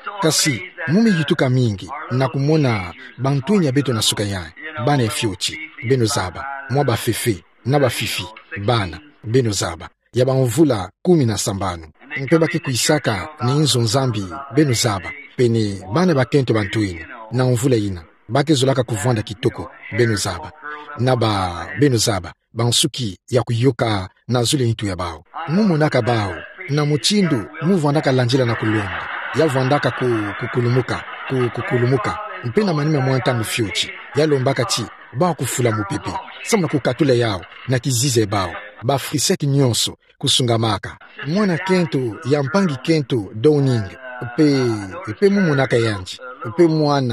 kasi mume yituka mingi na kumona bantuenya beto na suka yae bana efyochi beno zaba mwa bafefe na bafifi bana beno zaba ya banvula 17 mpe baki kuisaka ni inzo nzambi beno zaba pene bana bakento bantuenya na mvula ina baki zolaka kuvanda kitoko beno zaba na ba beno zaba bansuki ya kuyoka na zule itu ya bao mumonaka bao na muchindu muvandaka lanjila na kulonga yavandaka kukulumuka mpena manime mwantangu fyochi yalombaka chi bao kufula mupepe samuna kukatula yao na kizize bao ba friseki nyonso kusungamaka mwana kento ya mpangi kento downing pe mumonaka yanji pe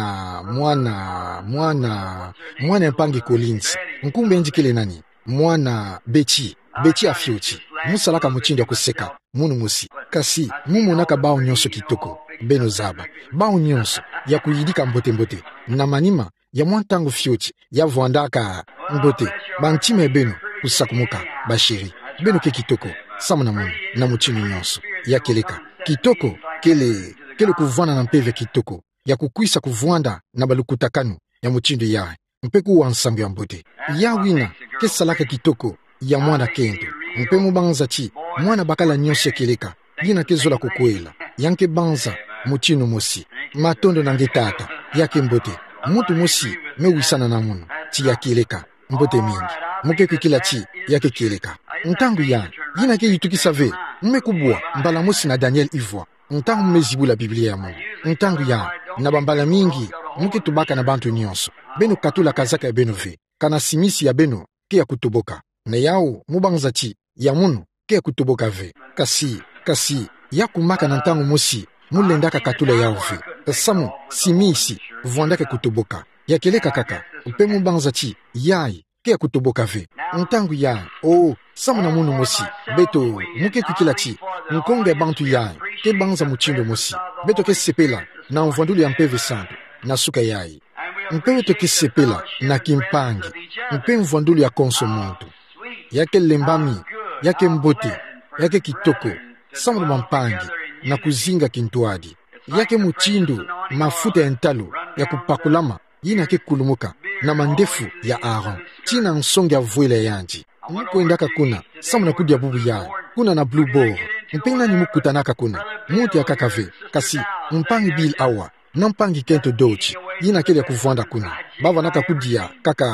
mwana mpangi Collins nkumbe njikile nani mwana bechi afyochi musalaka muchindo ya kuseka munu musi kasi mumonaka bao nyonso kitoko beno zaba bao nyonso ya kuyidika mbote na manima ya mwantangu fyochi ya vwandaka mbote banchime beno kusakumuka bashiri beno ke kitoko samuna munu na muchino nyonso ya keleka kitoko kele kuvwana na mpeve kitoko ya kukwisa kuvwanda na balukutakanu ya muchindo yae mpeku wa nsambu ya mbote ya wina kesalaka kitoko ya mwana kento mpe mubanza chi mwana bakala nyonso keleka yina kezola kukwela yanke banza muchino mosi matondo na ngetata yake mbote mutu mosi mewisana na munu chi ya keleka mbote mingi muke kukila chi yake keleka ntangu ya yina ke yitukisave mmekubwa mbala mosi na Daniel Ivwa ntangu mmezibula Biblia ya Mungu ntangu ya na bambala mingi muke tubaka na bantu nyonso beno katula kazaka ya beno ve kana simisi ya beno ke ya kutoboka na yao mubanza chi ya munu ke ya kutoboka ve kasi ya kumaka na ntangu mosi mulendaka katula yao ve samu simisi vwandake kutoboka ya keleka kaka upe mubanza chi yai ke ya kutoboka ve ntangu ya samu na munu mosi beto muke kukila chi nkonge bantu yai ke banza muchindo mosi beto ke sepela na mvanduli ya mpeve santo na suka yai mpewe toke sepela na kimpangi mpe mvanduli ya konsomonto yake lembami yake mbote yake kitoko samu na mpangi na kuzinga kintuadi yake muchindo mafuta ya ntalo ya kupakulama yina ke kulumuka na mandefu ya Aaron china nsonge ya vwele yanji mukuendaka kuna samu na kudia bubu ya kuna na blue ball mpena ni mukutanaka kuna mutu ya kakave kasi mpangi bil awa na mpangi kento dochi yina kele ya kuvwanda kuna bava naka kudia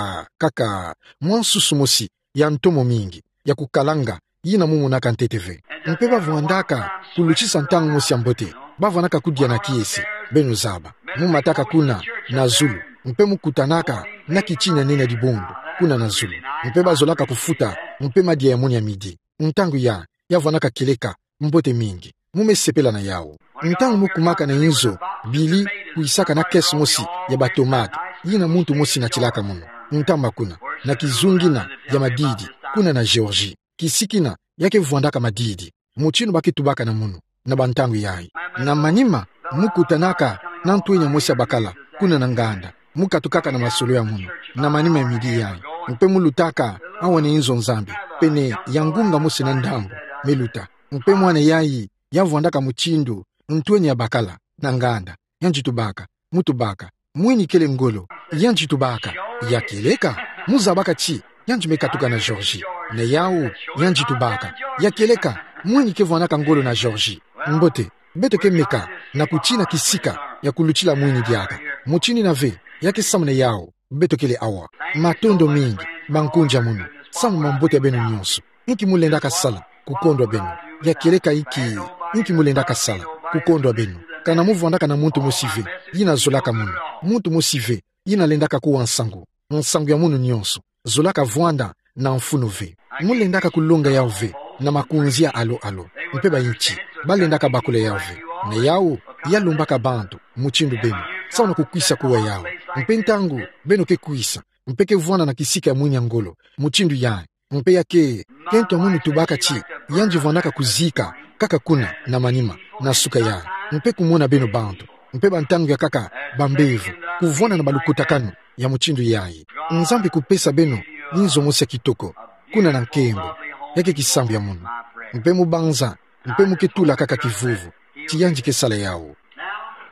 kaka mwansusu mosi ya ntomo mingi ya kukalanga yina mumu naka nteteve mpe bavwandaka kuluchisa ntangu mosi ya mbote bava naka kudia na kiesi beno zaba mumataka kuna na Zulu mpe mukutanaka na kichina nena dibundu kuna na Zulu mpe bazolaka kufuta mpe madia ya moni ya midi ntangu ya vanaka keleka mbote mingi mume sepela na yao ntangu mukumaka na inzo bili kuisaka na kesi mosi ya batomate yina muntu mosi na chilaka muno ntamba kuna na kizungina ya madidi kuna na Georgie kisikina yake vwandaka madidi muchino bakitubaka na muno na bantangu yai na manima mukutanaka na ntuenya mosi ya bakala kuna na nganda mukatukaka na masolo ya muno na manima ya midi yai mpe mulutaka awane inzo nzambi pene yangunga mosi na ndambo meluta mpe mwane yai yavwandaka muchindo ntuenya ya bakala na nganda yanjitubaka mutubaka mwini kele ngolo yanjitubaka yakeleka muzabaka chi yanjimekatuka na Georgie na yao yanjitubaka yakeleka mwini kevwanaka ngolo na Georgie mbote beto kemeka na kuchina kisika ya kuluchila mwini diaka muchini na ve yake samune yao beto kele awa matondo mingi bankunja muno samu mambote benu nyonso inki mulendaka sala kukondwa benu yakeleka inki mulendaka sala kukondwa benu kana muvwandaka na muntu mosive yina zolaka muno muntu mosive yina lendaka kuwa nsangu ya muno nyonso zolaka vwanda na mfuno ve mulendaka kulonga yao ve na makunzia alo mpe bayinchi balendaka bakule yao ve na yao yalumbaka bantu muchindu benu sauna kukwisa kuwa yao mpe ntangu benu ke kuisa mpe ke vwanda na kisika ya mwinya ngolo muchindu yae mpe yake kento munu tubaka chi yanji vwandaka kuzika kaka kuna na manima na suka yae mpe kumona benu bantu mpe bantangu ya kaka bambevu kuvwanda na balukutakanu ya muchindu yae nzambi kupesa benu ninzo mosi ya kitoko kuna na nkembo yake kisambu ya munu mpe mubanza mpe muketula kaka kivuvu chiyanji kesala yao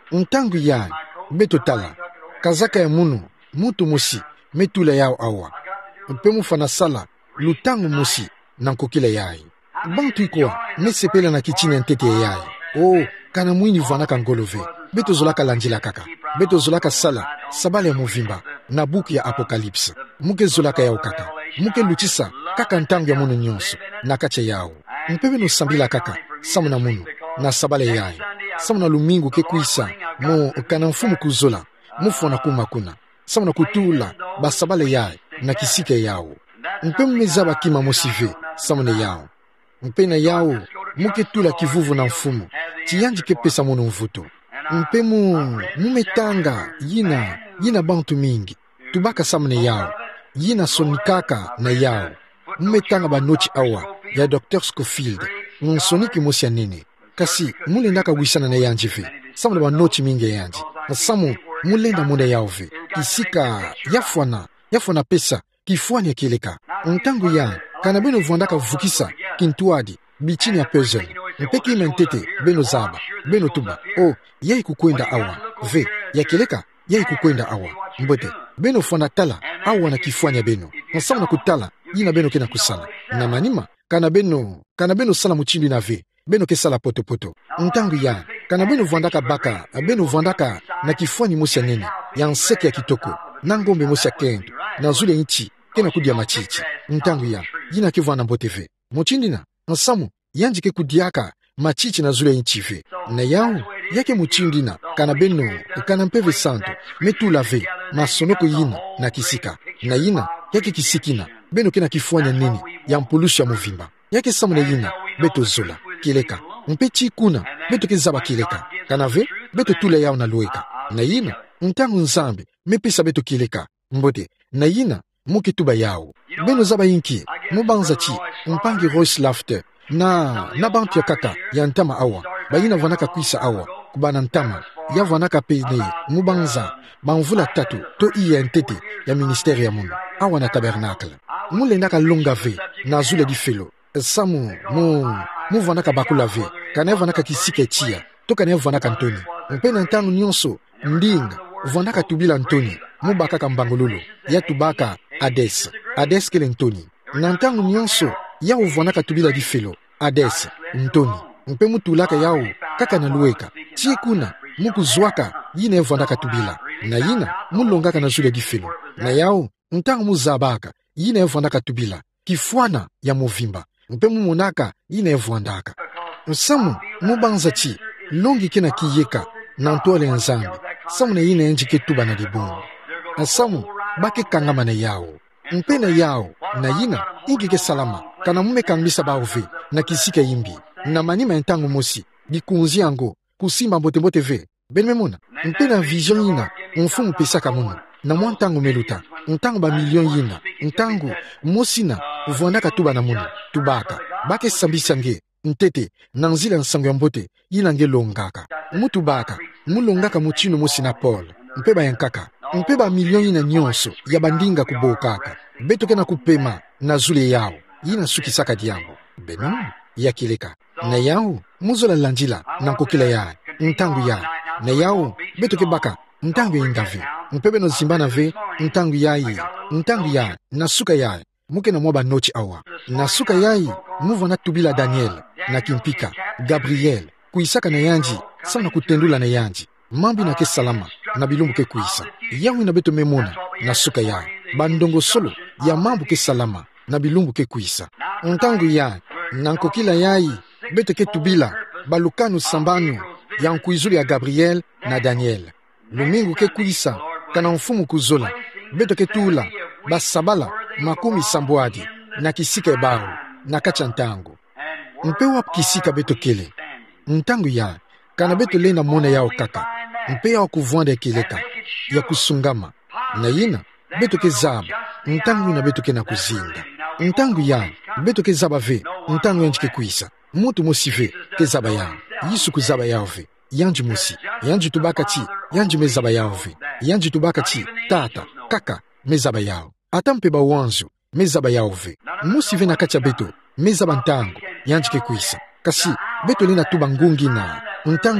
Ntangu ya beto tala kazaka ya mutu musi metula yao awa mpemu fana sala lutangu musi nankokila yai bantu ikoa mesepela na kichini ya ntete ya yai oh kana mwini vanaka ngolove beto zolaka lanjila kaka beto zolaka sala sabale ya movimba na buku ya apokalipse muke zolaka yao kaka muke luchisa kaka ntangu ya munu nyonso na kacha yao mpebe no sambila kaka samu na munu na sabale yai samu na lumingu ke kuisa mo kana mfumu kuzola mufu na kumakuna samu na kutula basabale yai na kisike yao mpemu mezaba kima mosive samu na yao mpena yao muke tula kivuvu na mfumu tiyanji ke pesa munu mvuto mpemu mumetanga yina bantu mingi tubaka samne yao yina sonikaka na yao mumetanga banochi awa ya Dr. Scofield nsoniki mosia nene kasi mulendaka wisana na yanjive samne banochi mingi yanji na samu mulenda munda yaove isika yafwana pesa kifwani kileka ntangu ya kana beno vwandaka vukisa kintuadi bichini ya puzzle mpeki mentete beno zaba beno tuba oh yai kukwenda awa ve yakileka yai kukwenda awa mbote beno fwana tala awa na kifwanya beno na samu na kutala yina beno kena kusala na manima kana beno sala muchimbi na ve beno ke sala poto poto ntangu ya kana beno vwandaka baka beno vwandaka na kifwani mosia nene ya nseke ya kitoko na ngombe mosia kendo na zule nchi kena kudia machichi ntangu ya yina kivwana mbote ve muchindina nsamu yanji ke kudiaka machichi na zule nchive na yao yake muchindina kana beno kana mpeve santo metula ve masonoko yina na kisika na yina yake kisikina beno kena kifwanya nini ya mpulusha muvimba yake samu na yina beto zola kileka mpechi kuna beto kezaba kileka kana ve beto tula yao na loeka na yina ntangu nzambe mepisa beto kileka mbote na yina muke tuba yao beno zaba yinki mubanza chi mpangi Royce Laughter na bantu ya kaka ya ntama awa bayina vanaka kuisa awa kubana ntama ya vanaka pene mubanza banvula tatu to iya ntete ya ministeri ya munu awa na tabernacle mulendaka longa ve na zule di felo samu mu vanaka bakula ve kana vanaka kisike chia to kana vanaka ntoni mpena ntangu nyonso ndinga vanaka tubila ntoni mubaka mbangololo ya tubaka Ades kele ntoni na ntangu nyonso yao vanaka tubila di felo Ades ntoni mpe mutulaka yao kaka na lueka tie kuna muku zwaka yine vanaka tubila na yina mulongaka na zule di felo na yao ntangu muzabaka yine vanaka tubila kifwana ya movimba mpe mumonaka yine vandaka samu mubanza chi longi kena kiyeka na ntole nzambi samu na yine njike tuba na libungu na samu bake kangama na yao mpena yao na yina ingike salama kana mume kambisa baove na kisika yimbi na manima ntangu mosi bikunzi yango kusimba mbote ve benmemona mpena vision yina mfumu pesaka munu na mwantangu meluta ntangu ba milion yina ntangu mosina uvwandaka tuba na munu tubaka bake sambisange ntete na nzila nsango ya mbote yina nge longaka mutu baka mulongaka muchino mosi na Paul mpeba yankaka mpeba milion yina nyonso ya bandinga kubokaka beto kena kupema na zule yao yina sukisaka diambo beno ya kileka na yao muzola lanjila na nkokila ya ntangu ya na yao beto ke baka ntangu indave mpebe no zimbana ve ntangu ya na suka ya muke na mwaba nochi awa na suka yai muva na tubila Daniel na kimpika Gabriel kuisaka na yanji sana kutendula na yanji mambi na ke salama na bilumbu ke kuisa yawi na beto memona na suka ya bandongo solo ya mambu ke salama na bilumbu ke kuisa ntangu ya na nkokila yai beto ke tubila balukanu sambanu ya nkuizuli ya Gabriel na Daniel lumingu ke kuisa kana mfumu kuzola beto ke tula basabala makumi sambuadi na kisika ebaro na kacha ntango mpewa kisika beto kele ntangu ya kana beto lena mona yao kaka mpe yao kuvwanda kileka ya kusungama na yina beto ke zaba ntangu na beto ke na kuzinga ntangu ya beto ke zaba ve ntangu yanji ke kuisa mutu mosi ve ke zaba yao yisu kuzaba yao ve yanji mosi yanji tubaka chi yanji mezaba yao ve yanji tubaka chi tata kaka mezaba yao ata mpeba wanzu mezaba yao ve mosi ve na kacha beto mezaba ntangu yanji ke kuisa kasi beto lina tuba ngungi na ntangwina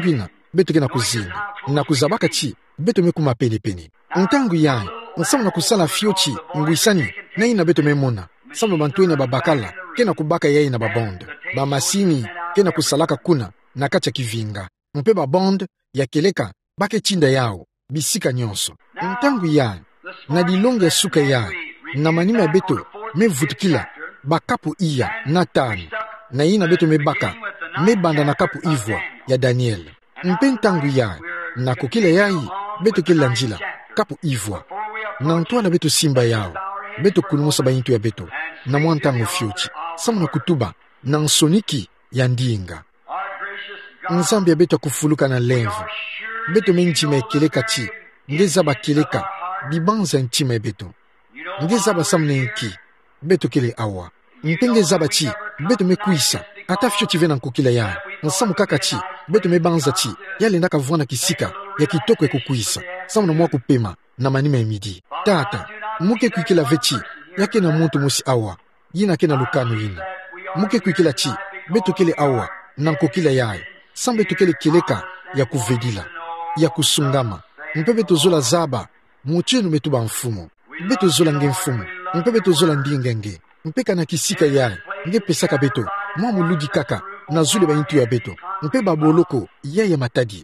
beto ke na kuzinga na kuzabaka chi beto me kuma peni ntangu yayi nsamu na kusala fiochi nguisani na ina beto me mona samu bantuene babakala ke na kubaka yayi na babonde ba masini ke na kusalaka kuna na kacha kivinga mpe babonde ya keleka bake chinda yao bisika nyonso ntangu yayi na dilonge ya suka yayi na manima ya beto me vutukila bakapu iya na tani na ina beto me baka me banda na kapu ivwa ya Daniel mpe ntangu yayi na kokila yayi beto ke lanjila kapu ivwa na ntwala beto simba yao beto kulumusa bayintu ya beto na mwantangu fiochi samu na kutuba na nsoniki ya ndinga nzambi ya beto kufuluka na levu beto me njima ekeleka chi ngezaba keleka bibanza ntima ya beto ngezaba samu na enki beto kele awa mpenge zaba chi beto me kuisa ata fiochi vena nkokila ya nsamu kaka chi beto me banza chi yale ndaka vwana kisika ya kitoko ekukuisa samu na mwa kupema na manima ya midi tata muke kuikila vechi yake na muntu musi awa yina ke na lukano yina muke kuikila chi beto kele awa na nkokila yae sam beto kele keleka ya kuvedila ya kusungama mpe beto zola zaba muchenu metuba mfumo beto zola nge mfumo mpe beto zola ndingenge mpe kana kisika yae nge pesaka beto mwa mulugi kaka na zule ba intu ya beto mpe baboloko yeye matadi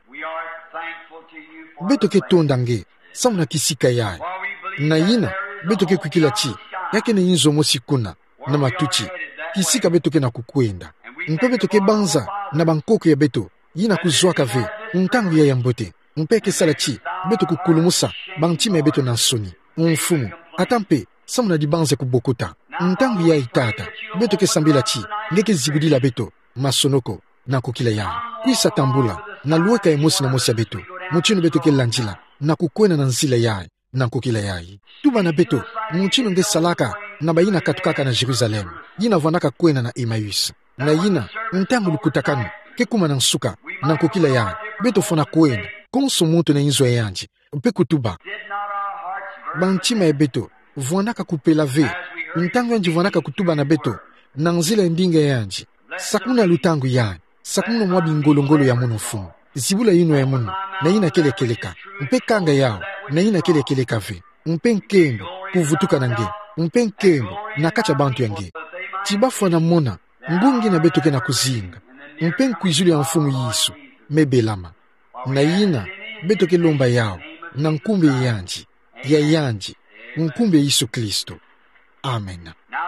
beto ke tonda nge samu na kisika yae na yina beto ke kuikila chi yake na yinzo mosi kuna na matuchi kisika beto ke na kukwenda mpe beto ke banza na bankoko ya beto yina kuzwaka ve ntangu ya yambote mpe ke sala chi beto kukulumusa bantima ya beto na nsoni mfumu ata mpe samu na dibanze kubokota ntangu ya itata beto ke sambila chi ngeke zibudila beto masonoko na kokila ya kuisa tambula na luweka emosi na mosi ya beto muchinu beto ke lanjila na kukwena na nzila yae na kokila yayi tuba na beto muchinu nge salaka na bayina katukaka na Jerusalem yina vanaka kwena na Emmaus na yina ntangu lukutakanu ke kuma na nsuka na kokila yae beto fona kwena konso muntu na inzo yanji mpe kutuba banchima ya beto vanaka kupela ve ntangu yanji vanaka kutuba na beto na nzila ndinga yanji sakuna lutangu yae sakuna mwa bingolongolo ya munu fumu zibula yino ya munu na yina kele keleka mpe kanga yao na yina kele keleka ve mpe nkendo kuvutuka na nge mpe nkendo na kacha bantu ya nge tibafu na mona ngungi na beto ke na kuzinga mpe nkuizulu ya mfumu yisu mebelama na yina beto ke lomba yao na nkumbe yanji ya yanji nkumbe Yesu Kristo. Amen.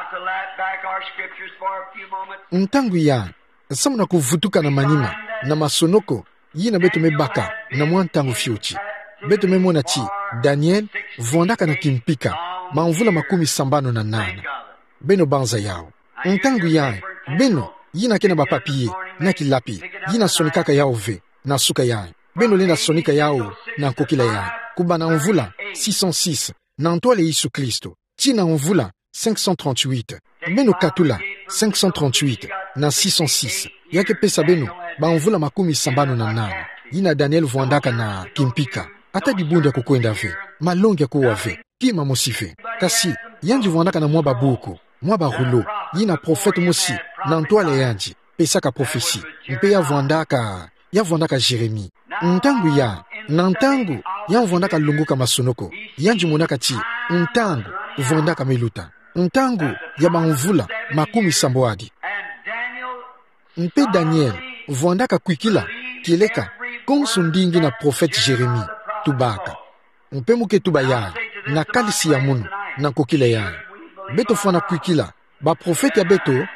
Ntangu ya samu na kuvutuka na manima na masonoko yina beto mebaka na mwantangu fiochi beto memona chi Daniel vondaka na kimpika manvula 18 beno banza yao ntangu ya beno yina kena bapapie na kilapi yina sonikaka yao ve na suka ya beno lena sonika yao na kokila ya kuba na mvula 606 na ntwale Yesu Kristo chi na mvula 538 beno katula 538 na 606 yake pesa beno banvula 78 yina Daniel vondaka na kimpika ata dibunda kukwenda ve malongi ya kuwa ve kima mosife kasi yanji vondaka na mwa babuku mwa barulo yina profete mosi na ntwale yanji pesaka profesi mpe ya vondaka Jeremi ntangu ya na ntangu ya vondaka lunguka masonoko yanji monaka chi ntangu vondaka meluta ntangu ya banvula 70 mpe Daniel vondaka kuikila keleka konso ndingi na profete Jeremi tubaka mpe muke tuba ya na kalisi ya munu na kokila ya beto fana kuikila ba profete ya beto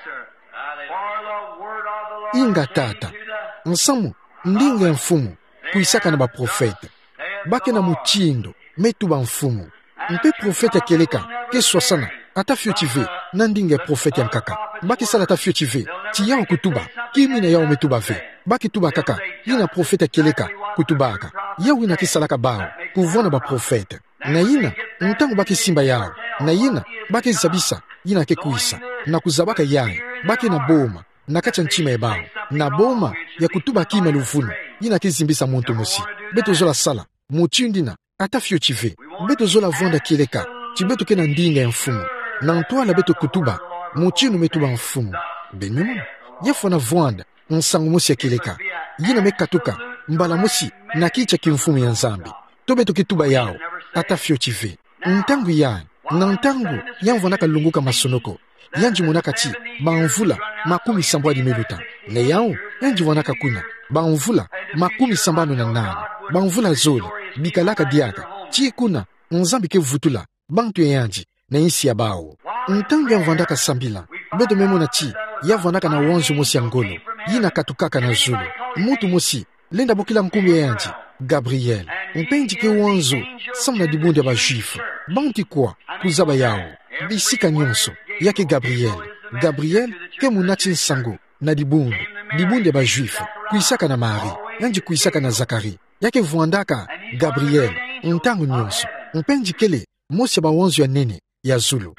inga tata nsamu ndinga mfumu kuisaka na ba profete bake na muchindo metuba mfumu mpe profete keleka ke swasana ata fiotive na ndinga profete ya nkaka bake sala ata fiotive ti yao kutuba kimi na yao metuba ve bake tuba kaka yina profete keleka kutubaka yao ina kisalaka bao kuvona ba profete na yina ntangu bake simba yao na yina bake zabisa yina ke kuisa na kuzabaka yae bake na boma na kacha nchima ya bao na boma ya kutuba kima luvunu yina ke zimbisa muntu musi beto zola sala muchindina ata fiotive beto zola vonda keleka chibeto ke na ndinga ya mfumu na ntwala beto kutuba muchinu metuba mfumu benimuna yafona vonda nsangu musi ya keleka yina mekatuka mbala musi na kicha kimfumu ya nzambi tobe tukituba yao ata fyochive ntangu ya na ntangu yanvonaka lunguka masonoko yanji monaka ti banvula makumi sambwadi meluta ne yao yanji vonaka kuna banvula makumi sambano na nane banvula zoli bikalaka diaka ti kuna nzambi ke vutula bantu yanji na insi ya bao ntangu yanvondaka sambila beto memona ti yavonaka na wonzu mosi angolo yina katukaka na zulu mutu mosi lenda bokila nkumbi yanji Gabriel mpenji ke wonzu samna dibundi ya bajuifu banti kwa kuzaba yao bisika nyonso yake Gabriel ke munati nsango na dibundi ya bajuifu kuisaka na Mari yanji kuisaka na Zakari yake vuandaka Gabriel ntangu nyonso mpenji kele mosi ya bawonzu ya nene ya zulu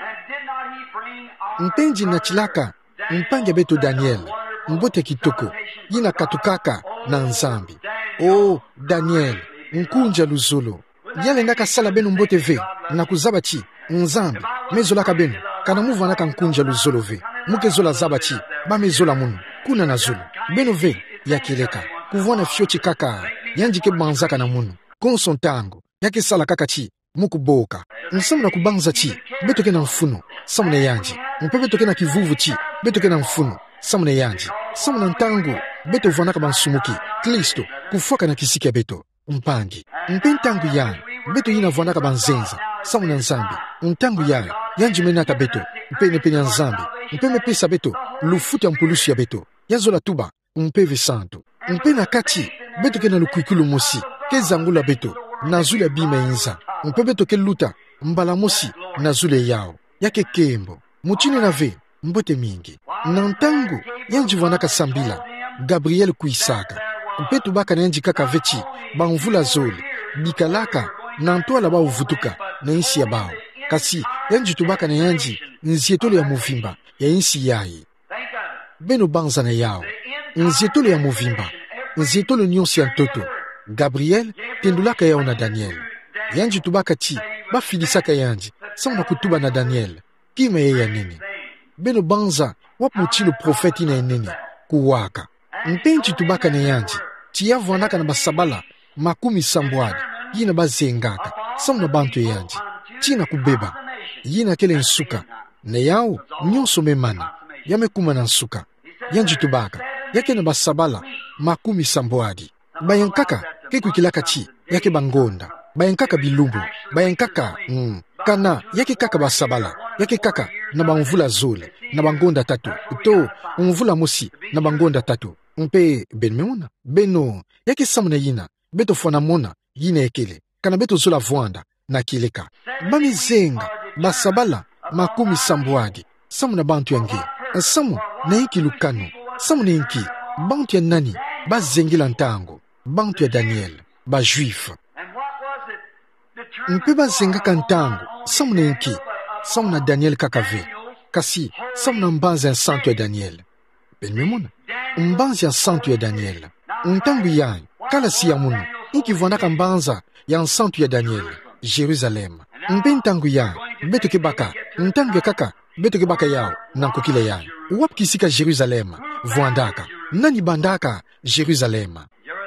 mpenji na chilaka mpange beto Daniel mbote kitoko yina katukaka na nzambi oh Daniel nkunja luzolo yale ndaka sala benu mbote ve na kuzaba chi nzambi mezolaka benu kana muvanaka nkunja luzolo ve muke zola zaba chi ba mezola munu kuna na zulu benu ve yakileka kuvona fyochi kaka yanji ke banzaka na munu konsontango yake sala kaka chi muku boka nsamu na kubanza chi betoke na mfuno samu na yanji mpepe toke na kivuvu chi betoke na mfuno samu na yanji samu na ntangu beto vanaka bansumuki Kristo kufoka na kisiki ya beto mpangi mpentangu ya beto yina vanaka banzenza samu na nzambi ntangu ya yanji menata beto mpene penya nzambi mpeme pesa beto lufuta mpulusu ya beto yazola tuba mpeve santo mpena kati beto ke na lukuikulu mosi ke zangula beto na zule bima inza mpebe toke luta mbala mosi na zule yao yake kembo muchini na ve mbote mingi na ntangu yanji vanaka sambila Gabriel kuisaka mpetu baka na yanji kaka vechi banvula zoli bikalaka na ntwala ba uvutuka na insi ya bao kasi yanji tubaka na yanji nzietolo ya muvimba ya insi yayi beno banza na yao nzietolo ya muvimba nzietolo nyonsi ya ntoto Gabriel tendulaka yao na Daniel yanji tubaka ti bafilisaka yanji sauna kutuba na Daniel kima ye ya nini beno banza wapuchilo profeti na nini kuwaka mpenji tubaka na yanji ti yavonaka na basabala makumi sambwadi yina bazengaka sauna bantu yanji tina kubeba yina kele nsuka na yao nyonso memana yamekuma na nsuka yanji tubaka yake na basabala makumi sambwadi bayankaka kekuikilaka ti yake bangonda bayankaka bilumbu bayankaka kana yake kaka basabala yake kaka na banvula zole na bangonda tatu to mvula mosi na bangonda tatu mpe benmeona beno yake samuna yina beto fona mona yina ekele kana beto zola vuanda na kileka bamizenga basabala makumi sambwadi samuna bantu yange samu na iki lukano samu na inki bantu ya nani bazengila ntango bantu ya Daniel bajuif mpe bazengaka ntango samu na inki samu na Daniel kakave kasi samu na mbanza ya santo ya Daniel benmemona mbanza ya santo ya Daniel ntangu yayo kala si ya munu inki vondaka mbanza ya santo ya Daniel Jerusalem mpe ntangu yayo beto ke baka ntangu ya kaka beto ke baka yao na nkokila yayo wapkisika Jerusalem vondaka nani bandaka Jerusalem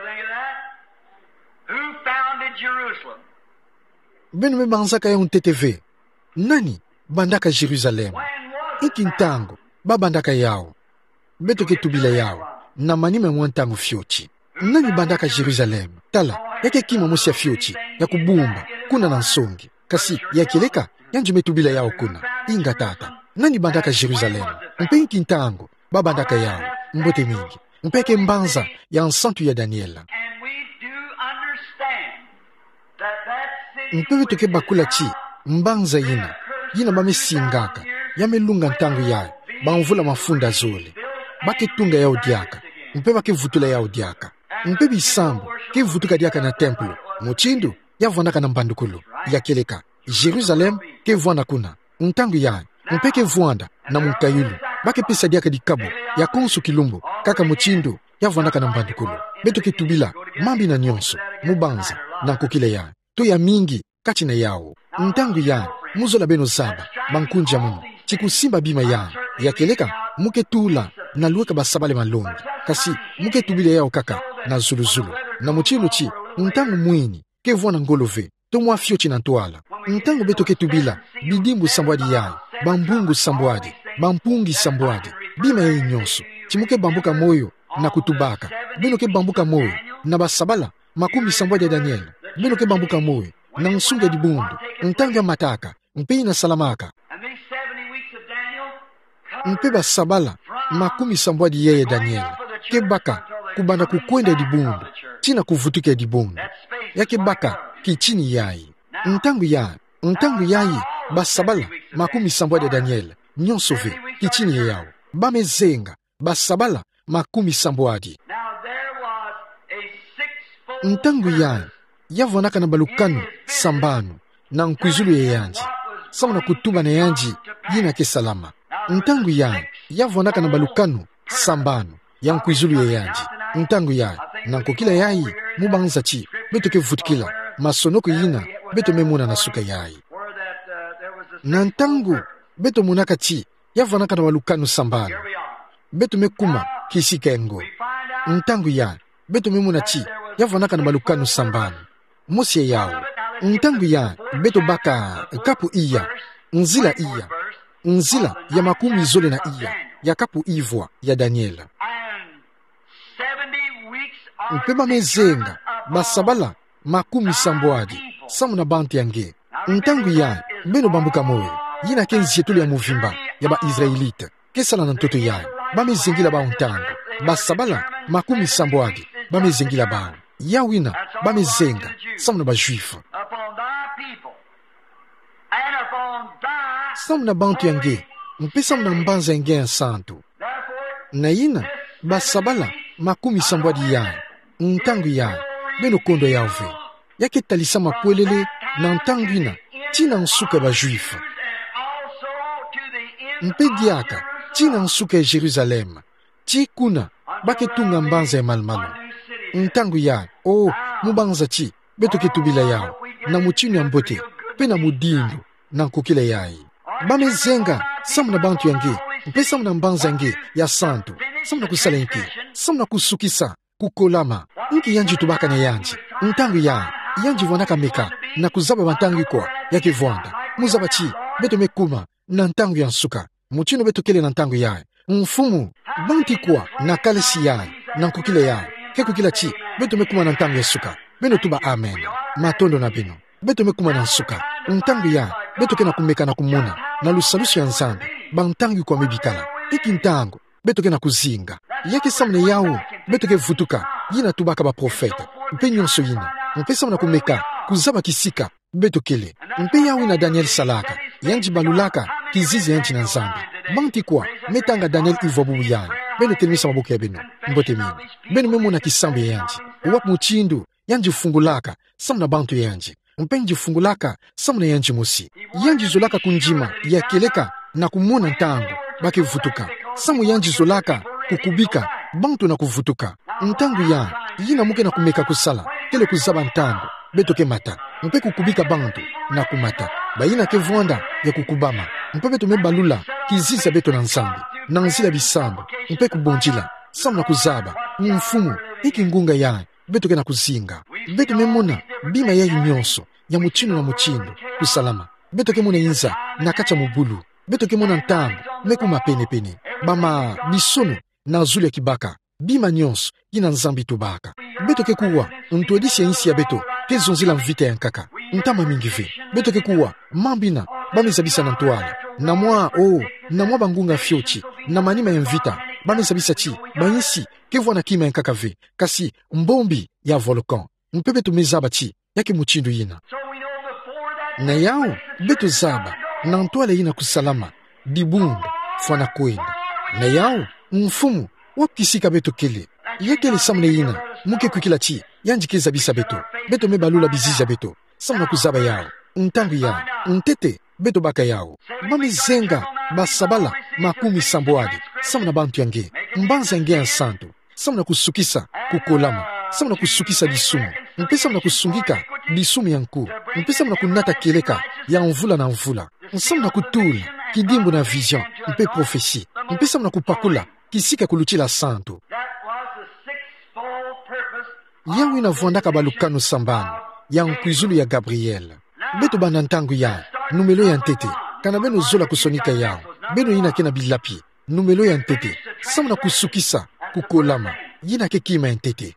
beno me banzaka ya TTV nani bandaka Jerusalem iki ntango babandaka yao beto ke tubila yao na manime mwantangu fyochi nani bandaka Jerusalem tala yake kima mosi ya fyochi ya kubumba kuna na nsongi kasi yakileka yanji metubila yao kuna inga tata nani bandaka Jerusalem mpe iki ntango babandaka yao mbote mingi mpeke mbanza ya nsantu ya Daniela mpewe toke bakula chi mbanza yina bamesingaka yamelunga ntangu yayo banvula mafunda zole baketunga yao diaka mpe bakevutula yao diaka mpe bisambo kevutuka diaka na templo muchindu yavonaka na mbandukulu yakeleka Jerusalem kevwana kuna ntangu yayo mpe kevwanda na munkayulu bakepesa diaka dikabo ya konsu kilumbu kaka muchindu yavonaka na mbandukulu beto ketubila mambi na nyonso mubanza na kokile yayo to ya mingi kati na yao ntangu yayo muzola beno zaba bankunja muno chikusimba bima yayo yakeleka muke tula na lueka basabale malongi kasi muke tubile yao kaka na zuluzulu na muchilo chi ntangu mwini ke vwana ngolove tomwa fyochi na ntwala ntangu beto ke tubila bidimbu sambwadi yayi bambungu sambwadi bampungi sambwadi bima yayi nyonso chimuke bambuka moyo na kutubaka bino ke bambuka moyo na basabala makumi sambwadi ya Daniel bino ke bambuka moyo na nsunga di bundu ntanga mataka mpei na salamaka mpe basabala makumi sambwadi yeye Daniel ke baka kubanda kukwenda di bundu china kuvutuke di bundu yake baka kichini yayi ntangu yayi basabala makumi sambwadi ya Daniel nyonsove kichini yao bamezenga basabala makumi sambwadi ntangu yayi yavonaka na balukano sambano na nkwizulu ya yanji sawa na kutuba na yanji yina ke salama ntangu yayi yavonaka na balukano sambano ya nkwizulu ya yanji ntangu yayi na nkokila yayi mubanza chi beto ke vutikila masonoko yina beto memuna na suka yayi na ntangu beto munaka chi yavonaka na balukano sambano beto mekuma kisika engo ntangu yayi beto memuna chi yavonaka na balukano sambano mosi yao ntangu ya beto baka kapu iya nzila ya makumi zole na iya ya kapu ivwa ya Daniela mpeba mezenga basabala makumi sambwadi samu na bantu yange ntangu ya beno bambuka moyo yina kenzi yetulu ya muvimba ya ba Israelita kesala na ntoto ya bamezengila ba untango basabala makumi sambwadi bamezengila ba yawina bamezenga samu na bajuifa samu na bantu yange mpe samu na mbanza yange ya santo na yina basabala makumi sambwadi ya ntangu ya beno kondo yauve yake talisa makwelele na ntangu ina tina nsuka bajuifa mpe diaka tina nsuka ya Jerusalem chi kuna baketunga mbanza ya malmalo ntangu ya mubanza chi beto ketubila yao na muchinu ya mbote pe na mudindo na nkokila yayi bamezenga samu na bantu yange mpe samu na mbanza yange ya santo samu na kusala nke samu na kusukisa kukolama nki yanji tubaka na yanji ntangu ya yanji vonaka meka na kuzaba bantangu kwa yake vwanda muzaba chi beto mekuma na ntangu ya nsuka muchinu beto kele na ntangu yayi mfumu banti kwa na kalesi yayi na nkokila yayi keko kila chi beto mekuma na ntangu ya suka beno tuba amen matondo na beno beto mekuma na nsuka ntangu ya beto kena kumeka na kumuna na lusalusu ya nzambe bantangu kwa mebikala iki ntangu beto kena kuzinga yake samne yao beto ke vutuka yina tubaka ba profeta mpe nyonso yina mpe samna kumeka kuzaba kisika beto kele mpe yao na Daniel salaka yanji balulaka kizizi yanji na nzambe banti kwa metanga Daniel ivo bubu yani beno telemisa mabuke ya beno mbote mimi beno memuna kisambu ya yanji uwap muchindu yanji fungulaka samna bantu ya yanji mpenji fungulaka samna yanji musi yanji zolaka kunjima ya keleka na kumuna ntangu bake vutuka samu yanji zolaka kukubika bantu na kuvutuka ntangu ya yina muke na kumeka kusala kele kuzaba ntangu beto ke mata mpe kukubika bantu na kumata bayina ke vwanda ya kukubama mpe beto mebalula kiziza beto na nsambi na nzila bisambo mpe kubonjila samu na kuzaba mfumu iki ngunga ya beto ke na kuzinga beto memuna bima ya nyonso ya muchino na muchindo kusalama beto ke muna inza na kacha mubulu beto ke muna ntangu meku mapene pene bama bisono na zulu ya kibaka bima nyonso yina nzambi tubaka beto ke kuwa ntuedisi ya insi ya beto ke zonzila mvita ya nkaka ntama mingi ve beto ke kuwa mambina bamezabisa na ntuala na mwa bangunga fyochi na manima ya mvita bamezabisa chi bainsi ke vwana kima ya nkaka ve kasi mbombi ya volcan mpe beto mezaba chi yake muchindu yina na yao beto zaba na ntuala yina kusalama dibunda fwana kwenda na yao mfumu wakisika beto kele yekele samne yina muke kukila chi yanji kezabisa beto mebalula biziza beto samna kuzaba yao ntangu yao ntete beto baka yao bamezenga basabala makumi sambwadi samna bantu yange mbanza yange ya santo samna kusukisa kukolama samna kusukisa bisumu mpe samna kusungika bisumu ya nku mpe samna kunata keleka ya mvula na mvula samna kutula kidimbu na vision mpe profesi mpe samna kupakula kisika kuluchila santo yawe inavondaka balukano sambano ya nkuizulu ya Gabriel. Beto bana ntangu ya numelo ya ntete kana beno zola kusonika yao beno yina kena bilapi numelo ya ntete samna kusukisa kukolama yina ke kima ntete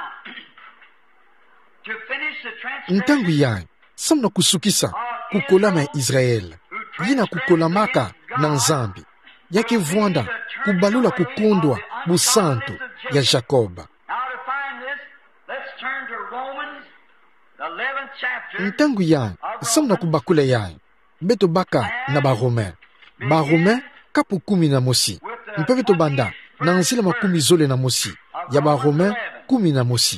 ntangu ya samna kusukisa kukolama ya Israel yina kukolamaka na nzambi yake vuanda kubalula kukundwa busantu ya Jacob. Ntangu ya samna kubakula ya beto baka na Baromain kapu 10 na mosi mpe beto banda na nzila makumi zole na mosi ya Baromain 10 na mosi.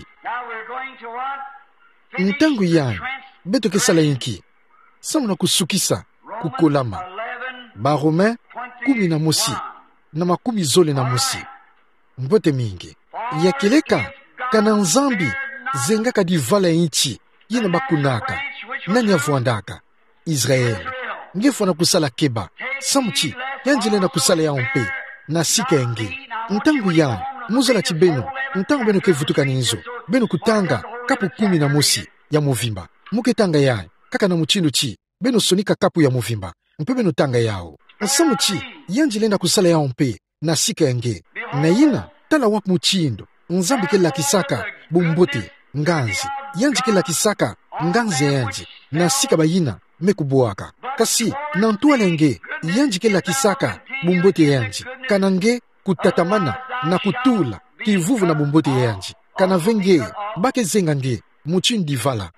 Ntangu ya beto kesala yinki samna kusukisa kukolama Baromain 10 na mosi na makumi zole na mosi mbote mingi ya keleka kana nzambi zengaka divala inchi yina bakunaka nani avuandaka Israel ngefana kusala keba samuchi yanjile na kusala ya ompe na sika enge ntangu ya muzala chibeno ntangu beno kevutuka ninzo beno kutanga kapu 10 na mosi ya movimba muketanga ya kaka na muchindo chi beno sonika kapu ya movimba mpe beno tanga yao samuchi yanjile na kusala ya ompe na sika enge na yina tala wak muchindo nzambi ke la kisaka bumbote nganzi yanji ke la kisaka nganzi yanji na sika bayina mekubuaka kasi na ntualenge yanji ke la kisaka bumbote yanji kanange kutatamana na kutula kivuvu na bumbote yanji kana venge bake zenga nge muchindi vala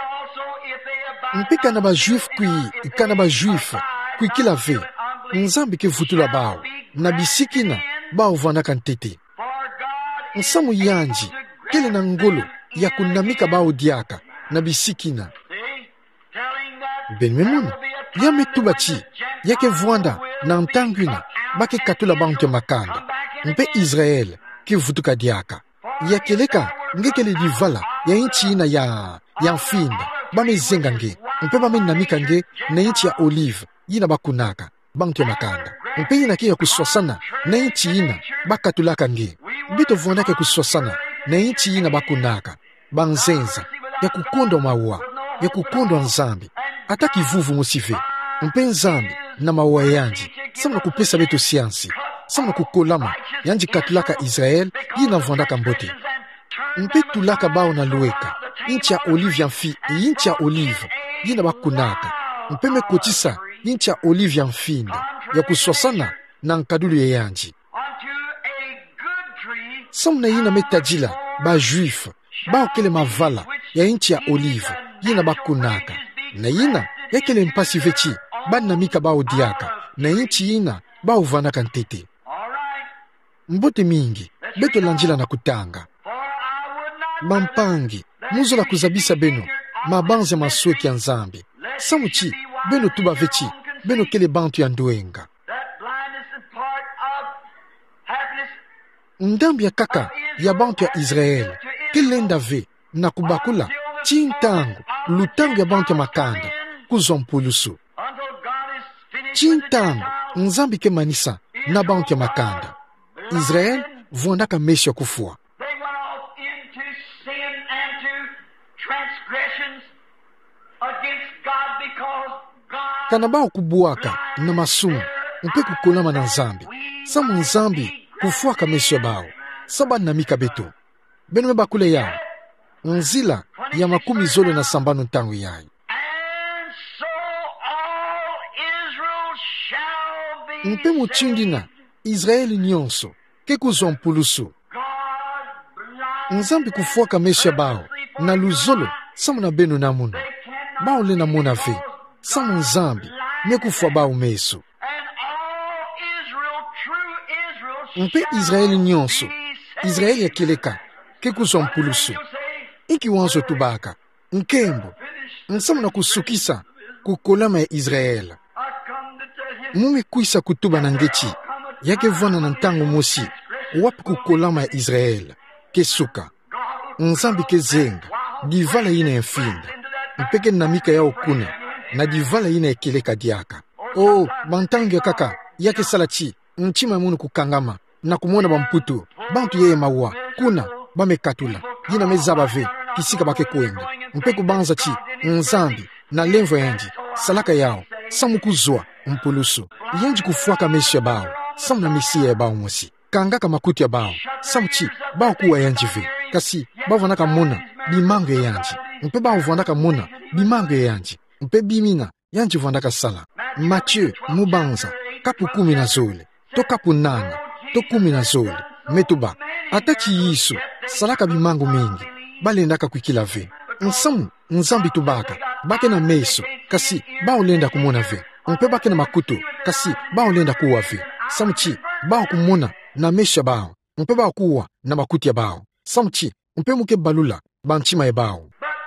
mpika na ba juif kui kila ve nzambi ke vutula bao na bisikina bao vanaka ntete nsamu yanji kele na ngolo ya kunamika bao diaka na bisikina benmemuna ya metubachi yake vuanda na ntangwina bake katula bantu makanda mpe Israel ke vutuka diaka ya keleka ngekele divala ya inchi ina ya mfinda bame zenga nge mpe bame namika nge na inchi ya olive yina bakunaka bantu makanda mpe yina ke ya kuswasana na inchi ina bakatulaka nge bito vuandake kuswasana na inchi ina bakunaka banzenza ya kukondwa maua ya kukondwa nzambi ata kivuvu musive mpe nzambi na maua yanji samna kupesa beto siansi samna kukolama yanji katulaka Israel yina vuandaka mbote mpe tulaka bao na lueka inchi ya olive ya mfi inchi ya olive yina bakunaka mpe mekotisa inchi ya olive ya mfinda ya kuswasana na nkadulu ya yanji samna yina metajila ba juif bao kele mavala ya inchi ya olive yina bakunaka na yina yakele mpasi vechi bana mika bao diaka na inchi yina bao vanaka ntete mbote mingi beto lanjila na kutanga bampangi muzo la kuzabisa beno mabanze masweki ya nzambi samuchi beno tuba vechi beno kele bantu ya ndoenga ndambi ya kaka ya bantu ya Israel kelenda ve na kubakula chintangu lutangu ya bantu ya makanda kuzompulusu chintangu nzambi ke manisa na bantu ya makanda Israel vuandaka meshi ya kufua kana bao kubuaka na masumu mpe kukolama na nzambi samu nzambi kufuaka meshi ya bao saba na mika beto beno mebakule yao nzila ya makumi zole na sambano ntangu yayi mpe muchindina Israeli nyonso ke kuzompulusu nzambi kufuaka meshi bao na luzolo samu na beno na muno bao le na muna ve samu nzambi ne kufua bao meso mpe Israeli nyonso Israeli ya keleka ke kuzompulusu iki wanzo tubaka nkembo nsamu na kusukisa kukolama ya Israel mume kuisa kutuba na ngechi yake vwana na ntango mosi wapi kukolama ya Israel kesuka nzambi ke zenga divala yina ya mfinda mpeke namika ya okuna na divala yina ya keleka diaka bantangu ya kaka yake salachi nchima munu kukangama na kumona bamputu bantu yeye maua kuna bamekatula yina mezaba ve kisika bake kwenda mpe kubanza chi nzambi na lenvo yanji salaka yao samu kuzwa mpulusu yanji kufuaka mesha bao samu na misia ya bao mosi kangaka makuti ya bao samu chi bao kuwa yanji ve kasi bao vanaka muna bimango ya yanji mpe bao vanaka muna bimango ya yanji mpe bimina yanji vanaka sala Mathieu mubanza kapu 10 na zole to kapu 8 to 10 na zole metuba atachi yiso salaka bimango mingi balendaka kwikila ve nsamu nzambi tubaka bake na meso kasi bao lenda kumona ve mpe bake na makuto kasi bao lenda kuwa ve samchi bao kumona na mesha bao mpe bao kuwa na makuti ya bao samchi mpe muke balula banchima ya bao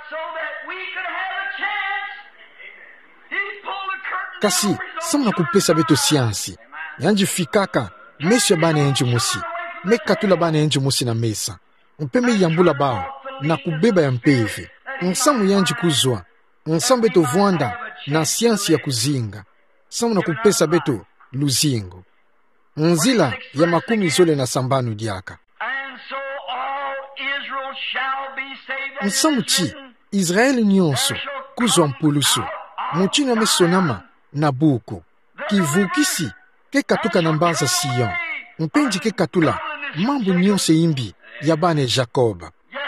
kasi samu na kupesa beto siansi yanji fikaka mesha bana yanji musi mekatula bana yanji musi na mesa mpe me yambula bao na kubeba ya mpeve nsamu yanji kuzwa nsamu beto vwanda na siansi ya kuzinga samu na kupesa beto luzingo nzila ya 10 na sambanu diaka nsamu chi Israeli nyonso kuzwa mpulusu muchina mesonama na buku kivukisi ke katuka na mbanza Sion mpenji ke katula mambo nyonso imbi ya bane Jacob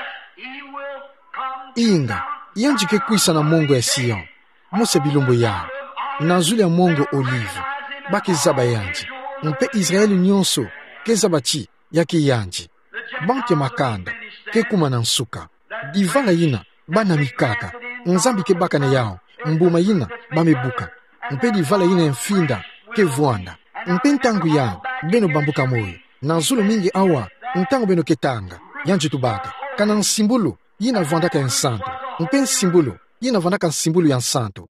inga yanji ke kuisa na mongo ya Sion mose bilombo ya na zuli ya mongo olive baki zaba yanji mpe Israeli nyonso ke zabachi yake yanji banke makanda ke kuma na nsuka divala yina bana mikaka nzambi ke baka na yao mbuma yina bamebuka mpe divala yina mfinda ke vwanda mpe ntangu yao beno bambuka moyo na zulu mingi awa ntangu beno ketanga yanji tubaka kana nsimbulu yina vwandaka ya nsanto mpe nsimbulu yina vwandaka nsimbulu ya nsanto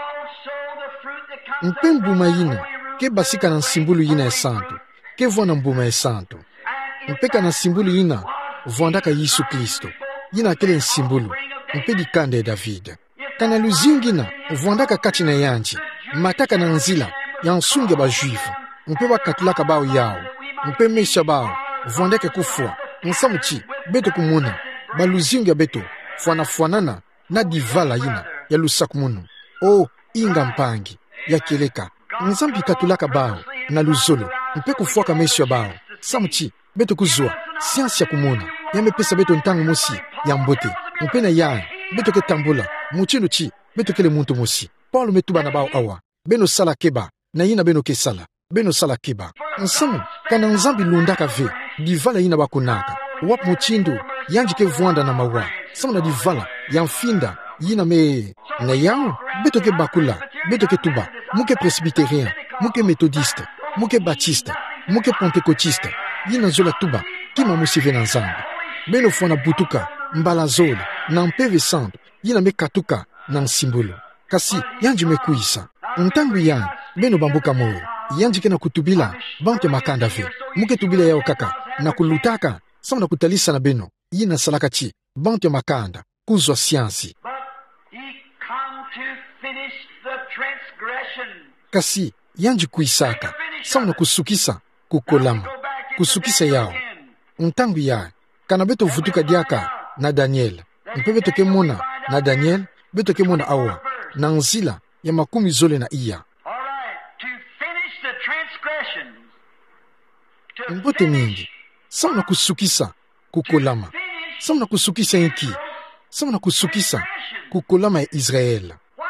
mpe mbuma yina ke basika na nsimbulu yina ya santo ke vwana mbuma ya santo mpe kana nsimbulu yina vwandaka Yesu Kristo yina kele nsimbulu mpe dikanda ya David kana luzingina vwandaka kati na yanji mataka na nzila ya nsunge ba juifu mpe bakatulaka bao yao mpe mesha bao vwandaka kufua nsamuchi beto kumuna baluzingi ya beto fuanafuanana na divala yina ya lusaku munu o inga mpangi ya keleka nzambi katulaka bao na luzolo mpe kufuaka mesha bao samuchi beto kuzwa siansi ya kumuna yamepesa beto ntangu mosi ya mbote mpe na yana beto ke tambula muchinu chi beto kele muntu mosi Paulo metuba na bao awa beno sala keba na yina beno ke sala beno sala keba nsamu kana nzambi lundaka ve divala yina bakunaka wap muchindu yanji ke vwanda na mawa samu na divala ya mfinda yina me na yao beto ke bakula beto ke tuba muke presbyterien muke methodiste muke baptiste muke pentecotiste yina zola tuba kima musive na nzambi beno fwana butuka mbala zole na mpeve santo yina me katuka na nsimbulu kasi yanji mekuisa ntangu yanji beno bambuka moyo yanji ke na kutubila banke makanda ve muke tubila yao kaka na kulutaka samu na kutalisa na beno yina salaka chi banke makanda kuzwa siansi kasi yanji kuisaka samu na kusukisa kukolama kusukisa yao ntangu ya kana beto vutuka diaka na Daniel mpe beto ke mona na Daniel beto ke mona awa na nzila ya 10 na iya mbote mingi samu na kusukisa kukolama samu na kusukisa inki samu na kusukisa kukolama ya Israel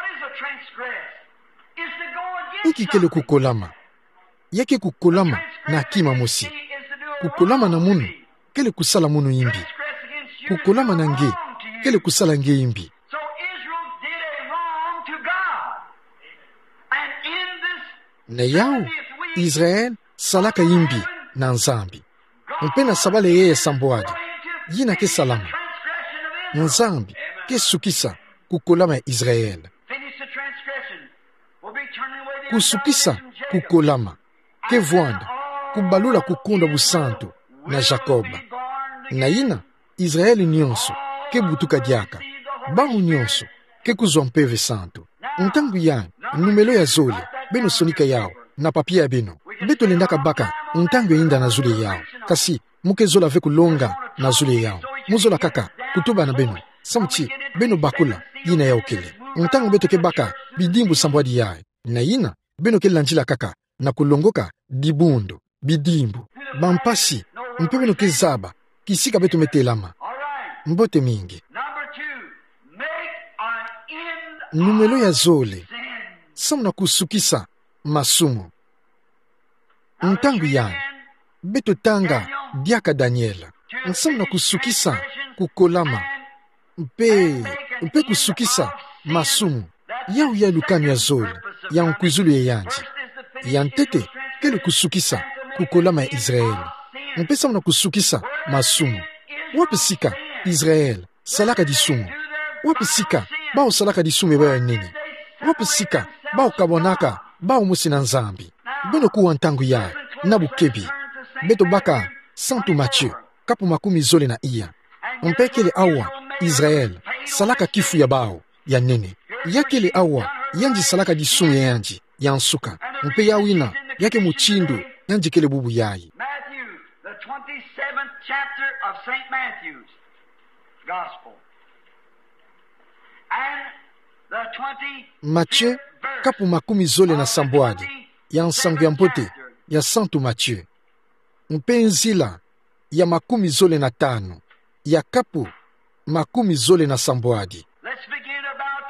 inki kele kukolama yake kukolama na kima mosi kukolama na munu kele kusala munu imbi kukolama na nge kele kusala nge imbi na yao Israel salaka imbi na nzambi mpe na sabale yeye samboadi yina ke salama nzambi ke sukisa kukolama ya Israel kusukisa kukolama ke vwanda kubalula kukunda busantu na Jacob na yina Israeli nyonso ke butuka diaka bangu nyonso ke kuzwa mpeve santo ntangu yangu numelo ya zole beno sonika yao na papia ya beno beto lendaka baka ntangu ya inda na zule yao kasi muke zola ve kulonga na zule yao muzola kaka kutuba na beno samchi beno bakula yina ya okele ntango beto ke baka bidimbu sambwadi yae na yina beno ke lanjila kaka na kulongoka dibundo bidimbu bampasi mpe beno ke zaba kisika beto metelama mbote mingi. Numelo ya zole samna kusukisa masumu ntangu yae beto tanga diaka Daniela samna kusukisa kukolama mpe kusukisa masumu yau ya lukani ya zole ya nkwizulu ya yanji ya ntete kele kusukisa kukolama ya Israeli mpe samna kusukisa masumu wapi sika Israel salaka disumu wapi sika bao salaka disumu ebaya nini wapi sika bao kabonaka bao musi na nzambi beno kuwa ntangu ya na bukebi beto baka Santo Mathieu kapu makumi zole na iya mpekele awa Israel salaka kifu ya bao ya nene yakele awa yanji salaka disumu ya yanji ya nsuka mpe ya wina yake muchindu yanji kele bubu yayi. Matthew, the 27th chapter of St. Matthew's Gospel. And the 25th Mathieu kapu makumi zole na sambwadi ya nsangu ya mpote ya Santo Mathieu mpe nzila ya makumi zole na tano ya kapu makumi zole na sambwadi. Let's begin about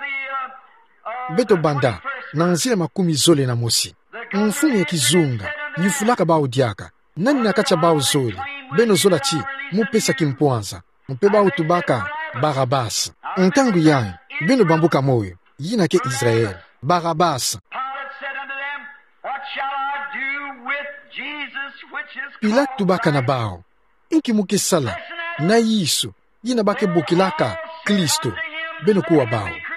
the Beto banda na nzila makumi zole na mosi mfumu ya kizunga yifulaka bao diaka nani nakacha bao zole beno zola chi mupesa kimpuanza mpe bao tubaka Barabas ntangu yae beno bambuka moyo yina ke Israel Barabas. Pilate said unto them, What shall I do with Jesus which is Pilat called tubaka na bao inki muke sala na Yesu yina bake bukilaka Kristo beno kuwa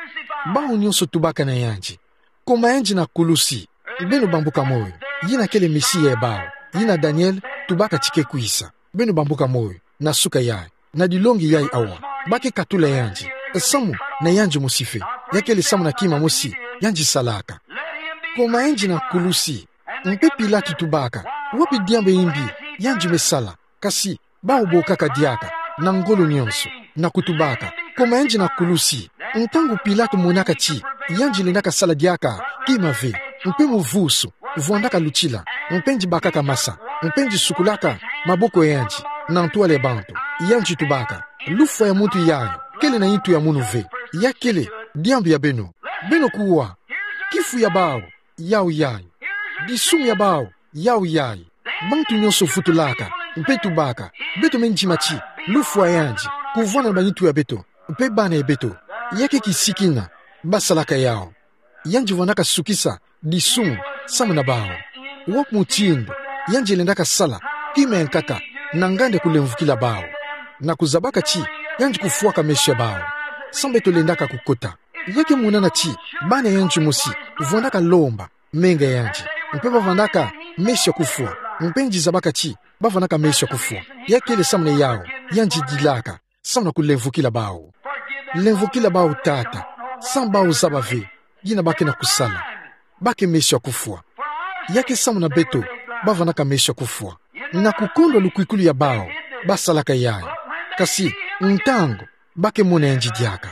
bao nyonso tubaka na yanji koma yanji na kulusi beno bambuka moyo yina kele Mesia bao yina Daniel tubaka chike kuisa beno bambuka moyo na suka yae na dilongi yae awa bake katula yanji samu na yanji musife yakele samu na kima musi yanji salaka koma yanji na kulusi mpe Pilati tubaka wapi diambe imbi yanji mesala kasi bao bokaka diaka na ngolo nyonso na kutubaka koma yanji na kulusi ntangu Pilatu monaka chi yanji lendaka sala diaka kimave mpe muvusu vuandaka luchila mpenji bakaka masa mpenji sukulaka maboko yanji na ntuale bantu yanji tubaka lufa ya mutu yayo kele na yitu ya munu ve ya kele diambi ya beno kuwa kifu ya bao yao yayo disumu ya bao yao yayo bantu nyonso futulaka mpe tubaka beto menjimachi lufa yanji kuvwana banyitu ya beto mpe bana ya beto yake kisikina basalaka yao yanji vanaka sukisa disumu sama na bao wap mutindo yanji lendaka sala kima yankaka na ngande kulemvukila bao na kuzabaka chi yanji kufuaka mesha bao sambeto lendaka kukota yake munana chi bana yanji musi vondaka lomba menga yanji mpe bavandaka mesha kufua mpenji zabaka chi bavandaka mesha kufua yake ile samne yao yanji dilaka samna kulemvukila bao lemvukila bao tata samba uzabave yina bake na kusala bake mesha kufua yake samu na beto bavanaka mesha kufua na kukondo lukwikulu ya bao basalaka yae kasi ntango bake mona yanji diaka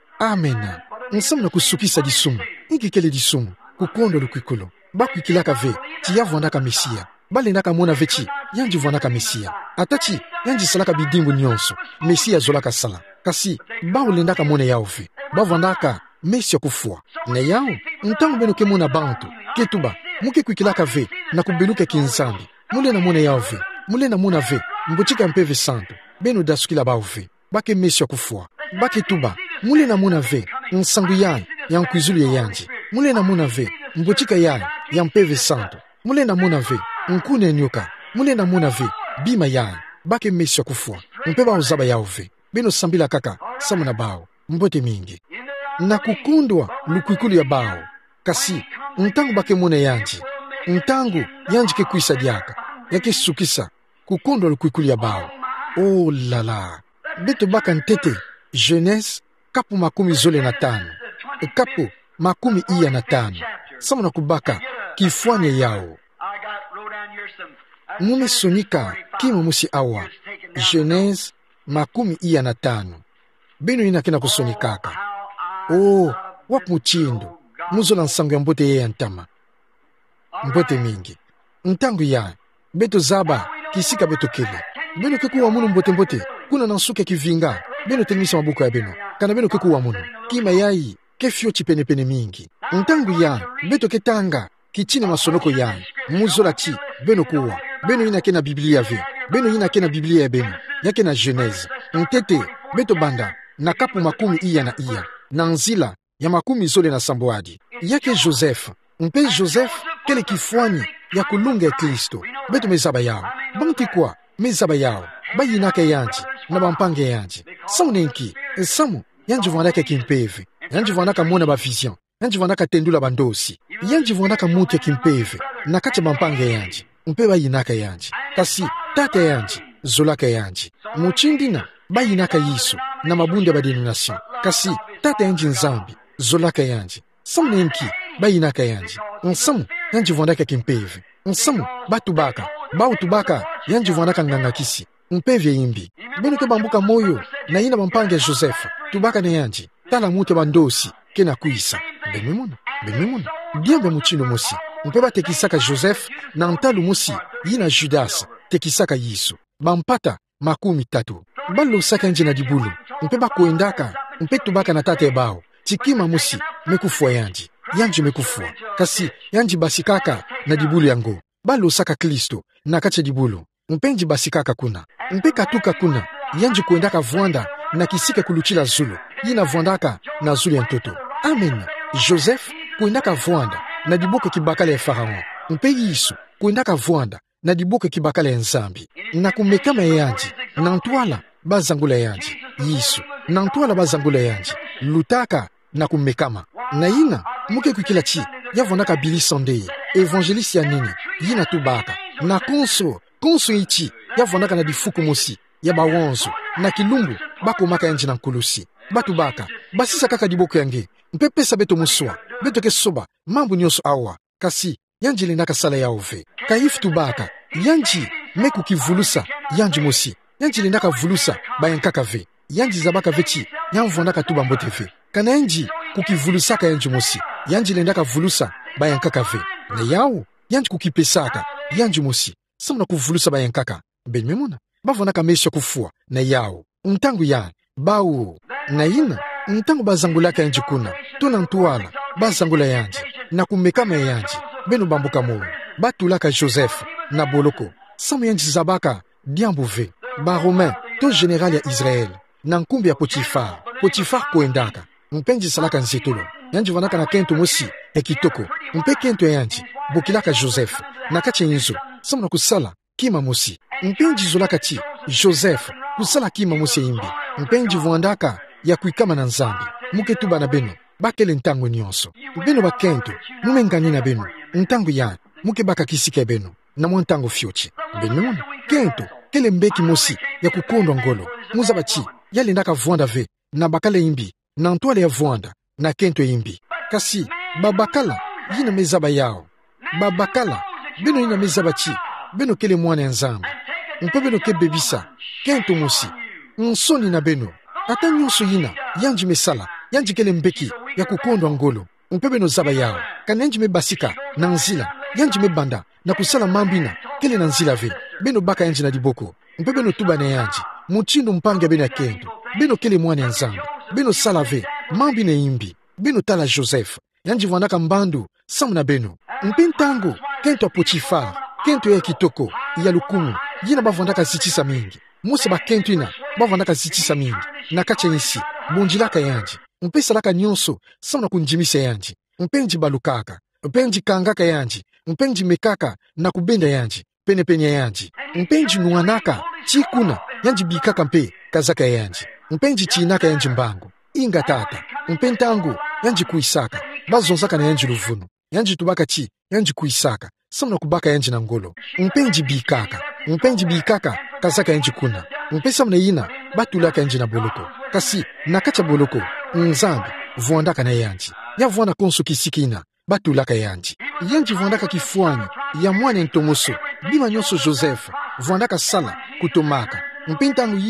amena nsamu na kusukisa disumu ikikele disumu kukondo lukwikulu bakwikilaka ve ti yavwandaka Mesia balendaka mona ve chi yanji vwandaka Mesia atachi yanji salaka bidimbu nyonso Mesia zolaka sala kasi baulendaka mona yao ve bavwandaka Mesia kufua na yao ntango beno ke mona bantu ketuba muke kwikilaka ve na kubeluka kinzambi mule na mona yao ve mule na mona ve mbochika mpeve santo beno dasukila bao ve bake Mesia kufua bake tuba mule na mona ve nsangu yae ya nkwizulu ya yanji mule na mona ve mbochika yae ya mpeve santo mule na mona ve nkune nyoka mule na mona ve bima yae bake Mesia kufua mpe bao zaba yao ve beno sambila kaka samu na bao mbote mingi na kukundwa lukwikulu ya bao kasi ntangu bake mona yanji ntangu yanji ke kuisa diaka yake sukisa kukundwa lukwikulu ya bao oh lala beto baka ntete Jeunesse kapu makumi zole na tano kapu makumi iya na tano samu na kubaka kifwanye yao mume sonika kima musi awa Jeunesse 15 beno ina kena kusoni kaka wapu muchindo muzola nsango ya mbote ye ya ntama mbote mingi ntangu ya beto zaba kisika beto kele beno kekuwa munu mbote kuna nansuke kivinga beno telimisa mabuko ya beno kana beno kekuwa munu kima yai kefyo chipene mingi ntangu ya beto ketanga kichine masonoko ya muzola chi beno kuwa beno ina kena biblia ve beno ina kena biblia ya beno yake na Genèse ntete beto banda na kapu 10 na nzila ya 10 na samboadi yake Joseph mpe Joseph kele kifwani ya kulunga ya Kristo beto mezaba yao banti kwa mezaba yao bayinaka yanji na bampange yanji saunenki samu yanji vwanaka kimpeve yanji vwanaka mona ba vision yanji vwanaka tendula bandosi yanji vwanaka muti ya kimpeve na kacha bampange yanji mpe bayinaka yanji kasi tata yanji zolaka yanji muchindina bayinaka yiso na mabunda ba denomination kasi tata yanji nzambi zolaka yanji saunenki bayinaka yanji nsamu yanji vwanaka kimpeve nsamu batubaka bautubaka yanji vwanaka nganga kisi mpevye imbi beno ke bambuka moyo na ina bampange ya Joseph tubaka ne yanji tala mute bandosi kena kuisa bememona diambe muchino mosi mpeba tekisaka Joseph na ntalu mosi yina Judas tekisaka Yesu bampata 30 balo saka nje na dibulu mpeba kuendaka tubaka na tate bao tikima mosi mekufua yanji mekufua kasi yanji basikaka na dibulu yango balo saka Kristo na kache dibulu mpenji basikaka kuna mpeka tuka kuna yanji kuendaka vwanda na kisike kuluchila zulu yina vwandaka na zulu ya ntoto amen Joseph kuendaka vwanda na dibuke kibakale ya Faraon mpe Yesu kuendaka vwanda na dibuke kibakale ya nzambi na kumekama yanji na ntwala bazangula yanji Yesu na ntwala bazangula yanji lutaka na kumekama na ina muke kukila chi ya vwandaka Billy Sunday evangelisi ya nini yina tubaka na konso ichi ya vwandaka na difuku mosi ya bawonzo na kilumbu bako maka yanji na nkulusi batu baka basisa kaka diboko yange mpepesa beto muswa beto ke soba mambu nyonso awa kasi yanji linaka sala ya ove kaifu tubaka yanji meku kivulusa yanji mosi yanji linaka vulusa bayankaka ve yanji zabaka vechi yanvwandaka tuba mbote ve kana yanji kukivulusaka yanji mosi yanji lindaka vulusa bayankaka ve na yao yanji kukipesaka yanji mosi samuna kuvulusa bayankaka benmemona bavonaka mesha kufua na yao ntangu ya bau na ina ntangu bazangulaka yanji kuna tuna ntuala bazangula yanji na kumekama yanji benu bambuka moyo batulaka Joseph na boloko samu yanji zabaka diambuve ba Romain to general ya Israel na nkumbi ya Potifar kuendaka mpenji salaka nzitulo yanji vanaka na kento mosi ekitoko mpe kento yanji bokilaka Joseph na kache yinzo samu na kusala kima mosi mpenji zolaka chi Joseph kusala kima mosi imbi mpenji vwandaka ya kuikama na nzambi muke tuba na beno bakele ntango nyonso beno bakento mumengani na beno ntango ya muke baka kisike beno na mwantango fyochi beno kento kele mbeki mosi ya kukondwa ngolo muza bachi yali ndaka vwanda ve na bakale imbi na ntwale ya vwanda na kento imbi kasi babakala yina mezaba yao babakala beno yina mezaba chi beno kele mwana ya nzambi mpe beno ke bebisa kento mosi nsoni na beno ata nyonso yina yanji mesala yanji kele mbeki ya kukondwa ngolo mpe beno zaba yao kana yanji mebasika na nzila yanji mebanda na kusala mambina kele na nzila ve beno baka yanji na diboko mpe beno tuba na yanji muchindo mpange beno ya kento beno kele mwana ya nzambi beno sala ve mambina imbi beno tala Joseph yanji vwandaka mbandu samu na beno mpe ntango kento ya Potifar kento ya kitoko ya lukumu yina bavwandaka zichisa mingi musa bakento ina bavwandaka zichisa mingi na kacha yisi bunjilaka yanji mpe salaka nyonso samu na kunjimisa yanji mpenji balukaka mpenji kangaka yanji mpenji mekaka na kubenda yanji penepenya yanji mpenji nuanaka chikuna yanji bikaka mpe kazaka yanji mpenji chinaka yanji mbangu inga tata mpentangu yanji kuisaka bazonzaka na yanji luvunu yanji tubaka chi yanji kuisaka samu na kubaka yanji na ngolo mpenji bikaka kazaka yanji kuna mpe samu na yina batulaka yanji na boloko kasi nakacha boloko nzambi vwandaka na yanji ya vwana konso kisikina batulaka yanji vwandaka kifuani ya mwana ntomoso bima nyonso Joseph vwandaka sala kutomaka mpintangu Yesu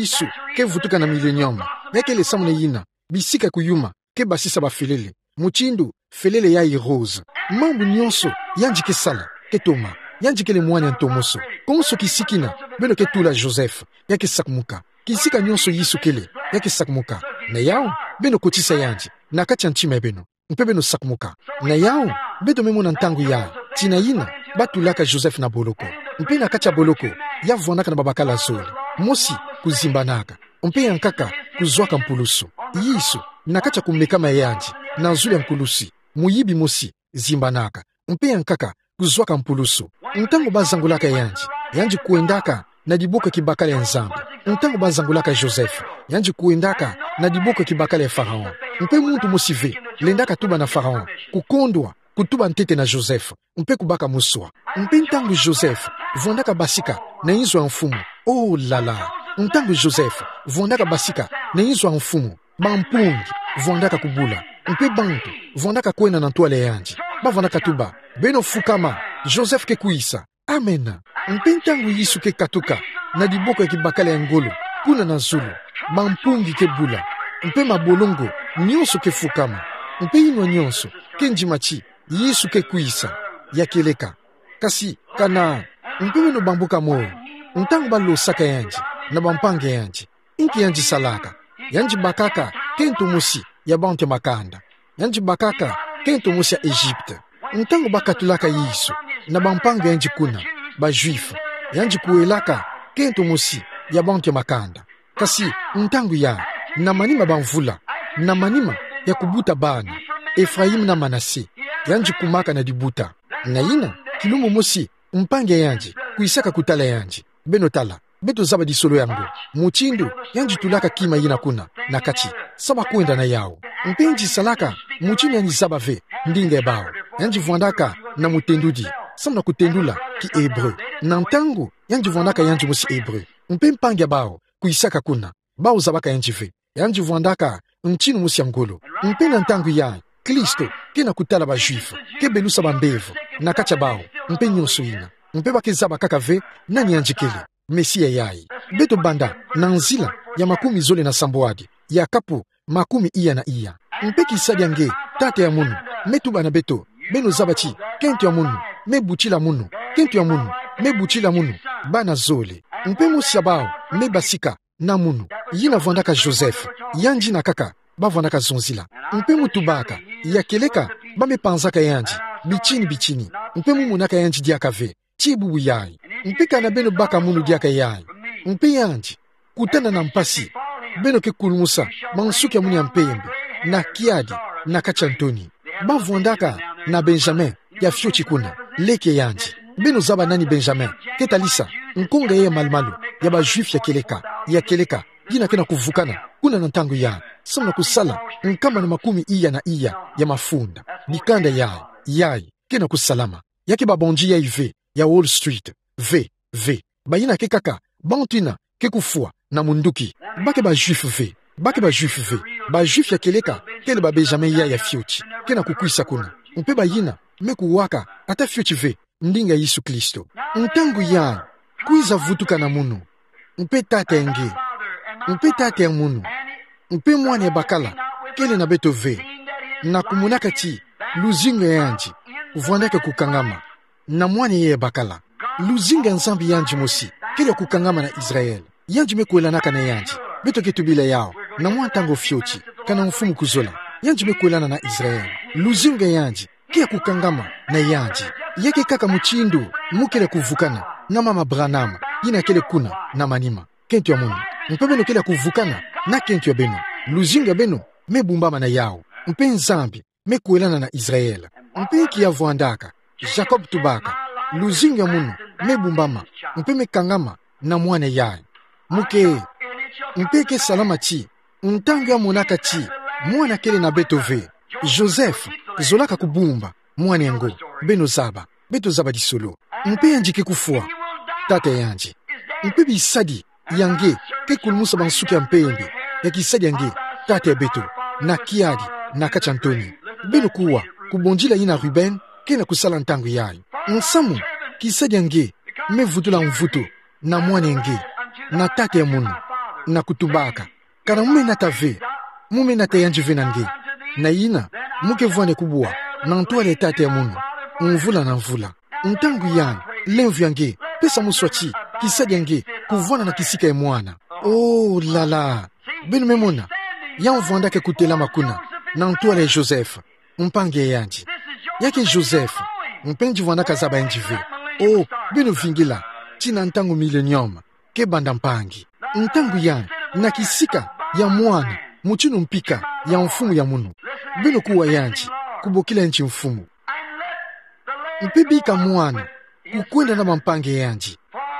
ke vutuka na millennium yake le samune yina bisika kuyuma ke basisa bafelele muchindu felele ya rose mambu nyonso yanji ke sala ke toma yanji ke le mwana ntomoso konso kisikina beno ke tula Joseph yake sakmuka kisika nyonso yisukele yake sakmuka na yao beno kotisa yanji na kacha nchime beno mpe beno sakmuka na yao beto memo na ntangu ya tina yina batulaka Joseph na boloko mpe na kacha boloko ya vonaka na babakala zoli mosi kuzimbanaka mpe yankaka kuzwaka mpulusu yisu na kacha kumekama yanji na nzuli ya nkulusi muyibi mosi zimbanaka mpe yankaka kuzwaka mpulusu ntango bazangulaka yanji kuendaka na diboka kibakala ya nzambe ntango bazangulaka Joseph yanji kuendaka na diboka kibakala ya Faraon mpe muntu mosive lendaka tuba na Faraon kukondwa kutuba ntete na Joseph mpe kubaka muswa mpe ntango Joseph vondaka basika na inzo ya mfumu oh lala ntango Joseph vondaka basika na inzo ya mfumu bampungi vondaka kubula mpe bantu vondaka kwena na ntwale yanji bavondaka tuba beno fukama Joseph ke kuisa amen mpe ntango yisu ke katuka na diboka kibakala ya ngolo kuna na zulu bampungi ke bula mpe mabolongo nyonso ke fukama mpe inwa nyonso ke njimachi yisu ke kuisa ya keleka kasi kana mpe weno bambuka moyo ntango balosaka yanji na bampange yanji inki yanji salaka yanji bakaka kento musi ya bantu makanda yanji bakaka kento musi ya Egypte ntango bakatulaka yisu na bampange yanji kuna ba juif yanji kuelaka kento musi ya bantu makanda kasi ntango ya na manima bamvula na manima ya kubuta bana Efraim na Manase yanji kumaka na dibuta na ina kilumu musi mpange yanji kuisaka kutala yanji beno tala beto zaba di solo yango muchindu yanji tulaka kima yina kuna na kachi saba kuenda na yao mpenji salaka muchindu yanji zaba ve ndinge bao yanji vwandaka na mutendudi samna kutendula ki Hebreu na ntango yanji vwandaka yanji musi Hebreu mpe mpange bao kuisaka kuna bao zabaka yanji ve yanji vwandaka nchinu musi angolo mpe na ntango ya Kristo kena kutala ba juif ke belusa bambevu na kacha bao mpe nyonso ina mpe bakezaba kaka ve nani yanjikele Mesia yai beto banda na nzila ya makumi zole na samboadi ya kapu makumi iya na iya mpe kisadi yange tate ya munu metuba na beto beno zabachi kento ya munu mebuchila munu kento ya munu mebuchila munu bana zole mpe musia bao mebasika na munu yina vondaka Joseph yanji na kaka bavondaka zonzila mpe mutubaka ya keleka bamepanzaka yanji bichini mpe mumunaka yanji diaka ve chibubu yai mpe kana beno baka munu diaka yai mpe yanji kutana na mpasi beno ke kulumusa mansuki ya muni ya mpembe na kiadi na kachantoni bavondaka na Benjamin ya fiochi kuna leke yanji beno zaba nani Benjamin ketalisa nkonga ye malmalu ya ba juif ya keleka gina kena kuvukana kuna na ntango ya samna kusala nkama na makumi iya ya mafunda nikanda yai kena kusalama yake babonji ya ive ya Wall Street v bayina ke kaka bantina ke kufua na munduki bake ba juif v ba juif ya keleka kele ba Benjamin ya fiochi kena kukwisa kuna mpe bayina mekuwaka ata fiochi v ndinga Yesu Kristo ntango ya kuiza vutuka na munu mpe tate enge mpe tate ya munu mpe mwana ya bakala kele na beto ve na kumunaka ti luzinga yanji kuvwandaka kukangama na mwana ya bakala luzinga nzambi yanji mosi kele kukangama na Israel yanji mekuelanaka na yanji beto ketubila yao na mwana tango fiochi kana mfumu kuzola yanji mekuelana na Israel luzinga yanji kia kukangama na yanji yeke kaka muchindu mukele kuvukana na mama Branham yina kele kuna na manima kento ya munu mpe beno kele kuvukana na kento ya beno luzinga beno mebumbama na yao mpe nzambi mekuelana na Israel mpe ki yavwandaka Jacob tubaka luzinga munu mebumbama mpe mekangama na mwana yai muke mpe ke salama chi ntango ya monaka chi mwana kele na beto ve Joseph zolaka kubumba mwana yango beno zaba beto zaba disolo mpe yanjike kufua tate yanji mpe bisadi yange ke kulumusa bansuki ya mpembe ya kisadi yange tate ya beto na kiadi na kachantoni beno kuwa kubonjila yina Ruben kena kusala ntango yayo nsamu kisadi yange mevutula mvuto na mwana yange na tate ya munu na kutubaka kana mume natave mume natayanji venange na ina muke vwane kubwa na ntwale tate ya munu mvula na mvula ntangu yan lenvu yange pesa muswachi kisadi yange kuvwana na kisika ya mwana. Oh lala benu memona ya mvwandake kutela makuna na ntwale Joseph mpange yanji yake Joseph mpenji vwandaka zaba enjive. Oh benu vingila tina ntangu millennium ke banda mpangi ntangu yan na kisika ya mwana muchinu mpika ya mfumu ya munu beno kuwa yanji kubokila nchi mfumu mpibika mwana kukwenda na mampange yanji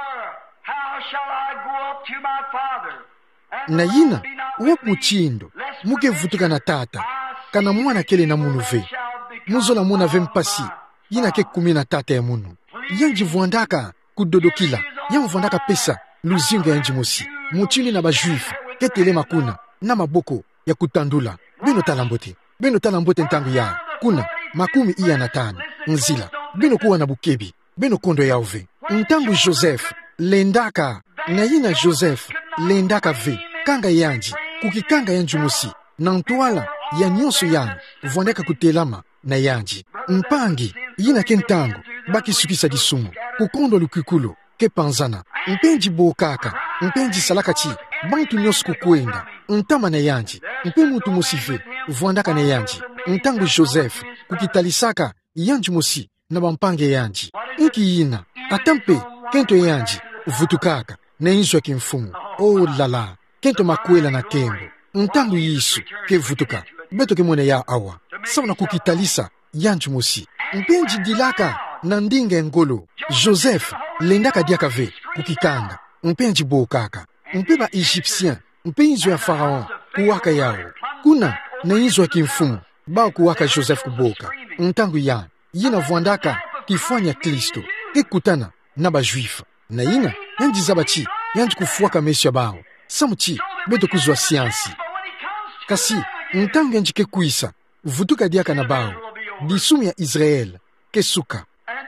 na yina wapu chindo muke vutuka na tata kana mwana kele na munu ve muzola mwana ve mpasi yina ke kumina tata ya munu yanji vwandaka kudodokila yanji vwandaka pesa luzinga yanji mosi muchini na bajuifu ketele makuna na maboko ya kutandula beno talambote ntangu ya kuna makumi iya na tano nzila beno kuwa na bukebi beno kondo ya ove ntangu Joseph lendaka na yina Joseph lendaka ve kanga yanji kukikanga yanji musi na ntwala ya nyonso yanji vwandeka kutelama na yanji mpangi yina kentangu baki sukisa disumu kukondo lukikulo ke panzana mpenji bokaka mpenji salakachi bantu nyonso kukwenda ntama na yanji mpe mutu musive vwandaka na yanji ntangu Joseph kukitalisaka yanji musi na bampange yanji iki yina atampe kento yanji vutukaka na inzo ya kimfumu. Oh lala kento makwela na tembo ntangu yisu ke vutuka beto ke mwene ya awa sauna kukitalisa yanji musi mpenji dilaka na ndinga ngolo Joseph lendaka diaka ve kukikanga mpenji bokaka mpe ba Egyptien mpe inzo ya Faraon kuwaka yao kuna na inzo ya kimfumu bao kuwaka Joseph kuboka ntangu ya yina vwandaka kifanya Kristo kekutana na bajuifu na yina yanji zabachi yanji kufuaka mesya bao samuchi beto kuzwa siansi kasi ntangu yanji kekuisa vutuka diaka na bao disumu ya Israel kesuka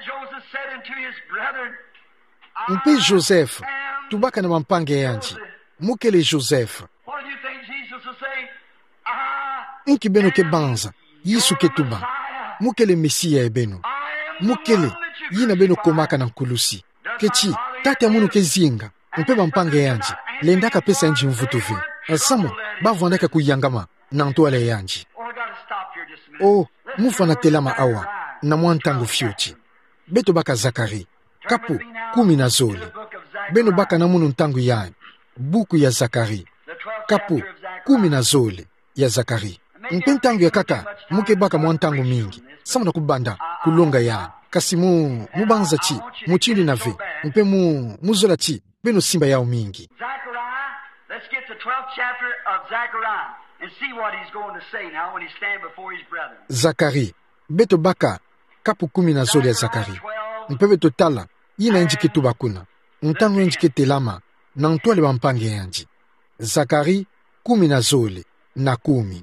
mpe Joseph tubaka na mampange yanji mukele Joseph inki beno ke banza yisu ke tuba mukele Mesia ebeno mukele yina beno komaka na nkulusi kechi tata munu ke zinga mpe mampange yanji lendaka pesa yanji mvutuve asamu bavwandaka kuyangama na ntwale yanji. Oh mufa na telama awa na mwantangu fyuchi beto baka Zakari kapu 10 beno baka na munu ntangu ya buku ya Zakari kapu 10 ya Zakari mpe ntangu ya kaka muke baka mwantangu mingi samu na kubanda kulonga ya kasi mubanza chi muchili na ve mpe muzola chi beno simba yao mingi. Let's get to 12th chapter of Zechariah and see what he's going to say now when he stand before his brethren. Zakari beto baka kapu 10 ya Zakari mpe beto tala yina yanji kituba kuna ntangu yanji ketelama na ntwale bampange yanji. Zakari 10 na 10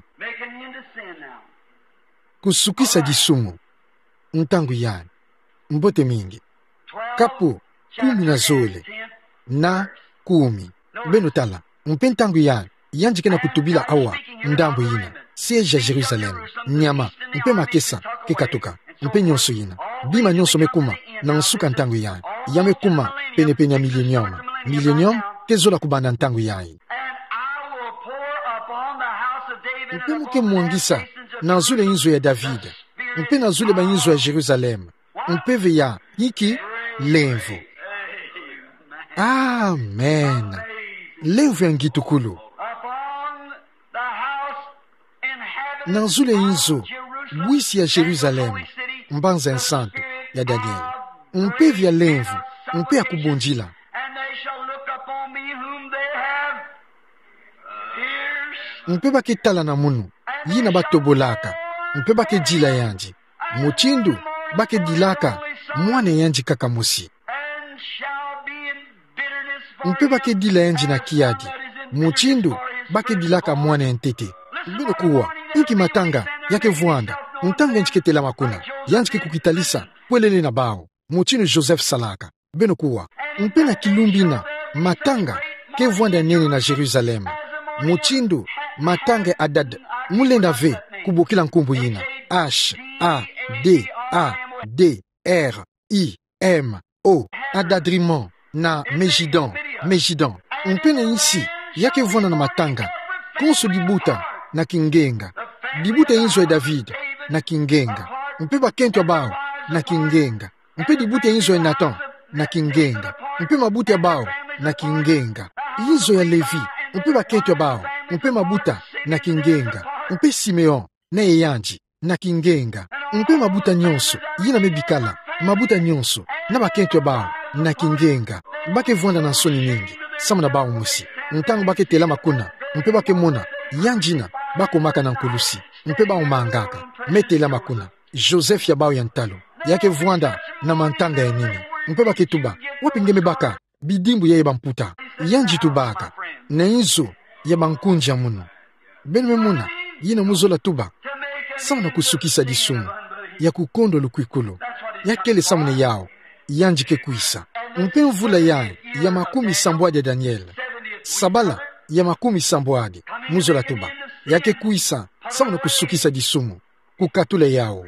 kusukisa disumu ntangu yani mbote mingi kapu 10 na 10 beno tala mpe ntangu yani yanji kena kutubila awa ndambo yina siege ya Jerusalem nyama mpe makesa kekatoka mpe nyonso yina bima nyonso mekuma na nsuka ntangu yani yamekuma pene ya millennium kezola kubanda ntangu yani mpe muke mwangisa na zule inzo ya David mpe na zule ba inzo ya Jerusalem mpe veya hiki lenvu. Amen. Lenvu ya ngitukulu na zule inzo bwisi ya Jerusalem mbanza nsanto ya Daniel mpe vya lenvu mpe ya kubonjila mpe bakitala na munu yina batobolaka mpe bakejila yanji muchindu bakedilaka mwane yanji kaka musi mpe bakedila yanji na kiadi muchindu bakedilaka mwane ntete bino kuwa inki matanga yake vuanda ntanga yanji ketela makuna yanji kukitalisa kwelele na bao muchinu Joseph salaka bino kuwa mpe na kilumbina matanga ke vwanda nene na Jerusalem muchindu matange adad mulenda ve kubukila nkumbu yina H-A-D-A-D-R-I-M-O adadrimon na Megidon mpene insi yake vwana na matanga konso dibuta na kingenga dibuta inzo ya David na kingenga mpe bakentwa bao na kingenga mpe dibuta inzo ya Nathan na kingenga mpe mabuta bao na kingenga inzo ya Levi mpe bakentwa bao mpe mabuta na kingenga mpe Simeon na Eyanji na kingenga mpe mabuta nyonso yina mebikala mabuta nyonso na bakentwa bao na kingenga bake vwanda na nsoni mingi sama na bao musi ntango bake tela makuna mpe bake mona yanjina bako maka na nkulusi mpe bao mangaka metela makuna Joseph ya bao ya ntalo yake vwanda na mantanga ya nini mpe bake tuba wapingeme baka bidimbu ya yebamputa yanji tubaka na inzo ya bankunja muno benwe muna yina muzola tuba sama na kusukisa disumu ya kukondo lukwikulu yakele samune yao yanji ke kuisa mpe mvula yae ya makumi sambwade Daniel sabala ya makumi sambwade muzola tuba yake kuisa sama na kusukisa disumu kukatule yao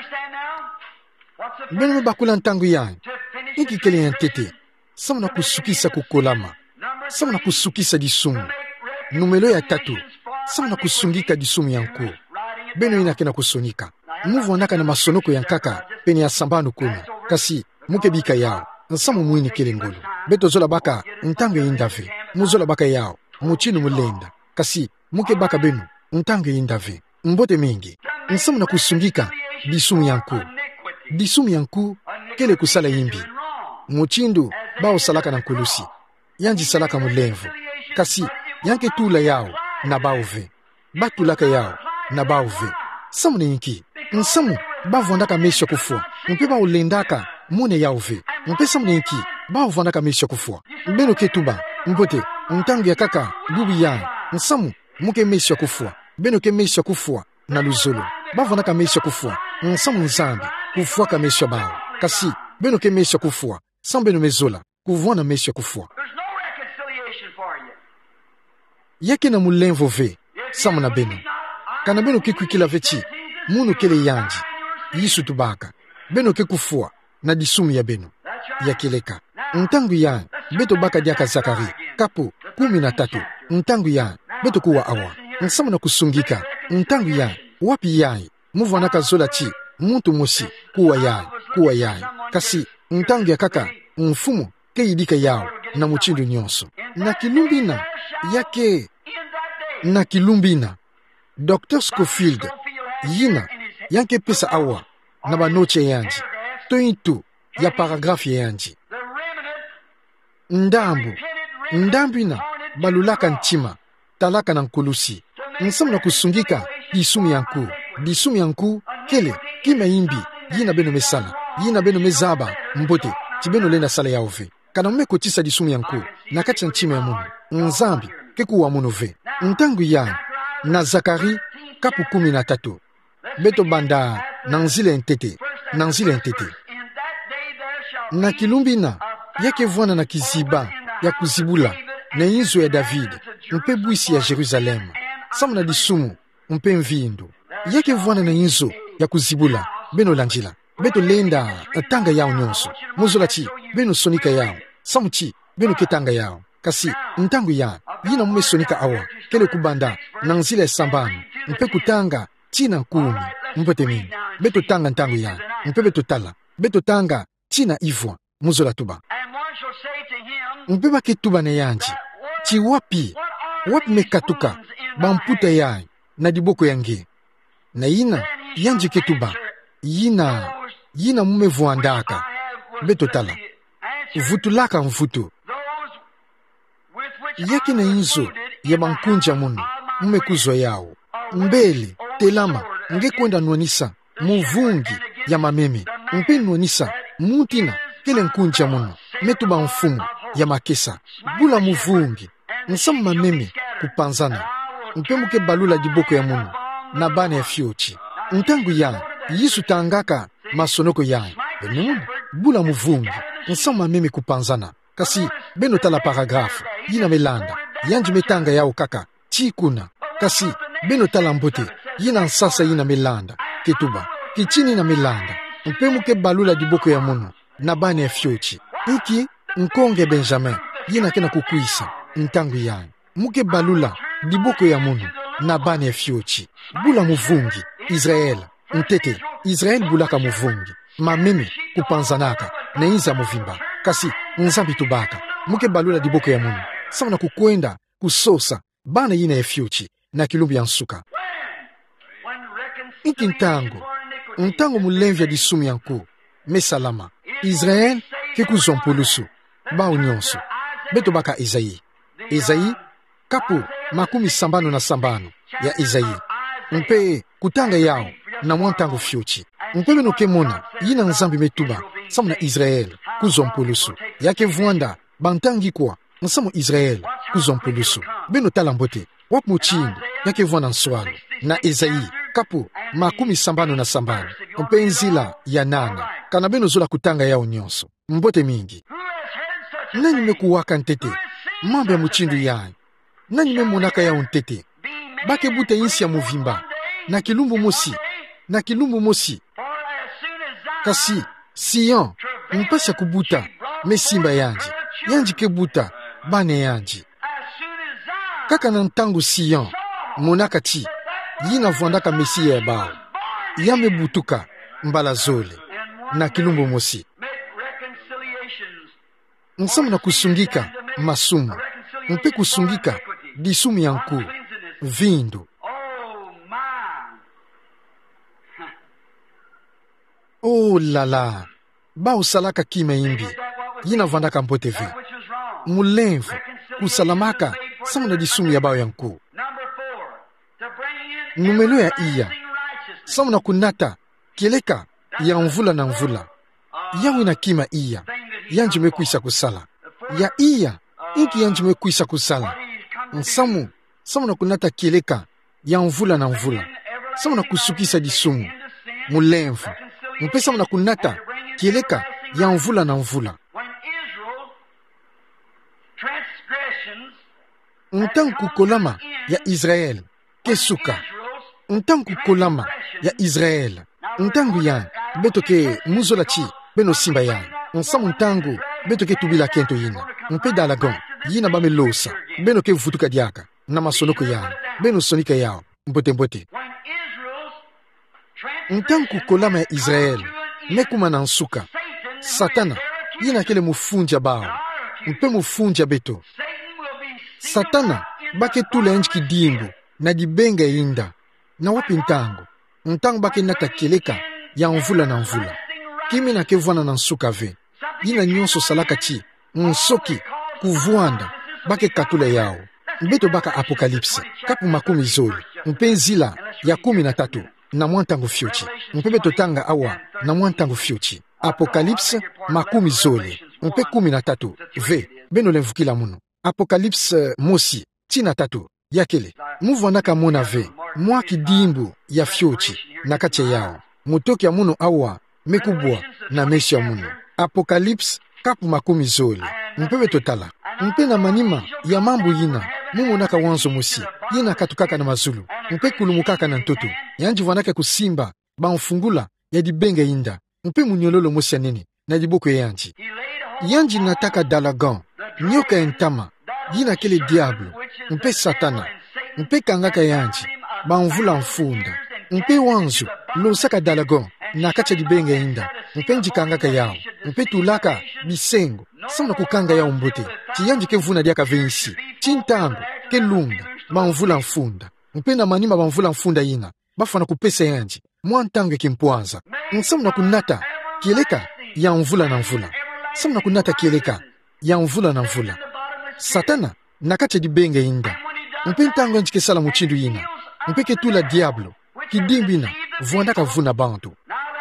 benwe bakula ntangu yae ikikele yantete sama na kusukisa kukolama sama na kusukisa disumu numelo ya tatu sama na kusungika disumu yanku beno inake na kusonika muvu anaka na masonoko yankaka pene ya sambanu kuna kasi muke bika yao nsamu muini kelengolo beto zola baka ntango indave muzola baka yao muchinu mulenda kasi muke baka benu ntango indave mbote mingi nsamu na kusungika disumu yanku kele kusala imbi muchindu bao salaka na nkulusi yanji salaka mulenvu kasi yanke tula yao na baove batulaka yao na baove samu ne yinki nsamu bavondaka mesha kufua mpe baulendaka mune yaove mpe samu ne yinki bavondaka mesha kufua beno ketuba mpote ntangu ya kaka dubi ya nsamu muke mesha kufua beno ke mesha kufua na luzolo bavondaka mesha kufua nsamu nzambi kufua ka mesha bao kasi beno ke mesha kufua samu beno mezola kuvwana mesha kufua yake na mulenvo ve samu na beno kana beno ke kwikila vechi munu kele yanji yisu tubaka beno ke kufua na disumu ya beno yakeleka ntangu ya beto baka diaka Zakari kapo 13 ntangu ya beto kuwa awa nsamu na kusungika ntangu ya wapi yai muvu anaka zola chi muntu musi kuwa yai kasi ntangu ya kaka mfumu ke yidika yao na muchindu nyonso na kilumbina yake na kilumbina Dr. Scofield yina yanke pesa awa na banoche yanji tointu ya paragrafi yanji ndambina balulaka nchima talaka na nkulusi nsamu na kusungika disumu yanku kele kima imbi yina beno mesala yina beno mezaba mbote tibeno lenda sala ya ove kana mmekotisa disumu yanku na kati ya nchima ya munu nzambi kekuwa munu ve ntangu ya na Zakari kapu 13 beto banda nanzile ntete na kilumbina yake vwana na kiziba ya kuzibula na inzo ya David mpe buisi ya Jerusalem samu na disumu mpe mvindu yake vwana na inzo ya kuzibula beno lanjila beto lenda tanga yao nyonso muzola chi beno sonika yao samu chi beno ketanga yao kasi ntangu ya yina mume sonika awa kele kubanda na nzila sambanu mpe kutanga china 10 mpote mingi beto tanga ntangu ya mpe beto tala beto tanga china ivwa muzola tuba mpe baketuba na yanji chi wapi mekatuka bamputa yai na diboko yange na yina yanji ketuba yina mume vuandaka beto tala vutulaka mvuto yake na inzo ya bankunja muno mume kuzwa yao mbele telama nge kwenda nuanisa muvungi ya mameme mpe nuanisa mutina kele nkunja muno metuba mfumu ya makesa bula muvungi nsamu mameme kupanzana mpe muke balula diboko ya muno na bana ya fiochi ntangu ya yisu tangaka masonoko ya benu bula muvungi nsamu mameme kupanzana kasi beno tala paragrafu yina melanda yanji metanga yao kaka chikuna kasi beno talambote yina nsasa yina melanda ketuba kichini na melanda mpemuke balula diboko ya munu na bane ya fiochi iki nkonge Benjamin yina kena kukuisa ntangu yani muke balula diboko ya munu na bane ya fiochi bula muvungi Israel ntete Israel bulaka muvungi mameme kupanzanaka na inza muvimba kasi nzambi tubaka muke balula diboko ya munu sawa na kukwenda kusosa bana yina ya fiochi na kilumbi ya nsuka iki ntango mulemvya disumi yanku mesalama Israel kekuzompulusu bao nyonso beto baka Ezayi kapu makumi sambano na sambano ya Ezayi mpe kutanga yao na mwantango fiochi mpe beno kemona yina nzambi metuba samu na Israel kuzompulusu yake vuanda bantangi kwa nsamu Israel kuzompulusu beno talambote wap muchindu yake vuanda nswalo na Ezayi kapu makumi sambano na sambano mpe nzila ya nana kana beno zola kutanga yao nyonso mbote mingi nani mekuwaka ntete mambo ya muchindu yanyu nani memonaka yao ntete bake bute insi ya muvimba na kilumbu mosi kasi Sion mpasa kubuta mesimba yanji kebuta bane yanji kaka na ntangu Sion monaka ti yina vuandaka Mesia ya bao yame butuka mbala zole na kilumbu mosi nsamu na kusungika masumu mpe kusungika disumu yanku vindo oh lala bao salaka kima imbi yina vandaka mpote vi mulemvu kusalamaka samu na disumu ya bao yanku numelo ya iya samu na kunata keleka ya mvula na mvula yawe na kima iya yanji mekuisa kusala ya iya inki yanji mekuisa kusala nsamu na kunata keleka ya mvula na mvula samu na kusukisa disumu mulemvu mpe samu na kunata keleka ya mvula na mvula ntangu kolama ya Israel kesuka ntangu kolama ya Israel ntangu yan betoke muzola chi beno simba yan nsamu ntangu betoke tubila kento yina mpe dalagon yina bamelosa beno ke vutuka diaka na masonoko yan beno sonika yao mbote ntangu kolama ya Israel mekuma na nsuka Satana yina kele mufunja bao mpe mufunja beto Satana bake tula enji kidimbu na dibenga inda na wapi ntangu bake nata keleka ya mvula na mvula kimi na kevwana na nsuka ve yina nyonso salaka chi nsoki kuvuanda bake katula yao mbeto baka Apokalipse kapu makumi zoli mpe nzila ya 13 na mwantango fiochi mpe beto tanga awa na mwantango fiochi Apokalipse makumi zoli mpe 13 ve beno lemvukila muno Apokalipse mosi tina 3 yakele muvwanaka mona ve mwaki dimbu ya fiochi na kache yao mutoki ya muno awa mekubwa na meshi ya muno Apokalipse kapu makumi zoli mpe beto tala mpe na manima ya mambo yina mumonaka wanzo mosi yina katukaka na mazulu mpe kulumukaka na ntoto yanji vanaka kusimba banfungula ya dibenge inda mpe munyololo mosi ya nene na diboko yanji nataka Dalagan nyoka entama yina kele diablo mpe Satana mpe kangaka yanji banvula mfunda mpe wanzo losaka Dalagan na kacha dibenge inda mpe njikangaka yao mpe tulaka bisengo sauna kukanga yao mbote chiyanji kevuna diaka vensi chintango kelunga banvula mfunda mpe na manima banvula mfunda yina bafana kupesa yanji mwantango kimpwanza sauna kunata keleka ya mvula na mvula sauna kunata keleka ya mvula na mvula Satana nakacha dibenge inda mpe ntango yanji kesala muchindu yina mpe ketula diablo kidimbina vuandaka vuna bantu.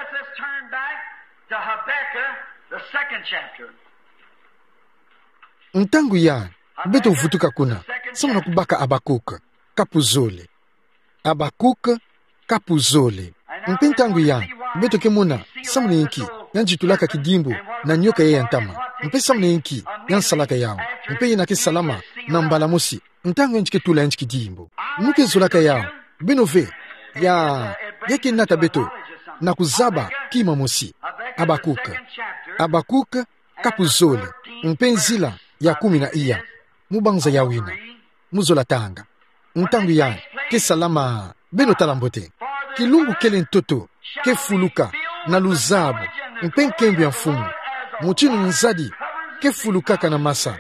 Ntangu ya beto vutuka kuna sama na kubaka Abakuk kapuzole Abakuk kapuzole mpe ntangu ya beto kemona sama na yinki yanji tulaka kidimbu na nyoka ya ntama mpe sama na yinki yansalaka yao mpe yina ke salama na mbala mosi ntango enjike tula enjiki dimbo muke zolaka yao beno ve ya yake nata beto na kuzaba kima mosi abakuka kapuzole mpenzila ya 10 na iya mubanza ya wina muzola tanga ntango ya ke salama beno talambote kilungu kele ntoto ke fuluka na luzabu mpenkembe ya mfumu muchinu nzadi ke fuluka kana masa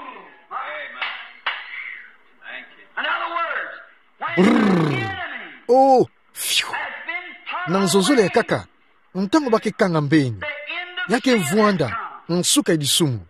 oh fiu na nzozole ya kaka ntango bake kanga mbeni yake mvuanda nsuka idisumu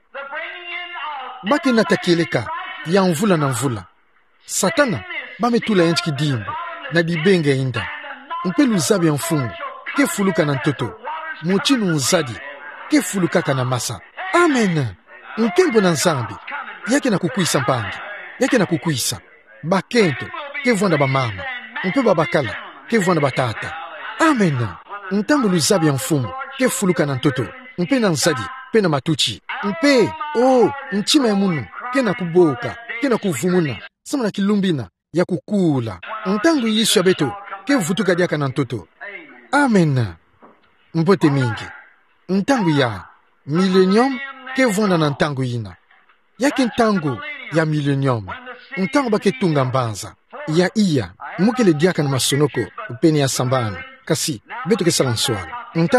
bake natakeleka ya mvula na mvula satana bametula enjiki dimbo na dibenge inda mpe luzabu ya mfumu ke fuluka na ntoto muchinu nzadi ke fuluka kana masa amen nkembo na nzambi yake na kukwisa mpangi yake na kukwisa bakento ke vwanda bamama mpe babakala ke vwanda batata amen ntango luzabu ya mfumu ke fuluka na ntoto mpe na nzadi mpe na matuchi mpe nchima ya munu ke na kuboka ke na kuvumuna sama na kilumbina ya kukula ntango Yesu ya beto ke vutuka diaka na ntoto amen mpote mingi ntango ya millennium ke vwanda na ntango ina yake ntango ya millennium ntango bake tunga mbanza ya iya mukele diaka na masonoko upeni ya sambano kasi beto ke sala nswala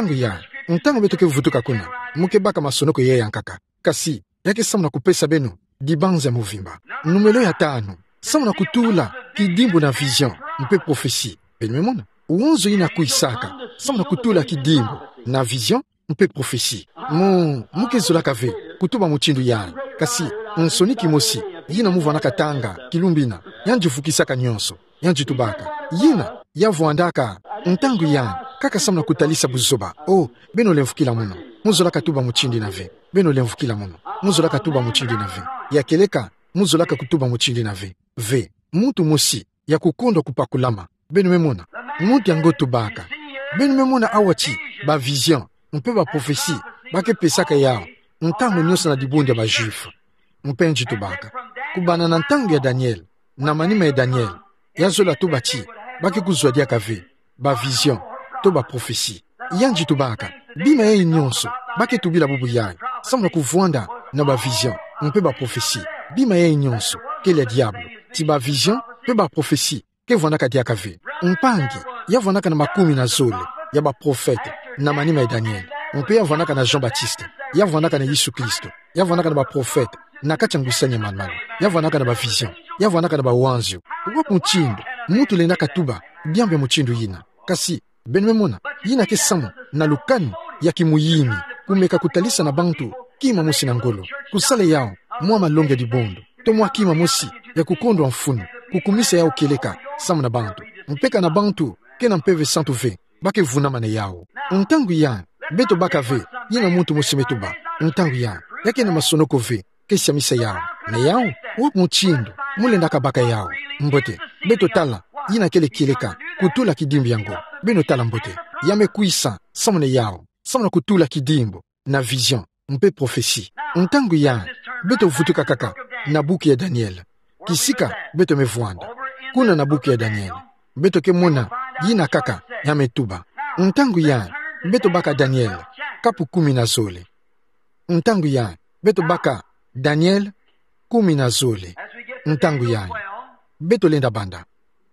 ntango beto ke vutuka kuna muke baka masonoko ye yankaka kasi yake samu na kupesa beno dibanza ya movimba numelo ya 5 samu na kutula kidimbo na vision mpe profesi benimemona uonzo ina kuisaka samu na kutula kidimbo na vision mpe profesi muke zolaka ve kutuba muchindu ya kasi nsoniki mosi yina muvana katanga kilumbina yanjifukisaka nyonso yanjitubaka yina yavwandaka ntango ya kaka samna kutalisa buzoba beno lemfukila muno muzolaka tuba muchindi na ve beno lemfukila muno muzolaka tuba muchindi na ve yakeleka muzolaka kutuba muchindi na ve mutu mosi ya kukondo kupakulama beno memona mutu yango tubaka beno memona awachi ba vision mpe ba profesi bake pesaka yao ntango nyonso na dibundi ya ba juif mpe njitubaka kubana na ntango ya Daniel na manima ya Daniel yazola to bachi bake kuzwa diaka ve ba vision to ba profesi yanji tubaka bima ye nyonso bake tubila bubu yayo samna kuvwanda na ba vision mpe ba profesi bima ye nyonso ke le diable ti ba vision pe ba profesi ke vwandaka diaka ve mpangi ya vwandaka na 10 na zole ya ba profete na manima ya Daniel mpe ya vwandaka na Jean-Baptiste ya vwandaka na Yesu Kristo ya vwandaka na ba profete na kachangusanya manmano ya vwandaka na ba vision ya vwandaka na ba wanzio wapu mchindo mutu lenda katuba diambe mchindo yina kasi benmemona yina ke samu na lukani ya kimuyimi kumeka kutalisa na bantu kima musi na ngolo kusale yao mwa malonge di bondo to mwa kima musi ya kukondo mfunu kukumisa yao keleka samu na bantu mpeka na bantu kena mpeve santu ve bake vunama na yao ntangu ya beto baka ve yina muntu musi metuba ntangu ya yake na masonoko ve kesi ya misa yao na yao wapu mchindo mulenda kabaka yao mbote beto tala yina kele kileka kutula kidimbo yango beno tala mbote yame kuisa samuna yao samuna kutula kidimbo na vision mpe profesi ntangu ya beto vutuka kaka na buku ya Daniel kisika beto mevwanda kuna na buku ya Daniel beto ke mona yina kaka yame tuba ntangu ya beto baka Daniel kapu 10 na zole ntangu ya beto baka Daniel 10 na zole ntangu ya beto lenda banda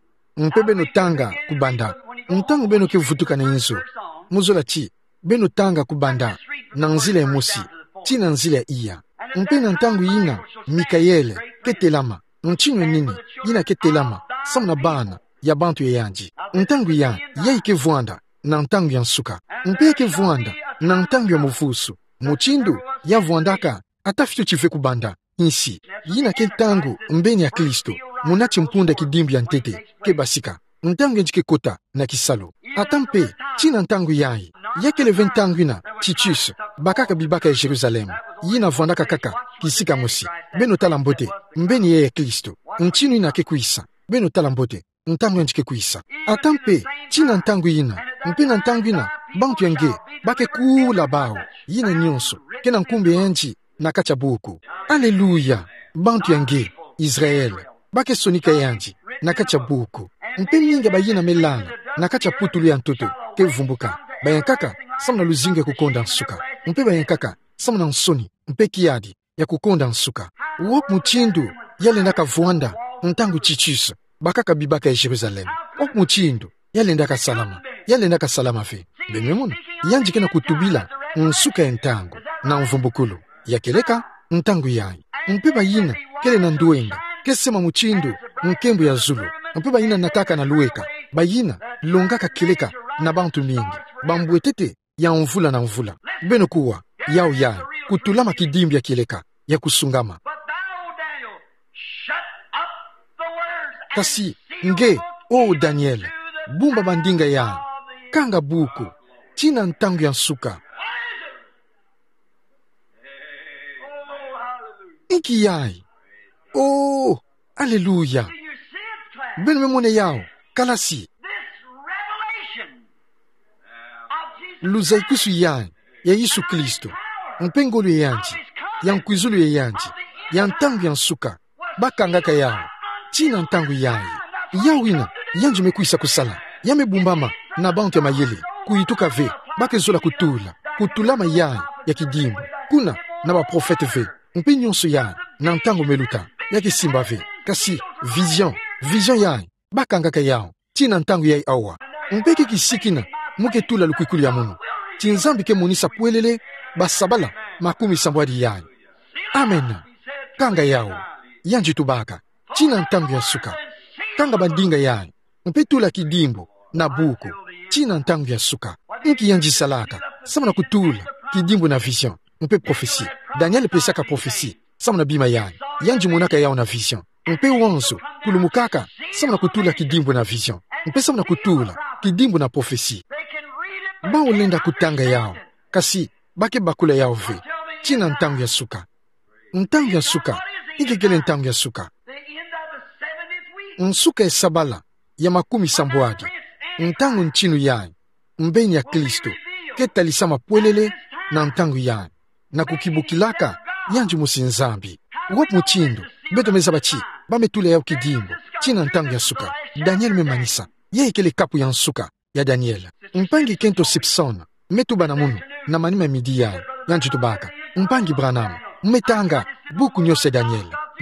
mpe beno tanga kubanda ntango beno ke vutuka na inso muzola chi beno tanga kubanda na nzila ya mosi chi na nzila ya iya mpe na ntango yina Mikaele ketelama nchinyo nini yina ketelama samna bana ya bantu ya yanji ntango ya yai vwanda na ntango ya nsuka mpe vwanda na ntango ya mufusu muchindu ya vwandaka atafitu chife kubanda insi yina ntango mbeni ya Kristo munachi mpunda kidimbi ya ntete ke basika ntango njike kota na kisalo atampe china ntango yayi yakele ventango ina Titus bakaka bibaka ya Jerusalem yina vwandaka kaka kisika mosi beno tala mbote mbeni ye ya Kristo nchinu ina ke kuisa beno tala mbote ntango njike kuisa atampe china ntango ina mpena ntango ina bantu yange bake kula bao yina nyonso kena nkumbe yanji na kacha buku aleluya bantu yange Israel bake sonika yanji nakacha buku mpe minga bayina melana nakacha putulu ya ntoto ke vumbuka bayankaka samna luzinga kukonda nsuka mpe bayankaka samna nsoni mpe kiadi ya kukonda nsuka wop muchindu yale naka vuanda ntangu chichisa bakaka bibaka ya Jerusalem wop muchindu yale ndaka salama fe bememuna yanji kena kutubila nsuka ya ntangu na mvumbukulu ya keleka ntangu yayi mpe bayina kele na nduenga kesema muchindu nkembu ya Zulu mpe bayina nataka na lueka bayina longaka keleka na bantu mingi bambwetete ya mvula na mvula beno kuwa yao yayi kutulama kidimbi ya keleka ya kusungama kasi nge Daniel bumba bandinga yayi kanga buku china ntangu ya nsuka iki yayi Hallelujah. Ben memone yao kalasi luzai kusu ya Yesu Kristo mpengolu yanji ya nkwizulu yanji ya ntangu ya nsuka bakangaka yao china ntangu yayi yawina yanji mekuisa kusala yamebumbama na bantu ya mayele kuituka ve bakezola kutulama yayi ya kidimbu kuna na baprofete ve mpe nyonso yayi na ntangu meluka yaki simba ve kasi vision yayi bakangaka yao china ntangu yayi awa mpeke kisikina muke tula lukwikulu ya munu chinzambi ke munisa puelele basabala makumi sambwadi yayi amen kanga yao yanji tubaka china ntangu ya suka kanga bandinga yayi mpe tula kidimbo na buku china ntangu ya suka nki yanji salaka samana kutula kidimbo na vision mpe profesi Daniel pesaka profesi samana bima yayi yanji munaka yao na vision mpe wanzo kulumukaka samana kutula kidimbo na vision mpe samana kutula kidimbo na profesi bao lenda kutanga yao kasi bake bakula yao ve china ntangu ya suka ikekele ntangu ya suka nsuka ya sabala ya makumi sambwadi ntangu nchinu yayi mbeni ya Kristo ketalisama pwelele na ntangu yayi na kukibukilaka yanji musinzambi wop muchindu beto meza bachi bametule yao kidimbo china ntangu ya suka Daniel memanisa ye ikele kapu ya nsuka ya Daniel mpangi kento Simpson metuba na munu na manima midi yayi yanji tubaka mpangi Branham metanga buku nyose Daniel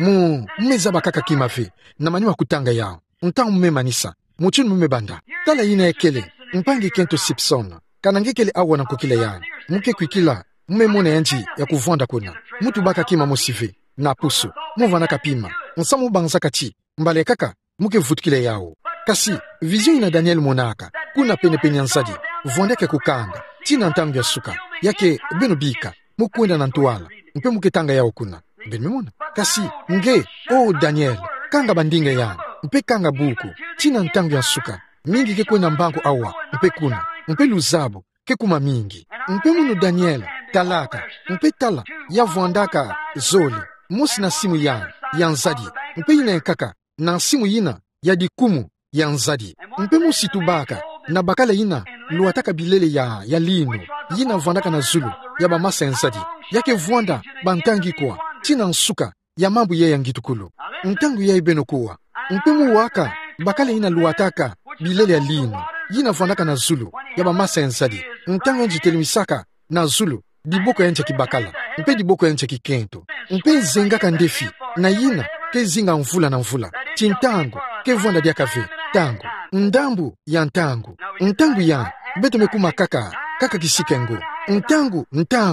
mmeza bakaka kimafe na manima kutanga yao ntangu mmemanisa muchinu mmebanda tala ina ekele mpangi kento Simpson kanangekele awa na kukile yayi muke kwikila mmemona yanji ya kuvonda kuna mutu baka kima musive na pusu muvana kapima nsamu bangsaka chi mbale kaka muke vutkile yao kasi vision ina Daniel monaka kuna pene ansadi vondeke kukanga china ntangu ya suka yake beno bika mukwenda na ntuala mpe muke tanga yao kuna benimona kasi nge Daniel kanga bandinga yana mpe kanga buku china ntangu ya suka mingi ke kwenda mbangu awa mpe kuna mpe luzabu ke kuma mingi mpe munu Daniel talaka mpe tala ya vondaka zoli musi na simu ya nzadi mpe ina nkaka na simu yina ya dikumu ya nzadi mpe musi tubaka na bakala yina luataka bilele ya lino yina vondaka na zulu ya bamasa nzadi yake vonda bantangi kwa china nsuka ya mambu ya ngitukulu ntangu ya ibeno kuwa mpe muwaka bakala yina luataka bilele ya lino yina vondaka na zulu ya bamasa nzadi ntangu yanji telemisaka na zulu diboko yanche kibakala mpe diboko yanche kikento mpe zengaka ndefi na yina ke zinga mvula na mvula chintango ke vonda diakave tango ndambu ya ntangu ya beto mekuma kaka kisikengo ntangu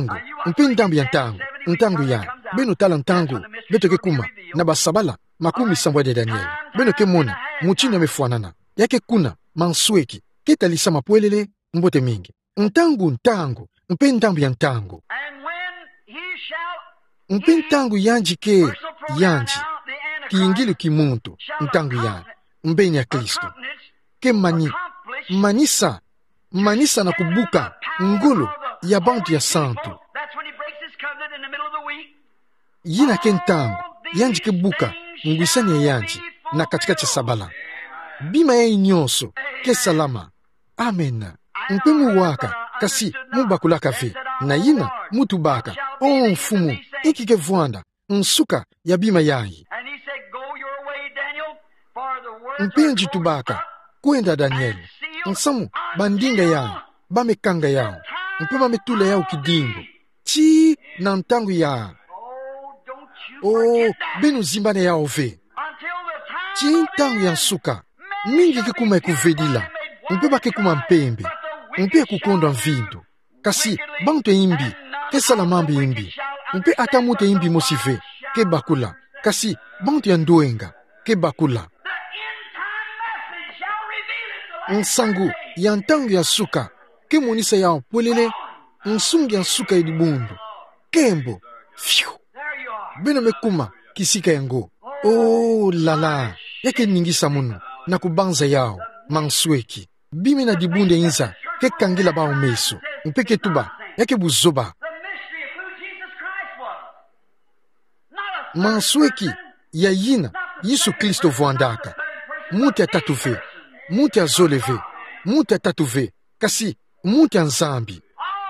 mpe ndambu ya ntangu ya beno tala ntangu beto ke kuma na basabala makumi sambwa de Daniel beno ke mona muchina mefuanana yake kuna mansweki ketalisa mapwelele mbote mingi ntangu mpe ndambu ya ntangu mpe ntangu yanji ke yanji kiingili kimuntu ntangu ya mbeni ya Kristo ke manisa na kubuka ngulu ya bantu ya santu yina ke ntangu yanji ke buka ngwisani ya yanji na katikati sabala bima ya inyonso ke salama amen mpe muwaka kasi mubakulaka ve na yina mutubaka mfumu ikike vwanda nsuka ya bima yayi mpenji tubaka kwenda Daniel nsamu bandinga yao bamekanga yao mpe bametula yao kidingo chi na ntangu ya benu zimbane yao ve chi ntangu ya nsuka mingi kikuma ekuvedila mpe bakekuma mpembe mpe kukonda mvindo kasi bantu imbi kesala mambi imbi mpe atamute imbi mosive ke bakula kasi bantu ya ndoenga ke bakula nsangu ya ntangu ya suka ke monisa ya polele nsungi ya suka edibundo kembo fiu beno mekuma kisika yango lala yake ningisa muno na kubanza yao mansweki bimi na dibunde inza ke kangila ba umeso mpeke tuba yake buzoba mansweki ya yina Yesu Kristo vuandaka muti atatuve muti azoleve muti atatuve kasi muti anzambi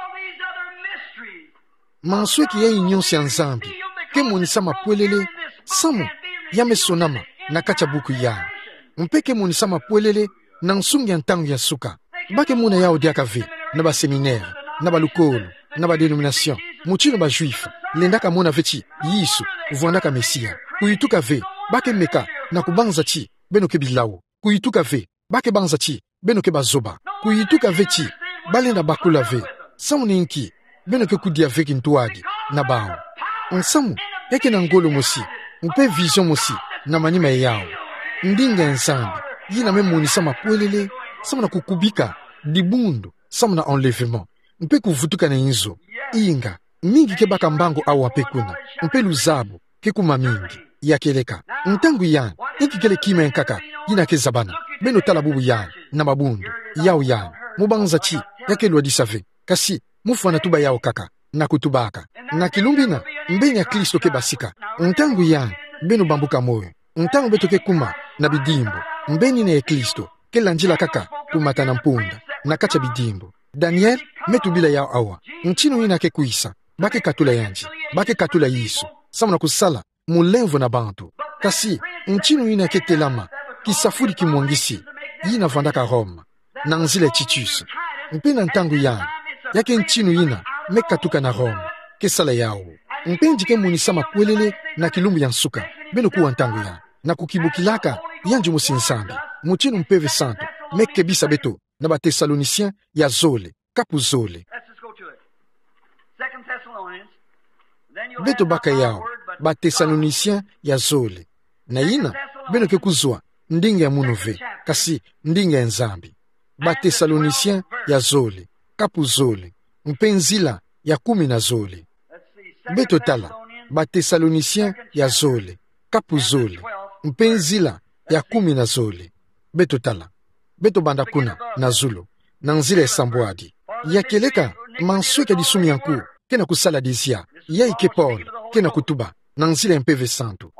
mansweki ya inyonsi anzambi ke monisa mapwelele samu ya mesonama na kacha buku ya mpeke monisa mapwelele na nsungi ya ntangu ya suka bake muna yao diaka ve na ba seminaire na ba lukolo na ba denomination muchino ba juif lendaka mona vechi Yesu vuandaka Mesia kuyituka ve bake meka na kubanza chi beno ke bilawo kuyituka ve bake banza chi beno ke bazoba kuyituka ve chi balenda bakula ve samu ninki beno ke kudia ve kintuadi na bao nsamu yake na ngolo mosi mpe vision mosi na manima yao ndinga ensambi yina memoni sama kwelele sama na kukubika dibundo sama na enlèvement mpe kuvutuka na inzo inga mingi ke baka mbango awa pekuna mpe luzabu ke kuma mingi yakeleka ntangu yan ikikele kima enkaka yina ke zabana beno talabubu yan na mabundo yao yan mubanza chi yake lwa disave kasi mufana tuba yao kaka na kutubaka na kilumbina mbeni ya Kristo ke basika ntangu yan beno bambuka moyo ntangu beto ke kuma na bidimbo mbeni na Kristo ke lanjila kaka kumata na mpunda na kacha bidimbo Daniel metubila yao awa nchino ina ke kuisa bake katula yanji bake katula Yesu samuna kusala mulenvo na bantu kasi nchino ina ke telama kisafuri kimwangisi yina vandaka Roma na nzile Titus mpena ntangu yan yake nchino ina mekatuka na Roma kesala yao mpenji ke munisa mapwelele na kilumbu ya nsuka beno kuwa ntangu yan na kukibukilaka yanju musinsambi muchino mpeve santo mekebisa beto na ba Thessaloniciens ya zole kapu zole beto baka yao ba Thessaloniciens ya zole na ina beno ke kuzwa ndinga ya munove kasi ndinga ya nzambi ba Thessaloniciens ya zole kapu zole mpenzila ya 10 na zole beto tala ba Thessaloniciens ya zole kapu zole mpenzila ya 10 na zole beto tala beto banda kuna na zulo na nzila esambwadi yakeleka mansweka disumi yanku kena kusala dizia ya ike Paul kena kutuba na nzila mpeve santo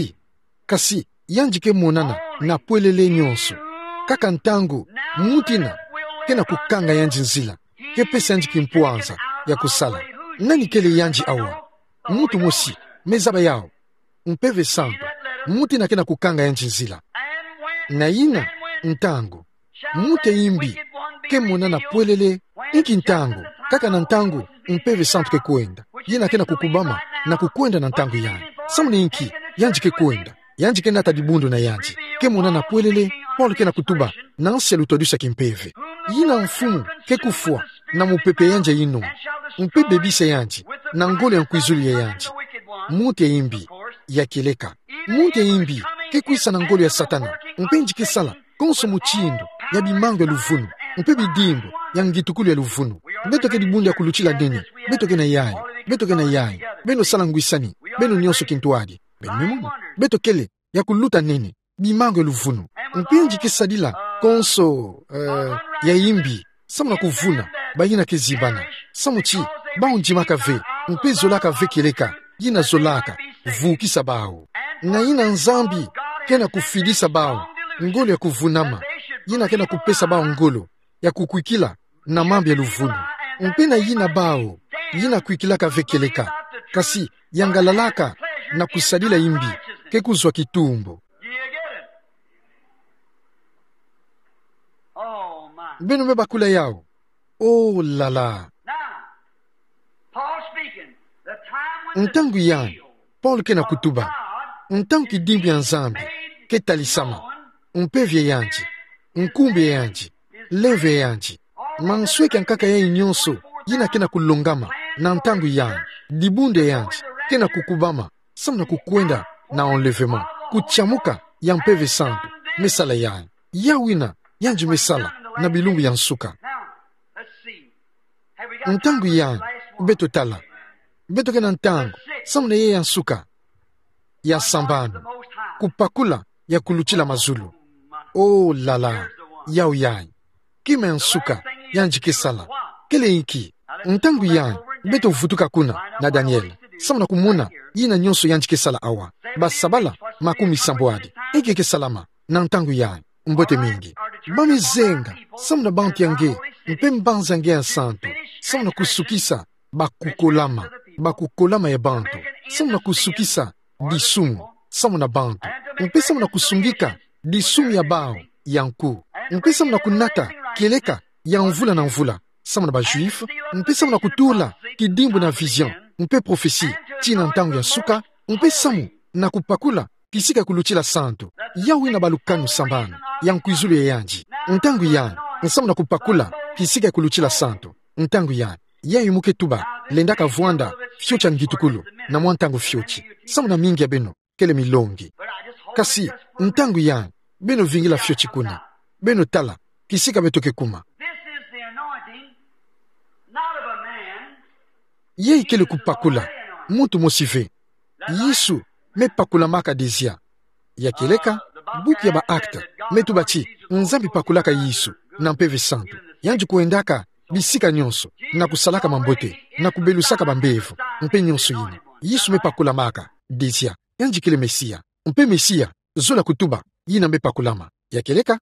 kasi yanjike monana na pwelele nyonso kaka ntangu mutina kena kukanga yanji nzila kepesa yanjiki mpuanza ya kusala nani kele yanji awa mutu mosi mezaba yao mpeve santo mutina kena kukanga yanji nzila na ina ntangu mute imbi ke monana pwelele inki ntangu kaka na ntangu mpeve santo ke kuenda yina kena kukubama na kukwenda na ntangu yani samuni inki yanji ke kuenda yanji ke nata dibundo na yanji ke monana pwelele Paul kena kutuba na ansia lutodusa kimpeve yina mfumu ke kufua na mupepe yanje yino mpe bebise yanji na ngole yankuizuli ya yanji mute imbi ya kileka mute imbi ke kuisa na ngole ya satana mpe njike sala konso muchindo ya bimango ya luvunu mpe bidimbo ya ngitukulu ya luvunu beto ke dibundo ya kuluchila deni beto ke na yai beno sala nguisani beno nyonso kintuadi beno beto kele ya kuluta nene bimango ya luvunu mpe njike sadila konso ya imbi samu na kuvuna bayina ke zibana samu chi bao njimaka ve mpe zolaka ve keleka yina zolaka vukisa bao na yina nzambi kena kufidisa bao ngolo ya kuvunama yina kena kupesa bao ngolo ya kukwikila na mambi ya luvunu mpena yina bao yina kuikilaka vekeleka kasi yangalalaka na kusadila imbi ke kuzwa kitumbo beno me bakula yao. Oh la la. Ntangu yani, Paul kena kutuba. Ntangu kidimbi ya nzambi, ke talisama. Mpevye yanji, nkumbi yanji, leve yanji. Mansweke nkaka ya inyonso, yina kena kulongama. Na ntangu yani, dibunde yanji, kena kukubama. Samna kukwenda na enlèvement. Kuchamuka ya mpeve santo. Mesala yani. Yawina, yanji mesala. Na bilumbu ya nsuka. Ntangu yani, beto tala. Beto kena ntangu, samna ye ya nsuka. Ya sambano. Kupakula ya kuluchila mazulu. Oh lala, yao yani. Kime nsuka, yanji kesala. Kele inki. Ntangu yani, beto vutuka kuna na Daniel. Samna kumuna, yina nyonso yanji kesala awa. Basabala, makumi samboadi. Eke kesalama, na ntangu yani, mbote mingi. Bami zenga, samna banti yange, mpe mbanzange ya santo. Samna kusukisa, bakukolama ya bantu. Samna kusukisa, disumu, samna bantu. Mpe samna kusungika, disumu ya bao, yanku. Mpe samna kunata, keleka, ya mvula na mvula. Samna ba juif, mpe samna kutula, kidimbu na vision. Mpe profesi, tina ntangu ya suka. Mpe samu, na kupakula, kisika kuluchila santo. Yawi na balukanu sambano, yankuizulu ya yanji. Ntangu yani, nsamu na kupakula, kisika kuluchila santo. Ntangu yani, yayi muke tuba, lendaka vuanda, fiocha ngitukulu, na mwantangu fiochi. Samu na mingi ya beno, kele milongi. Kasi, ntangu yani, beno vingila fiochi kuna. Beno tala, kisika betoke kuma. Yayi kele kupakula, muntu mosive. Yesu, me pakula maka dezia. Ya keleka, buki ya ba akta, metu bachi, nzambi pakulaka Yesu, na mpeve santo. Yanji kuendaka, bisika nyonso, na kusalaka mambote, na kubelusaka bambevu, mpe nyonso yina. Yesu me pakula maka, dezia, yanji kele mesia. Mpe mesia, zola kutuba, yina me pakulama. Ya keleka,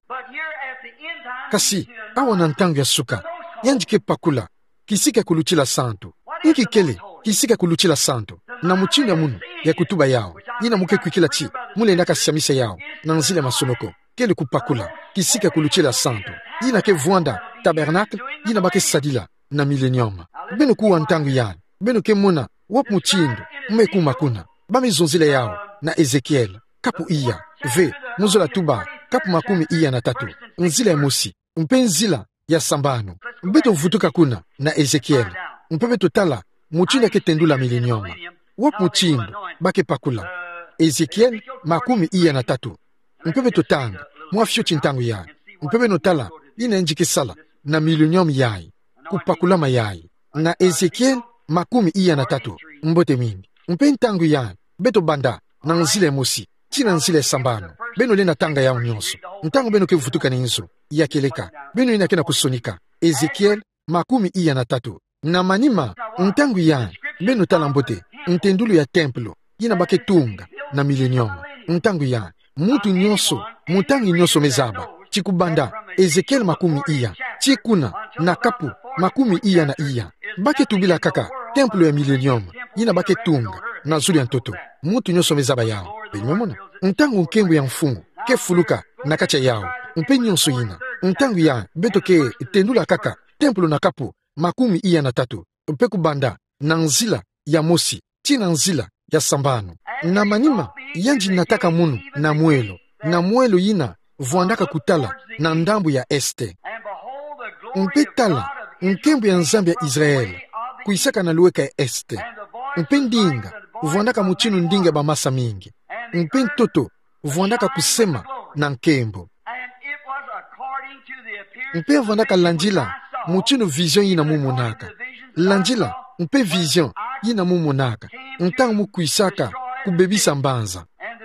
kasi, awa na ntangu ya suka, yanji ke pakula, kisika kuluchila santo. Iki kele, kisika kuluchila santo. Na muchini ya munu, ya kutuba yao. Yina muke kuikila chi, mule ndaka siamisa yao. Na nzile masonoko, kele kupakula, kisika kuluchila santo. Yina ke vuanda, tabernacle, yina bake sadila, na milenium. Beno kuwa ntangu yani, beno ke muna, wap muchindo, mmeku makuna. Bami zonzile yao, na Ezekiel, kapu iya, ve, muzola tuba, kapu makumi iya na tatu. Nzile ya musi, mpe nzila ya sambano. Mbeto vutuka kuna, na Ezekiel. Mpe tala, muchinda ke tendula milenium. Wap muchindo, bake pakula. Ezekiel, makumi iya na tatu. Mpebe totanga, mwafyo chintangu yai. Mpebe notala, ina njike sala, na milenium yai. Kupakulama yai. Na Ezekiel, makumi iya na tatu. Mbote mingi. Mpe ntangu yai, beto banda, na nzile mosi. China nzile sambano. Beno lena tanga yao nyonso. Ntangu beno ke vutuka ni nzo. Ya keleka. Beno ina kena kusonika. Ezekiel, makumi iya na tatu. Na manima, ntangu yai, beno tala mbote. Ntendulu ya templo, yina bake tunga, na milenium. Ntangu ya, mutu nyonso, mutangi nyonso mezaba. Chikubanda, Ezekiel makumi iya. Chikuna, na kapu, makumi iya na iya. Bake tubila kaka, templo ya milenium, yina bake tunga, na zuli ya ntoto. Mutu nyonso mezaba yao. Penyumemona? Ntangu nkembu ya mfungu, ke fuluka, na kacha yao. Mpe nyonso yina. Ntangu ya, beto ke tendula kaka, templo na kapu, makumi iya na tatu. Mpe kubanda, na nzila ya mosi. China nzila ya sambano. Na manima, yanji nataka munu na mwelo yina vuandaka kutala na ndambu ya este. Mpe tala, nkembu ya nzambi ya Israel, kuisaka na luweka ya este. Mpe ndinga, vuandaka muchinu ndinga ba masa mingi. Mpe ntoto, vuandaka kusema na nkembo. Mpe vuandaka lanjila, muchinu vision yina mumunaka. Lanjila, mpe vision, yina mumunaka. Ntangu mukuisaka, kubebisa mbanza.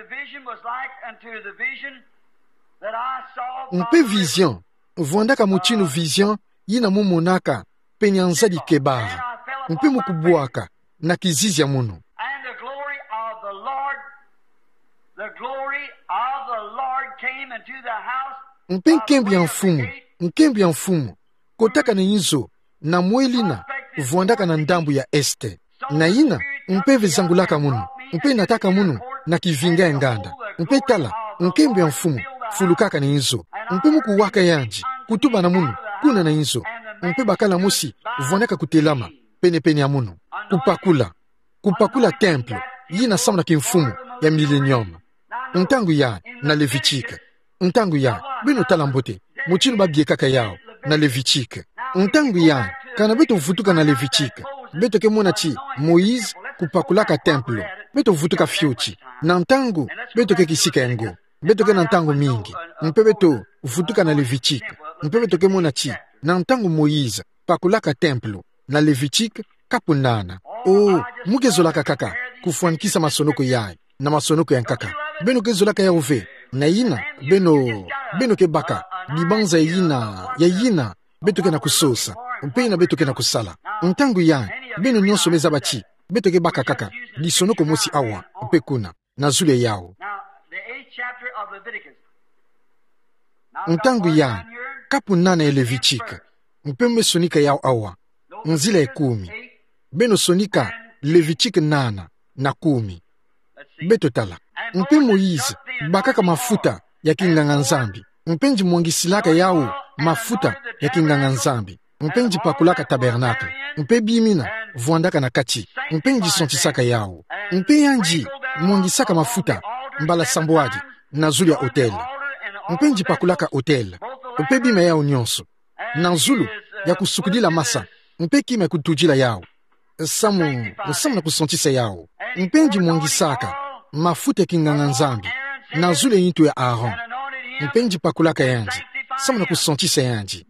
Mpe vision, vuandaka muchinu vision, yina mumunaka, penyanzadi kebara. Mpe mukubuaka, na kizizi ya munu. Mpe nkembi ya mfumu, kotaka na inzo, na mwelina, vuandaka na ndambu ya este. Na ina, mpeve zangulaka munu, mpe nataka munu, na kivinga ya nganda. Mpe tala, nkembi ya mfumu, fulukaka na inzo. Mpe muku waka yanji, kutuba na munu, kuna na inzo mpe bakala musi voneka kutelama pene ya muno kupakula temple yina samna kimfumu ya millennium ntangu ya na Levitique ntangu ya bino talambote muchino babiekaka yao na Levitique ntangu ya kana beto vutuka na Levitique beto ke mona chi Moïse kupakulaka temple beto vutuka fiuchi na ntangu beto ke kisika yango beto ke na ntangu mingi mpe beto vutuka na Levitique mpe beto ke mona chi na ntangu Moïse pakulaka temple na Levitique kapunana mugezolaka kaka kufuanikisa masonoko yae na masonoko ya nkaka beno kezolaka ya uve na yina beno ke baka bibanza yina beto ke na kusosa mpe na beto ke na kusala ntangu ya beno nyonso meza bachi beto ke baka kaka bisonoko mosi awa mpe kuna na zule yao ntangu ya kapunana ya Levitique mpe mesonika yao awa nzila ya 10 beno sonika Levitique 8 na 10 beto tala mpe Moïse bakaka mafuta ya kinganga nzambi mpenji mwangisilaka yao mafuta ya kinganga nzambi mpenji pakulaka tabernacle mpe bimina vuandaka na kati mpenji sontisaka yao mpe yanji mwangisaka mafuta mbala samboaji na zulu ya hotel mpenji pakulaka hotel mpe bima yao nyonso na zulu ya kusukudila masa mpe kima kutujila yao samu na kusontisa yao mpenji mwangisaka mafuta ya kinganga nzambi na zule yintu ya Aaron mpenji pakulaka yanji samu na kusontisa yanji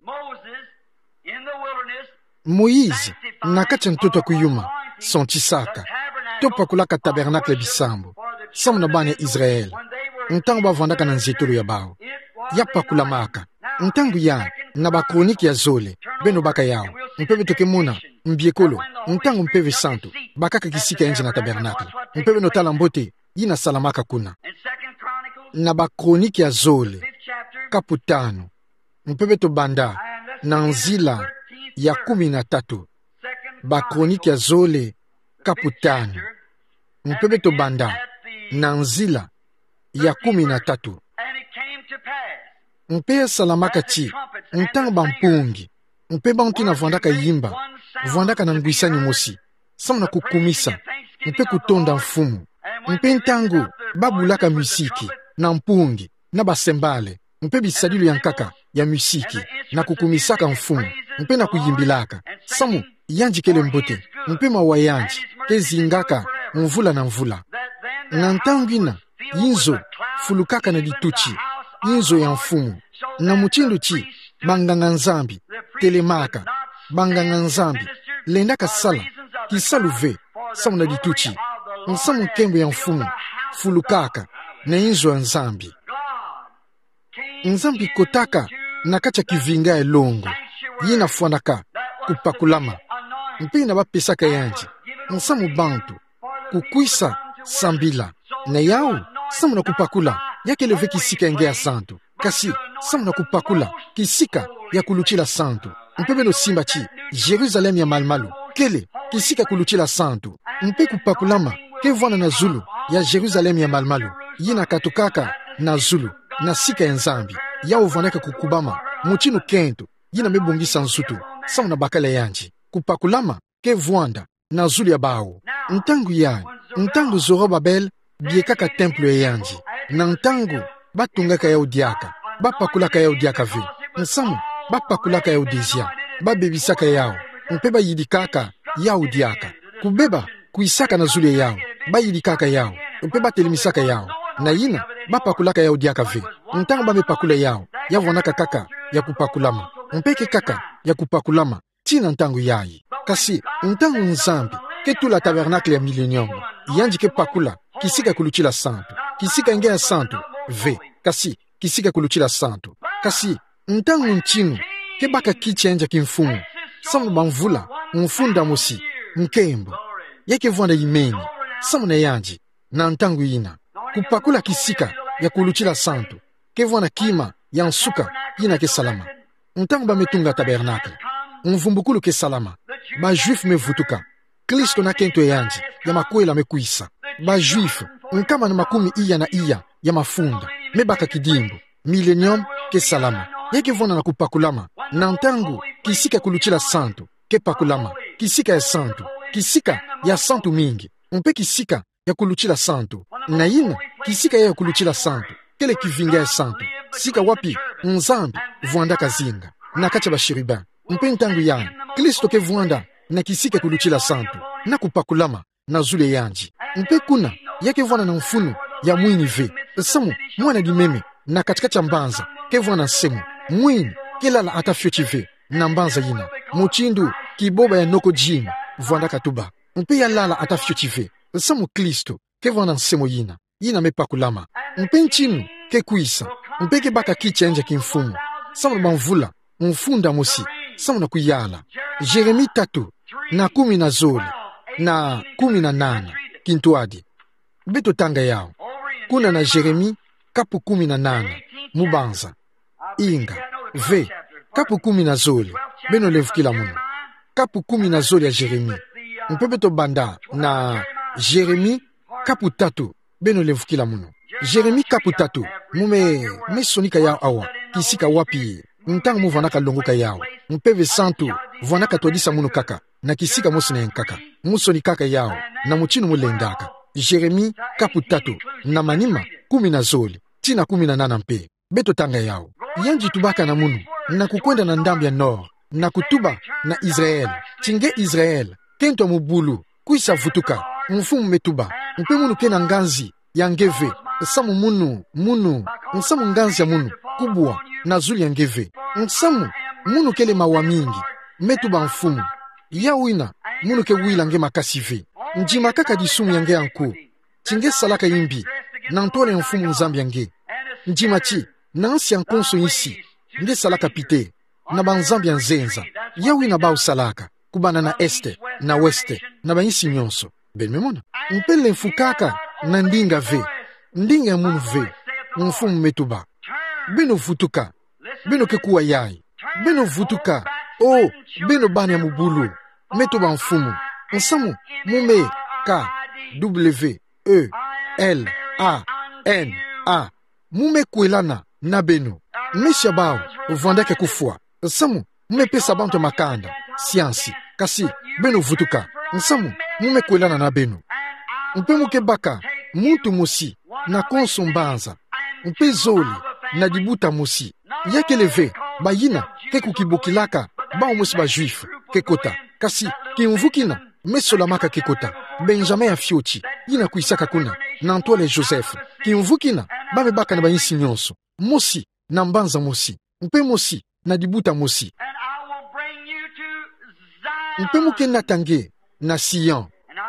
Moïse nakati mtoto kuyuma sontisaka to pakulaka tabernacle bisambo samu na bana ya Israel ntango bavandaka na nzetolo ya bao ya pakulamaka ntangu ya na bakroniki ya zole beno baka yao mpebe toke mona mbiekolo ntangu mpeve santo bakaka kisika enje na tabernacle mpebe no tala mbote yina salamaka kuna na bakroniki ya zole kaputano mpebe to banda na nzila ya 13 bakroniki ya zole kaputano mpebe to banda na nzila ya 13 mpe salamaka chi ntango bampungi mpe bantu na vandaka yimba vandaka na ngwisani mosi samu na kukumisa mpe kutonda mfumu mpe ntango babulaka musiki na mpungi na basembale mpe bisadilo ya nkaka ya musiki na kukumisaka mfumu mpe na kuyimbilaka samu yanjikele mbote mpe mawayanji kezingaka mvula na mvula na ntango ina yinzo fulukaka na dituchi yinzo ya mfumu na muchindu chi banganga nzambi telemaka banganga nzambi lendaka sala kisaluve samu na dituchi nsamu nkembo ya mfumu fulukaka na yinzo ya nzambi nzambi kotaka na kacha kivinga elongo yina fuanaka kupakulama mpe na bapesaka yanji nsamu bantu kukwisa sambila na yao samu na kupakula yake leve kisika enge ya santo kasi samu na kupakula kisika ya kuluchila santo mpebe no simba chi Jerusalem ya malmalu kele kisika kuluchila santo mpe kupakulama ke vwana na zulu ya Jerusalem ya malmalu yina katokaka na zulu na sika ya nzambi yao vaneka kukubama muchino kento yina mebongisa nsutu samu na bakala yanji kupakulama ke vwanda na zulu ya bao ntangu Zorobabel biekaka temple ya yanji na ntangu batungaka ya udiaka bapakulaka ya udiaka ve nsamu bapakulaka ya udezia babebisaka yao mpe bayidikaka ya udiaka kubeba kuisaka na zulu yao bayidikaka yao mpe batelemisaka yao na yina bapakulaka ya udiaka ve ntango bamepakula yao yavonaka kaka ya kupakulama mpeke kaka ya kupakulama tina ntango yayi kasi ntango nzambi ketula tabernacle ya millennium yanji ke pakula kisika kuluchila santo kisika inge ya santo ve kasi kisika kuluchila santo kasi ntango nchinu ke baka kichenja kimfumu samu bamvula mfunda mosi nkembo yake vwanda imeni samu na yanji na ntango ina kupakula kisika ya kuluchila santo ke vwana kima ya nsuka yina ke salama ntango bametunga tabernacle mvumbukulu ke salama bajuifu mevutuka Kristo na kento yanji ya makwela mekuisa bajuifu nkama na makumi iya ya mafunda mebaka kidimbo millennium ke salama yake vona na kupakulama na ntangu kisika kuluchila santu ke pakulama kisika ya santu kisika ya santu mingi mpe kisika ya kuluchila santu na ina kisika ya kuluchila santu kele kivinga ya santu sika wapi nzambi vuanda kazinga na kacha bashiriba mpe ntangu yani Kristo ke vuanda na kisika kuluchila santu na kupakulama na zule yanji mpe kuna yake vuanda na mfunu ya mwini ve samu mwana dimeme na katika mbanza ke vuanda semu mwini kelala atafyochive na mbanza yina muchindu kiboba ya noko jim vuanda katuba mpe ya lala atafyochive samu Kristo ke vuanda semu yina mepakulama mpe nchinu ke kuisa mpe ke baka kicha enja kimfumu samu banvula mfunda musi samu na kuyala Jeremi 3 na 10 na zoli na 18 kintuadi beto tanga yao kuna na Jeremi kapu 18 mubanza inga ve kapu 10 na zoli beno levukila muno kapu 10 na zoli ya Jeremi mpe beto banda na Jeremi kapu 3 beno levukila muno Jeremi kapu 3 mume sonika yao awa kisika wapi ntangu muvanaka longoka yao mpeve santu vanaka todisa muno kaka na kisika mosi na enkaka musoni kaka yao na muchinu mulendaka Jeremi kapu 3 na manima 10 na zoli tina 18 mpe beto tanga yao yanji tubaka na munu na kukwenda na ndambi ya nord na kutuba na Israel tinge Israel kento mubulu kuisa vutuka mfumu metuba mpe munu kena nganzi ya ngeve samu munu nsamu nganzi ya munu kubwa na zuli ya ngeve nsamu munu kele mawa mingi metuba mfumu ya wina munu ke wila nge makasive njima kaka disumu yange yanku tinge salaka imbi na ntole mfumu nzambi yange njima chi na ansi yankonso isi nge salaka pite na banzambi ya nzenza ya wina bao salaka kubana na este na weste na baisi nyonso benmemona mpele mfukaka na ndinga ve ndinga ya munu ve mfumu metuba beno vutuka beno kekuwa yai beno vutuka beno bani ya mubulu metuba mfumu nsamu mume K W E L A N A mume kuelana na beno mesha bao vandake kufua nsamu mume pesa bantu makanda siansi kasi beno vutuka nsamu mume kuelana na beno mpe muke baka muntu musi na konso mbanza mpe zoli na dibuta musi yake leve bayina ke kukibokilaka bao musi ba juif kekota kasi kimvukina mesola maka kekota Benjamin ya fioti yina kuisaka kuna na Antoine Joseph kimvukina babe baka na bayinsi nyonso musi na mbanza musi mpe musi na dibuta musi mpe muke natange na Sion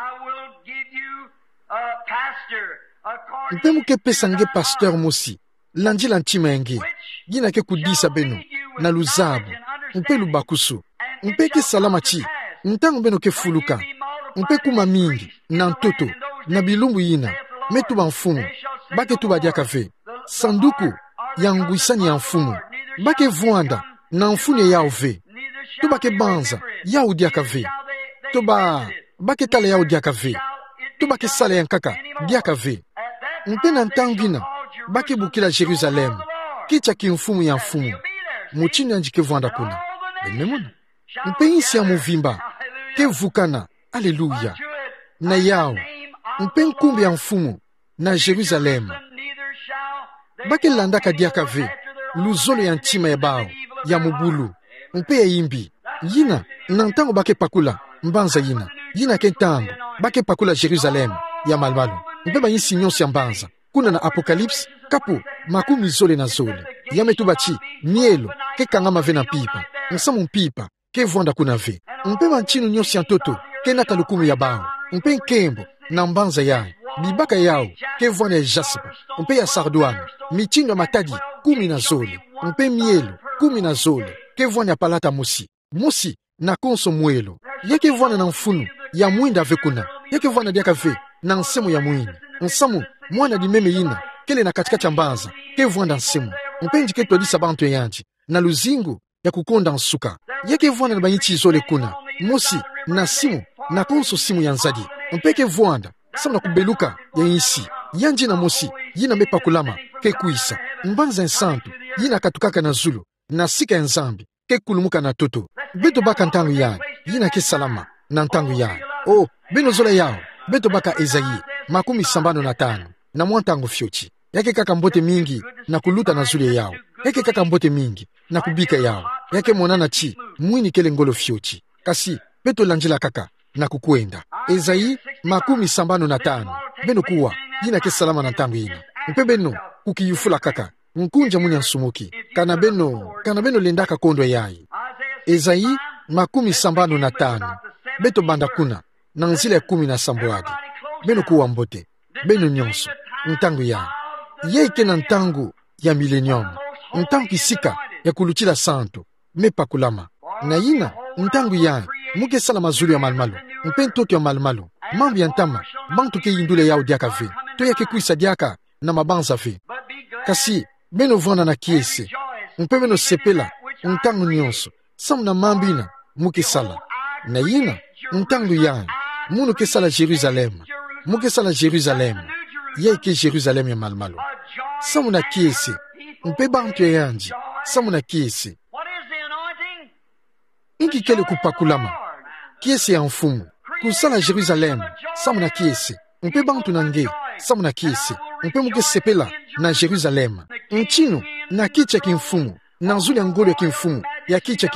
mpe muke pesa nge pasteur musi lanjila ntima yenge yina ke kudisa beno na luzabu mpe lubakusu mpe ke salama chi ntango beno ke fuluka mpe kuma mingi na ntoto na bilumbu yina metuba mfumu bake tuba diaka ve sanduku ya nguisani ya mfumu bake vuanda na mfune yao ve tuba ke banza yao diaka ve tuba bake tala yao diaka ve tuba ke sala yankaka diaka ve mpe na ntangina bake bukila Jerusalem kicha ki mfumu ya mfumu muchini anjike vuanda kuna benmemona mpe insi ya muvimba ke vukana Aleluya na yao mpe nkumbi ya mfumu na Jerusalem bake landaka diaka ve luzolo ya ntima ya bao ya mubulu mpe ya imbi yina na ntango bake pakula mbanza yina ke ntango bake pakula Jerusalem ya malmalu mpe bayinsi nyonso ya mbanza kuna na Apocalypse kapu makumi zole na zole ya metuba chi mielo ke kangama ve na pipa nsamu mpipa ke vuanda kuna ve mpe banchinu nyonso ya ntoto ke naka lukumu ya bao mpe nkembo na mbanza yao bibaka yao ke vuanda ya jaspa mpe ya sarduana michindo ya matadi 10 na zole mpe mielo 10 na zole ke vuanda ya palata musi na konso mwelo yake vuanda na mfunu ya mwinda ve kuna yake vuanda diaka ve na nsemu ya mwini nsamu mwana di meme yina kele na katikati ya mbanza ke vuanda nsemu mpe njike todisa bantu yanji na luzingu ya kukonda nsuka yake vuanda na banyichi zole kuna musi na simu na konso simu ya nzadi mpeke vuanda samu na kubeluka ya insi yanji na musi yina mepa kulama ke kuisa mbanza nsantu yina katukaka na zulu na sika ya nzambi ke kulumuka na toto beto baka ntangu ya yina ke salama na ntangu ya oh beno zola yao beto baka Ezayi 75 na mwantangu fyochi yake kaka mbote mingi na kuluta na zule yao yake kaka mbote mingi na kubika yao yake monana chi mwini kele ngolo fyochi kasi beto lanjila kaka na kukwenda Ezayi 75 beno kuwa yina ke salama na ntangu yina mpe beno kukiyufula kaka nkunja munya nsumuki kana beno lendaka kondo yayi Ezayi 75 beto banda kuna na nzila 17 beno kuwa mbote beno nyonso ntangu ya yeke na ntangu ya millennium ntangu kisika ya kuluchila santo mepa kulama na yina ntangu ya muke sala mazulu ya malmalu mpe ntoto ya malmalu mambu ya ntama bantu ke yindule yao diaka ve to yake kuisa diaka na mabanza ve kasi beno vwana na kiese mpe beno sepela ntangu nyonso samu na mambina muke sala na yina ntangu ya munu ke sala Jerusalem muke sala Jerusalem yeke Jerusalem ya malmalu samu na kiese mpe bantu ya yanji samu na kiese inki kele kupakulama kiese ya mfumu kusala Jerusalem samu na kiese mpe bantu nange samu na kiese mpe muke sepela na Jerusalem nchino na kicha kimfumu na nzuli ya ngolo ya kimfumu ya kicha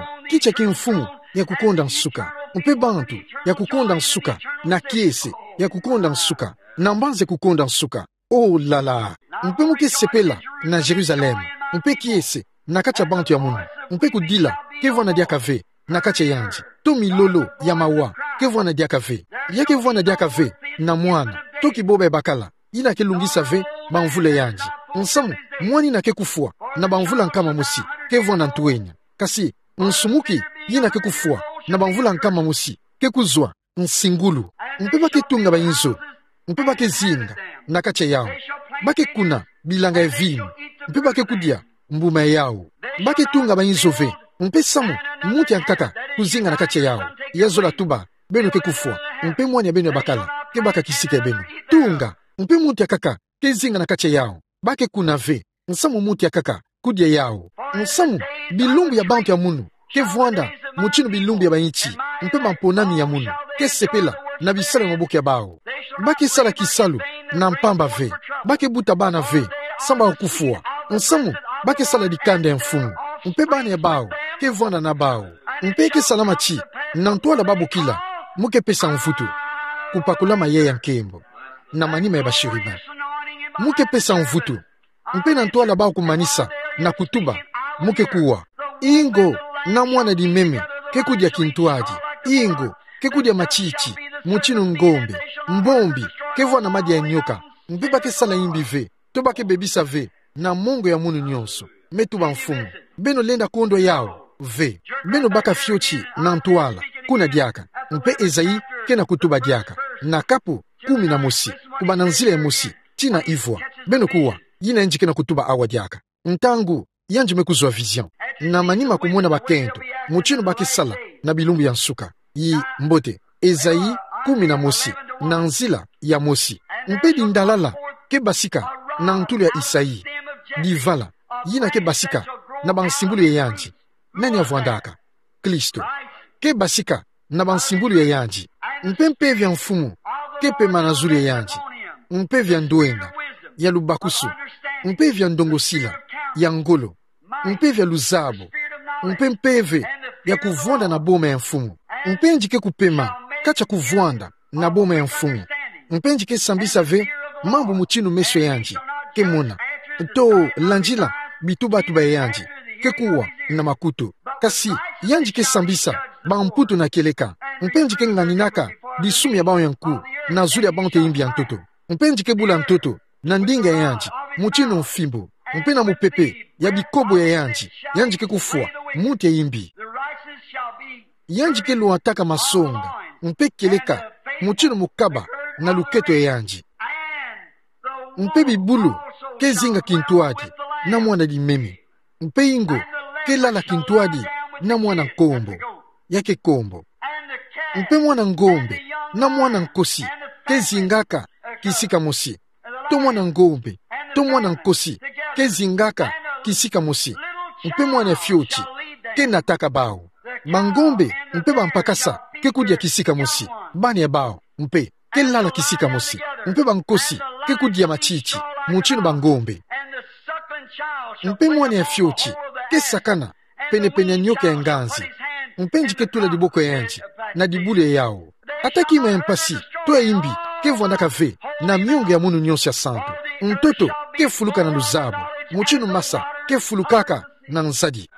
kimfumu ya kukonda nsuka mpe bantu ya kukonda nsuka na kiese ya kukonda nsuka na mbanze kukonda nsuka oh lala mpe muke sepela na Jerusalem mpe kiese na kacha bantu ya munu mpe kudila kevwana diaka ve na kacha yanji to milolo ya mawa kevwana diaka ve yake vwana diaka ve na mwana to kiboba bakala ina kelungisa ve banvule yanji nsamu mwani na kekufua na banvula nkama musi kevwana ntuwenya kasi nsumuki yina kekufua na banvula nkama musi kekuzwa nsingulu mpe baketunga bayinzo mpe bakezinga na kacha yao bakekuna bilanga evini mpe bakekudia mbuma yao baketunga bayinzo ve mpe samu muti ankaka kuzinga na kacha yao yazola tuba beno kekufua mpe mwani ya beno ya bakala ke baka kisika beno tunga mpe muti akaka kezinga na kacha yao bakekuna ve nsamu muti akaka kudia yao nsamu bilumbu ya bantu ya munu ke vwanda muchinu bilumbu ya bayichi mpe mamponami ya munu ke sepela na bisala mabuki ya bao bake sala kisalu na mpamba ve bake buta bana ve samba wakufua nsamu bake sala dikanda ya mfumu mpe bana ya bao ke vwanda na bao mpe ke salama chi na ntwala babu kila muke pesa mfutu kupakulama ye ya nkembo na manima ya bashiriba muke pesa mfutu mpe na ntwala bao kumanisa na kutuba muke kuwa ingo na mwana di meme ke kudia kintuaji ingo ke kudia machichi muchinu ngombe mbombi ke vwana madi ya nyoka mpe bake sala imbi ve to bake bebisa ve na mongo ya munu nyonso metuba mfumu beno lenda kondo yao ve beno baka fyochi na ntwala kuna diaka mpe Ezayi kena kutuba diaka na kapu 10 na musi kuba na nzila ya musi tina ivwa beno kuwa yina njike na kutuba awa diaka ntangu yanji mekuzwa vision na manima kumona bakento muchino bakisala na bilumbu ya nsuka yi mbote Ezayi 10 na musi na nzila ya musi mpe dindalala ke basika na ntulu ya Isayi divala yina ke basika na bansimbulu ya yanji nani avwandaka Kristo ke basika na bansimbulu ya yanji mpe vya mfumu ke pema na zulu ya yanji mpe vya ndoenga ya lubakusu mpe vya ndongosila ya ngolo mpe vya luzabu mpeve ya kuvwanda na boma ya mfumu mpenjike kupema kacha kuvwanda na boma ya mfumu mpenjike sambisa ve mambo muchinu meso yanji ke mona to lanjila bituba tuba yanji ke kuwa na makutu kasi yanji ke sambisa ba mputu na keleka mpenjike nganinaka disumi ya bao yanku na zuli ya bao ke imbi ya ntoto mpenjike bula ntoto na ndinga yanji muchinu mfimbo mpena mupepe ya bikobo ya yanji ke kufua muti ya imbi yanji ke luataka masonga mpe keleka muchinu mukaba na luketo ya yanji mpe bibulu ke zinga kintuadi na mwana di memi mpe ingo ke lala kintuadi na mwana nkombo yake kombo mpe mwana ngombe na mwana nkosi ke zingaka kisika mosi to mwana ngombe to mwana nkosi ke zingaka kisika mosi mpe mwana fyochi ke nataka bao. Mangombe mpe bampakasa ke kudia kisika mosi. Bani ya bao mpe ke lala kisika mosi. Mpe bankosi ke kudia machichi muchino bangombe. Mpe mwana ya fiochi ke sakana pene nyoka ya nganzi. Mpe njiketula diboko ya yanji na dibule yao. Ataki ima empasi to ya imbi ke vwandaka ve na miongo ya munu nyonsi ya santo. Mtoto ke fuluka na luzabu muchino masa ke fulukaka na nsadi.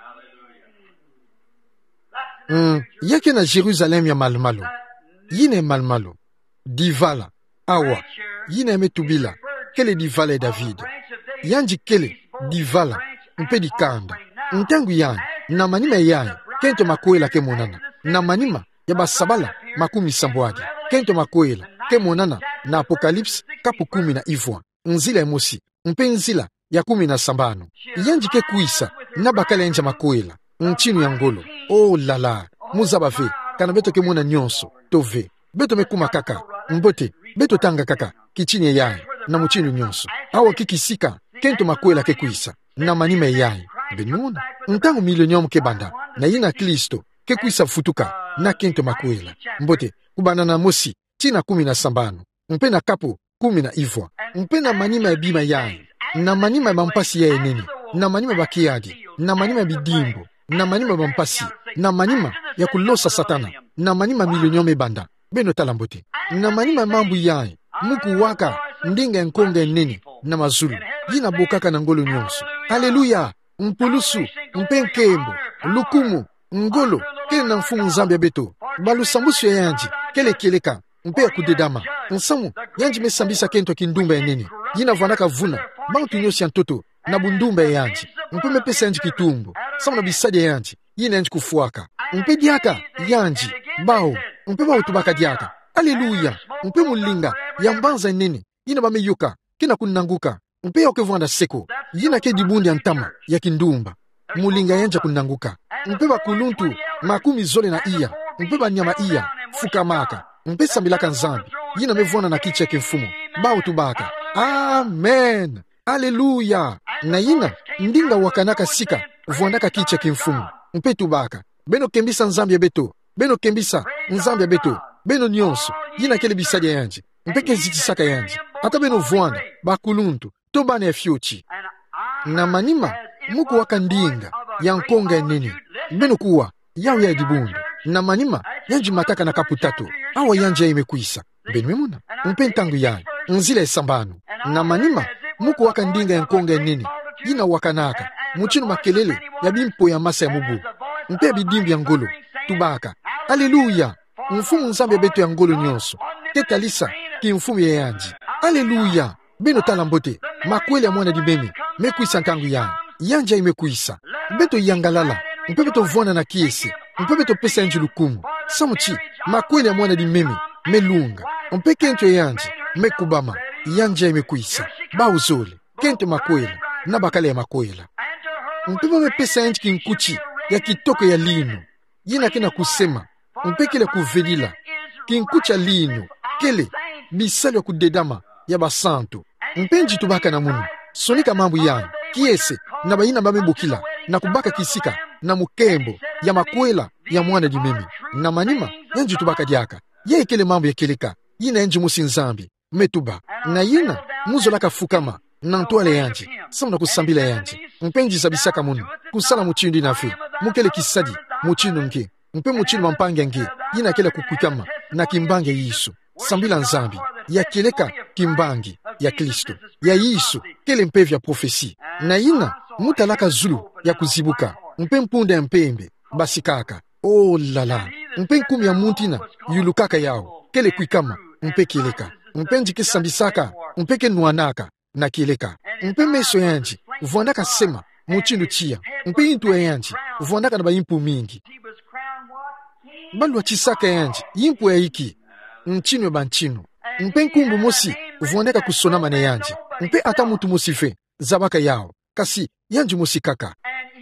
Yake na Jerusalem ya malmalo. Yine malmalo. Divala. Awa. Yine metubila. Kele divala ya David. Yanji kele divala. Mpe di kanda. Ntangu yani. Na manima yae. Kento makwela ke monana. Na manima ya basabala makumi samboagi. Kento makwela ke monana na Apokalipsi kapu 10 na ivwa. Nzila emosi. Mpe nzila ya 10 na sambano. Yanji ke kuisa. Na bakala enja makwela. Nchinu ya ngolo. Oh lala. Muzabave. Kana beto ke mona nyonso. Tove. Beto mekuma kaka. Mbote. Beto tanga kaka. Kichini yae. Na muchinu nyonso. Awa kikisika. Kento makwela ke kuisa. Na manime yae. Benuna. Ntangu milenium ke banda. Na yina Kristo. Ke kuisa futuka. Na kento makwela. Mbote. Kubana na mosi. Tina 10 na sambano. Mpe na kapo 10 na ivwa. Mpe na manima ya bima yae. Na manima ya bampasi yae nini. Na manima bakiadi. Na manima ya bidimbo. Na manima bampasi. Na manima ya kulosa satana. Na manima milenium banda. Beno talambote. Na manima mambu yae. Muku waka. Ndinga nkonga nini. Na mazulu. Yina bokaka na ngolo nyonso. Haleluya. Mpulusu. Mpenkembo. Lukumu. Ngolo. Kele na mfumu Nzambe beto. Balusambusu ya yanji. Kele keleka. Mpe ya kudedama. Nsamu. Yanji mesambisa kento kindumba ya nini. Yina vanaka vuna. Bantu nyosi ya ntoto. Na bundumba ya yanji. Mpe mepesa yanji kitumbo. Samu na bisadi ya yanji. Yina yanji kufuaka. Mpe diaka. Yanji. Bao. Mpe bao tubaka diaka. Haleluya. Mpe mulinga. Yambanza nini. Yina bame yuka. Kina kunanguka. Mpe ya kevwanda seko. Yina ke dibundi ya ntama. Ya kindumba. Mulinga yanja kunanguka. Mpe bakuluntu. Makumi zole na iya. Mpe banyama iya. Fukamaka. Mpe sambilaka Nzambi. Yina mevwana na kicha kimfumo. Bao tubaka. Amen. Haleluya. Na yina ndinga wakanaka sika vwandaka kicha kimfumo. Mpe tubaka. Beno kembisa Nzambi ya beto. Beno kembisa Nzambi ya beto. Beno nyonso. Yina kele bisadi ya yanji. Mpe kezitisaka yanji. Ata beno vwanda. Bakuluntu. Tobane ya fiochi. Na manima muku waka ndinga. Yankonga ya nini. Beno kuwa. Yao ya dibundu. Na manima yanji mataka na kapu 3. Awa yanji ya imekuisa. Beno memuna. Mpe ntangu yani. Nzila ya sambano. Na manima muku waka ndinga yankonga ya nini. Yina wakanaka. Muchino makelele ya bimpo ya masa ya mubu. Mpe bidimbi ya ngolo. Tubaka. Haleluya. Mfumu Nzambe beto ya ngolo nyonso. Tetalisa ki mfumu ya yanji. Haleluya. Beno talambote. Makwele ya mwana di memi. Mekuisa ntangu yani. Yanja imekuisa. Beto yangalala. Mpe beto vwana na kiesi. Mpe beto pesa yanji lukumu. Samuchi. Makwele ya mwana di memi. Melunga. Mpe kento ya yanji. Mekubama. Yanja imekuisa. Bauzole. Kento makwele. Na bakale ya makwela. Mpe me pesa yanji kinkuchi. Ya kitoko ya lino. Yina kena kusema. Mpe kele kuvelila. Kinkucha lino. Kele. Bisali ya kudedama. Ya basanto. Mpe njitubaka na munu. Sonika mambu yani. Kiese. Na bayina bamebukila. Na kubaka kisika. Na mukembo. Ya makwela. Ya mwana di memi. Na manima. Yanji tubaka diaka. Ye kele mambu ya keleka. Yina yanji musi Nzambi. Metuba. Na yina. Muzo laka fukama. Na ntuale yanji. Samu na kusambila yanji. Mpe njisabisaka munu. Kusala muchindi na fi. Mukele kisadi. Muchinu nke. Mpe muchinu mampange nge. Yina kele kukukama. Na kimbange yisu. Sambila Nzambi. Ya keleka kimbangi. Ya Kristo. Ya yisu. Kele mpevi ya profesi. Na yina. Mutalaka zulu. Ya kuzibuka. Mpe mpunda ya mpembe. Basikaka. Oh lala. Mpe nkumi ya muntina. Yulukaka yao. Kele kuikama. Mpe keleka. Mpe njikisambisaka. Mpe kenuanaka. Na keleka. Mpe meso yanji. Vwandaka sema. Muchinu chia. Mpe intu ya yanji. Vwandaka na bayimpu mingi. Balu wa chisaka yanji. Yimpu ya iki. Nchinu ya banchinu. Mpe nkumbu mosi. Vwandaka kusonama na yanji. Mpe ata mutu musife. Zabaka yao. Kasi yanji mosi kaka.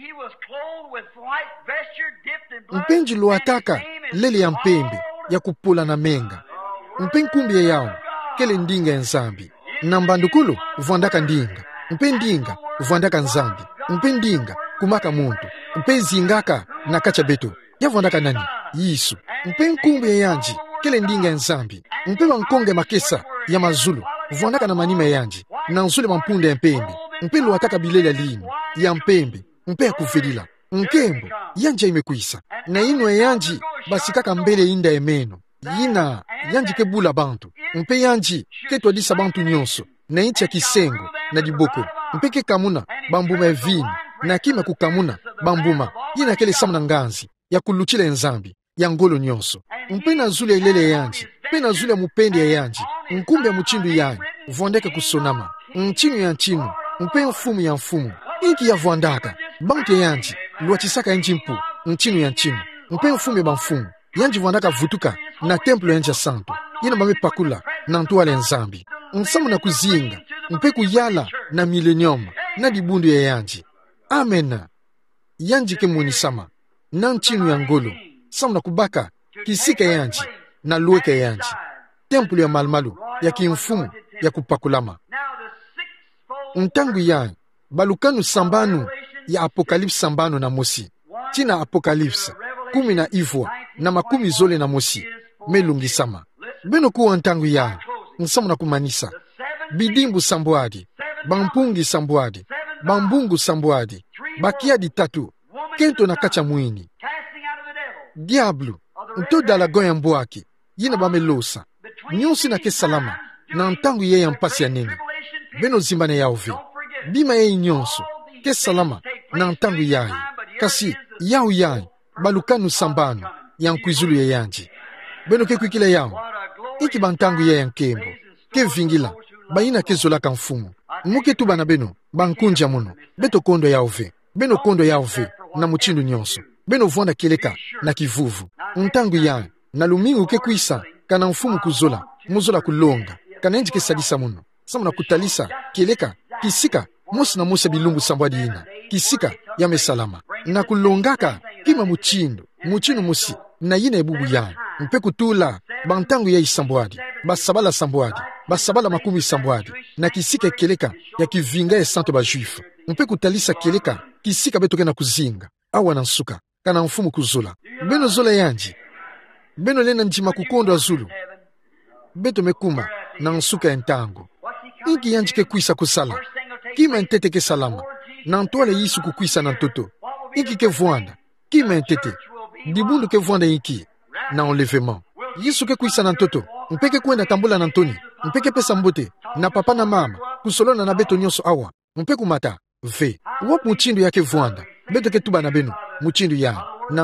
Mpe njilu ataka. Lele ya mpembe. Ya kupola na menga. Mpe nkumbi ya yao. Kele ndinga ya Nzambi. Na mbandukulu vwandaka ndinga. Mpe ndinga vwandaka Nzambi. Mpe ndinga kumaka muntu. Mpe zingaka na kacha beto yavondaka nani yisu mpe nkumbe yanji kele ndinga nzambi mpe bankonge makesa ya mazulu vondaka na manima yanji na nzule mampunda ya mpembe mpe luataka bilela lini ya mpembe mpe ya kuvelila nkembo yanji imekuisa na ino yanji basikaka mbele inda emeno yina yanji kebula bantu mpe yanji ketwadisa bantu nyonso na inchi ya kisengo na diboko mpe ke kamuna bambuma ya vini na kima kukamuna bambuma yina kele samuna nganzi ya kuluchila nzambi ya ngolo nyonso mpe na zule ilele yanji mpe na zule mupende ya yanji nkumbe ya muchindu yanyi vondeke kusonama nchinu ya nchinu mpe mfumu ya mfumu inki ya vondaka bantu yanji luachisaka yanji mpu nchinu ya nchinu mpe mfumu ya mfumu yanji vondaka vutuka na templo yanji ya santo yina mame pakula na ntuwale nzambi nsamu na kuzinga mpe kuyala na milenium na dibundu ya yanji amena yanji ke munisama na nchinu ya ngolo samu na kubaka kisika yanji na luweka yanji templo ya malmalu ya kimfumu ya kupakulama ntangu yanyi balukanu sambanu ya apokalipsi sambanu na mosi tina apokalipsi 10 na ivwa na 10 zole na mosi melungisama beno kuwa ntangu yanyi nsamu na kumanisa bidimbu sambwadi bampungi sambwadi bambungu sambwadi bakiadi 3 kento na kacha mwini diablo ntodala goya mbwaki yina bamelosa nyonsi na ke salama na ntangu ye ya mpasi ya nene beno zimbane yaovi bima ye nyonso ke salama na ntangu yayi kasi yao yayi balukanu sambanu ya nkwizulu ye yanji beno ke kwikila yao iki bantangu ye ya nkembo ke vingila bayina ke zolaka mfumu muke tuba na beno bankunja muno beto kondo yaove beno kondo yaove na muchindu nyonso beno vonda keleka na kivuvu ntangu yayi na lumingu ke kuisa kana mfumu kuzola muzola kulonga kana enji ke sadisa muno samu na kutalisa keleka kisika mosi na mosi bilungu sambwadi ina kisika ya mesalama na kulongaka kima muchindu mosi na yina ebubu yayi mpe kutula bantangu ya isambwadi basabala sambwadi basabala 10 sambwadi na kisika keleka ya kivinga ya santo ba juifu mpe kutalisa keleka kisika betoke na kuzinga awa na nsuka kana mfumu kuzola beno zola yanji beno lena njima kukondo azulu beto mekuma na nsuka ya ntango inki yanji ke kuisa kusala kima ntete ke salama na ntwale yisu kukuisa na ntoto inki ke vuanda kima ntete dibundu ke vuanda inki na enlèvement yisu ke kuisa na ntoto mpeke kwenda tambula na ntoni mpeke pesa mbote na papa na mama kusolona na beto nyonso awa mpeku mata ve wop muchindu yake vuanda beto ke tuba na beno muchindu ya na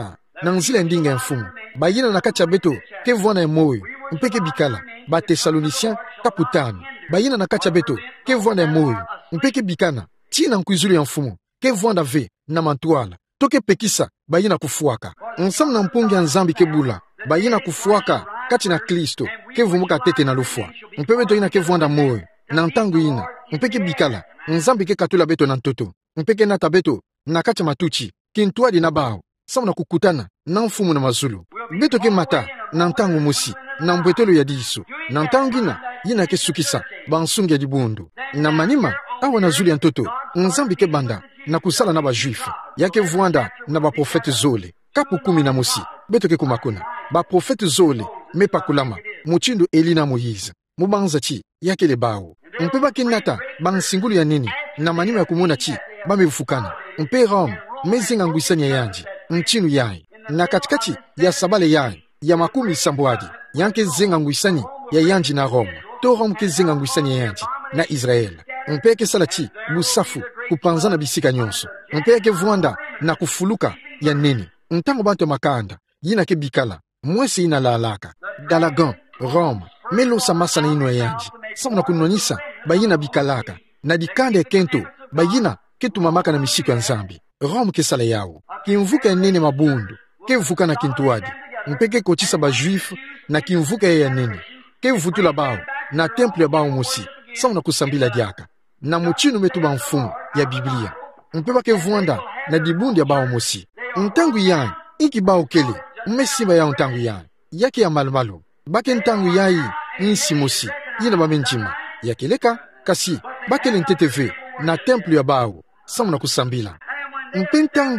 nzila ndinga mfumu bayina na kacha beto ke vuanda moyo mpeke bikala ba Thessaloniciens kaputano bayina na kacha beto ke vuanda moyo mpeke bikana tina nkwizulu ya mfumu ke vuanda ve na mantuala toke pekisa bayina kufuaka nsam na mpungi ya nzambi ke bula bayina kufuaka kati na Kristo ke vumuka tete na lufwa mpe beto ina ke vuanda moyo na ntangu ina mpeke bikala nzambi ke katula beto na ntoto mpeke nata beto na kacha matuchi kintuadi na bao samu na kukutana na mfumu na mazulu beto ke mata na ntangu mosi na mbwetelo ya diso na ntangu yina ke sukisa bansungi ya dibundu na manima awa na zuli ya ntoto nzambi ke banda na kusala na bajuifu yake vuanda na baprofete zole kapu 10 na mosi beto ke kumakuna baprofete zole mepakulama muchindu Eli na Moyize mubanza chi yake le bao mpe bakinata bansingulu ya nini na manima ya kumona chi bamefukana mpe Rome mezinga ngwisanya yanji nchinu yayi na katikati ya sabale yayi ya 10 sambwadi yanke zenga ngwisani ya yanji na Rome to Rome ke zenga ngwisani ya yanji na Israel mpe ke salachi busafu kupanzana bisika nyonso mpe ke vuanda na kufuluka ya nini ntango bantu makanda yina ke bikala mwesi ina lalaka Galagan Rome melosa masa na ino ya yanji samu na kunonisa bayina bikalaka na dikande kento bayina ketu mamaka na mishiko ya nzambi Rome ke sala yao kimvuka ya nene mabundu ke vuka na kintuadi mpeke kochisa ba juif na kimvuka ya nene ke vutula bao na temple ya bao mosi samu na kusambila diaka na muchinu metu ba mfumu ya Biblia mpeba ke vuanda na dibundi ya bao mosi ntangu yanyi iki bao kele mmesimba ya ntangu yanyi yake ya malmalo bake ntangu yayi insi mosi yina bamenjima yakeleka kasi bakele nteteve na temple ya bao samu na kusambila mpe ntangu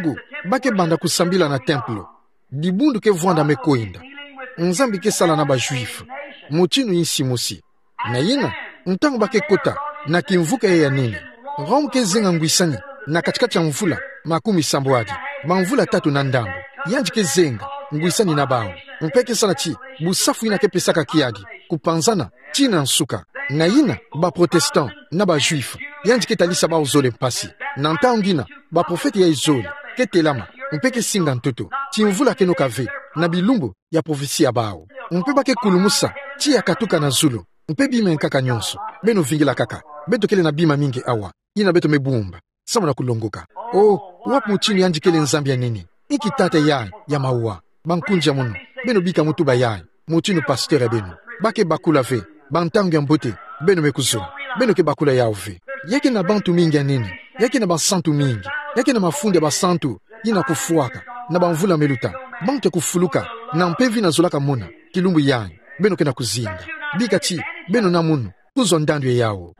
bake banda kusambila na templo dibundu ke vwanda mekoinda nzambi ke sala na bajuifu mutinu insi musi na yina ntango bake kota na kimvuka ya nini Rome ke zenga ngwisani na katikati ya mvula makumi samboadi mamvula tatu na ndambo yanji ke zenga ngwisani na bao mpeke sala chi busafu ina ke pesaka kiadi kupanzana tina nsuka na yina ba protestant na ba juif yanji ke talisa ba uzole mpasi na ntangina ba profeti ya izole ke telama mpeke singa ntoto timvula ke no kave na bilumbu ya profesia bao mpe bake kulumusa chi akatuka na zulu mpe bima nkaka nyonso beno vingila kaka beto kele na bima mingi awa ina beto mebumba sama na kulongoka wapu mutini yanji kele nzambi ya nini iki tate ya maua bankunja muno beno bika mutuba mutinu pasteur beno bake bakula ve bantangu ya mbote beno mekuzula beno ke bakula yao ve yake na bantu mingi ya nini yake na basantu mingi yake na mafundi ya basantu ina kufuaka na banvula meluta bantu ya kufuluka na mpevi na zolaka muna kilumbu yanyi beno ke na kuzinga bika chi beno na munu kuzo ndandu ya yao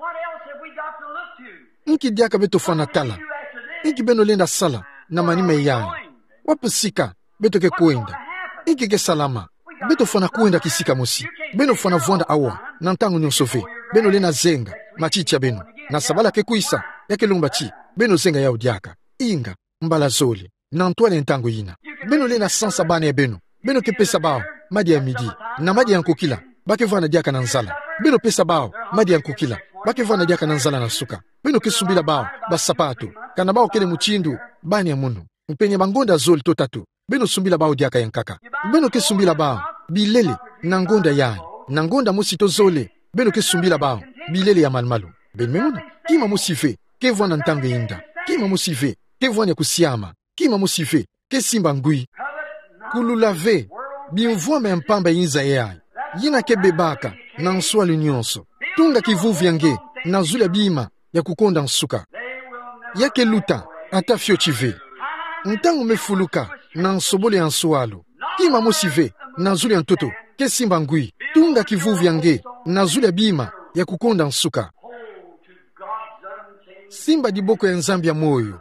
nki diaka beto fana tala nki beno lenda sala na manime yanyi wapu sika beto ke kuenda nki ke salama beto fana kuenda kisika musi beno fana vwanda awa na ntangu nyonsove beno lena zenga machicha beno na sabala ke kuisa yake lumba chi beno zenga yao diaka inga mbala zoli na ntwale ntangu yina beno lena sansa bane ya beno ke pesa bao madi ya midi na madi ya nkukila bake vana diaka na nzala beno pesa bao madi ya nkukila bake vana diaka na nzala na suka beno ke sumbila bao basapato kana bao kele muchindu bani ya munu mpenye bangonda zoli totatu beno sumbila bao diaka ya nkaka beno ke sumbila bao bilele na ngonda yanyi na ngonda musito zole beno ke sumbila bao bilele ya malmalu benmemuna kima musive ke vwana ntangu inda kima musive ke vwana kusiama kima musive ke simba ngui kululave bimvua me mpamba yinza yayi yina ke bebaka na nswali nyonso tunga kivuvi yange na zula bima ya kukonda nsuka yake luta ata fyo chive ntangu mefuluka na nsobole ya nswalo kima musive na zula ntoto ke simba ngui tunga kivuvi yange na zula bima ya kukonda nsuka simba diboko ya nzambi ya moyo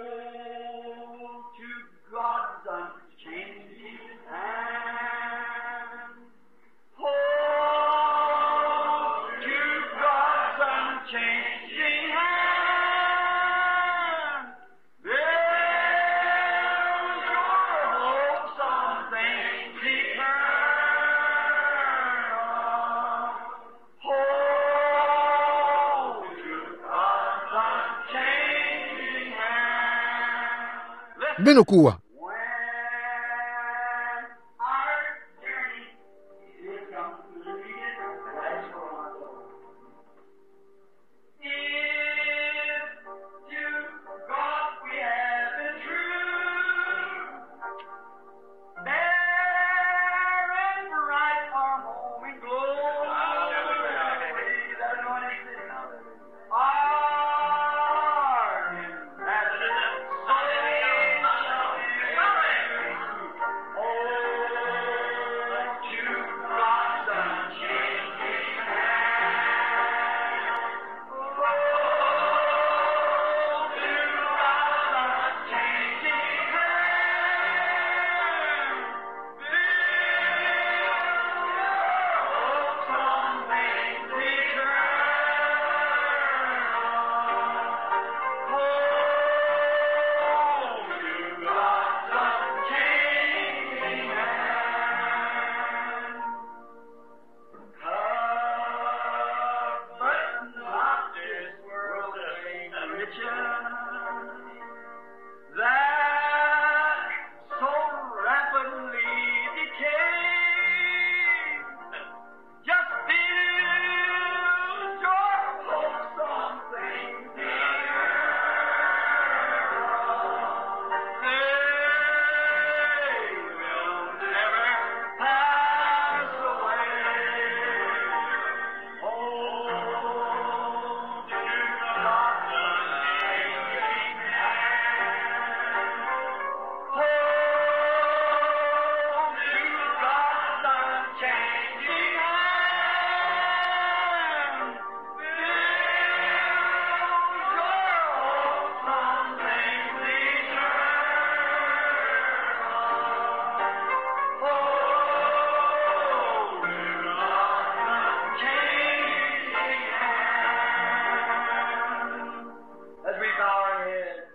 beno kuwa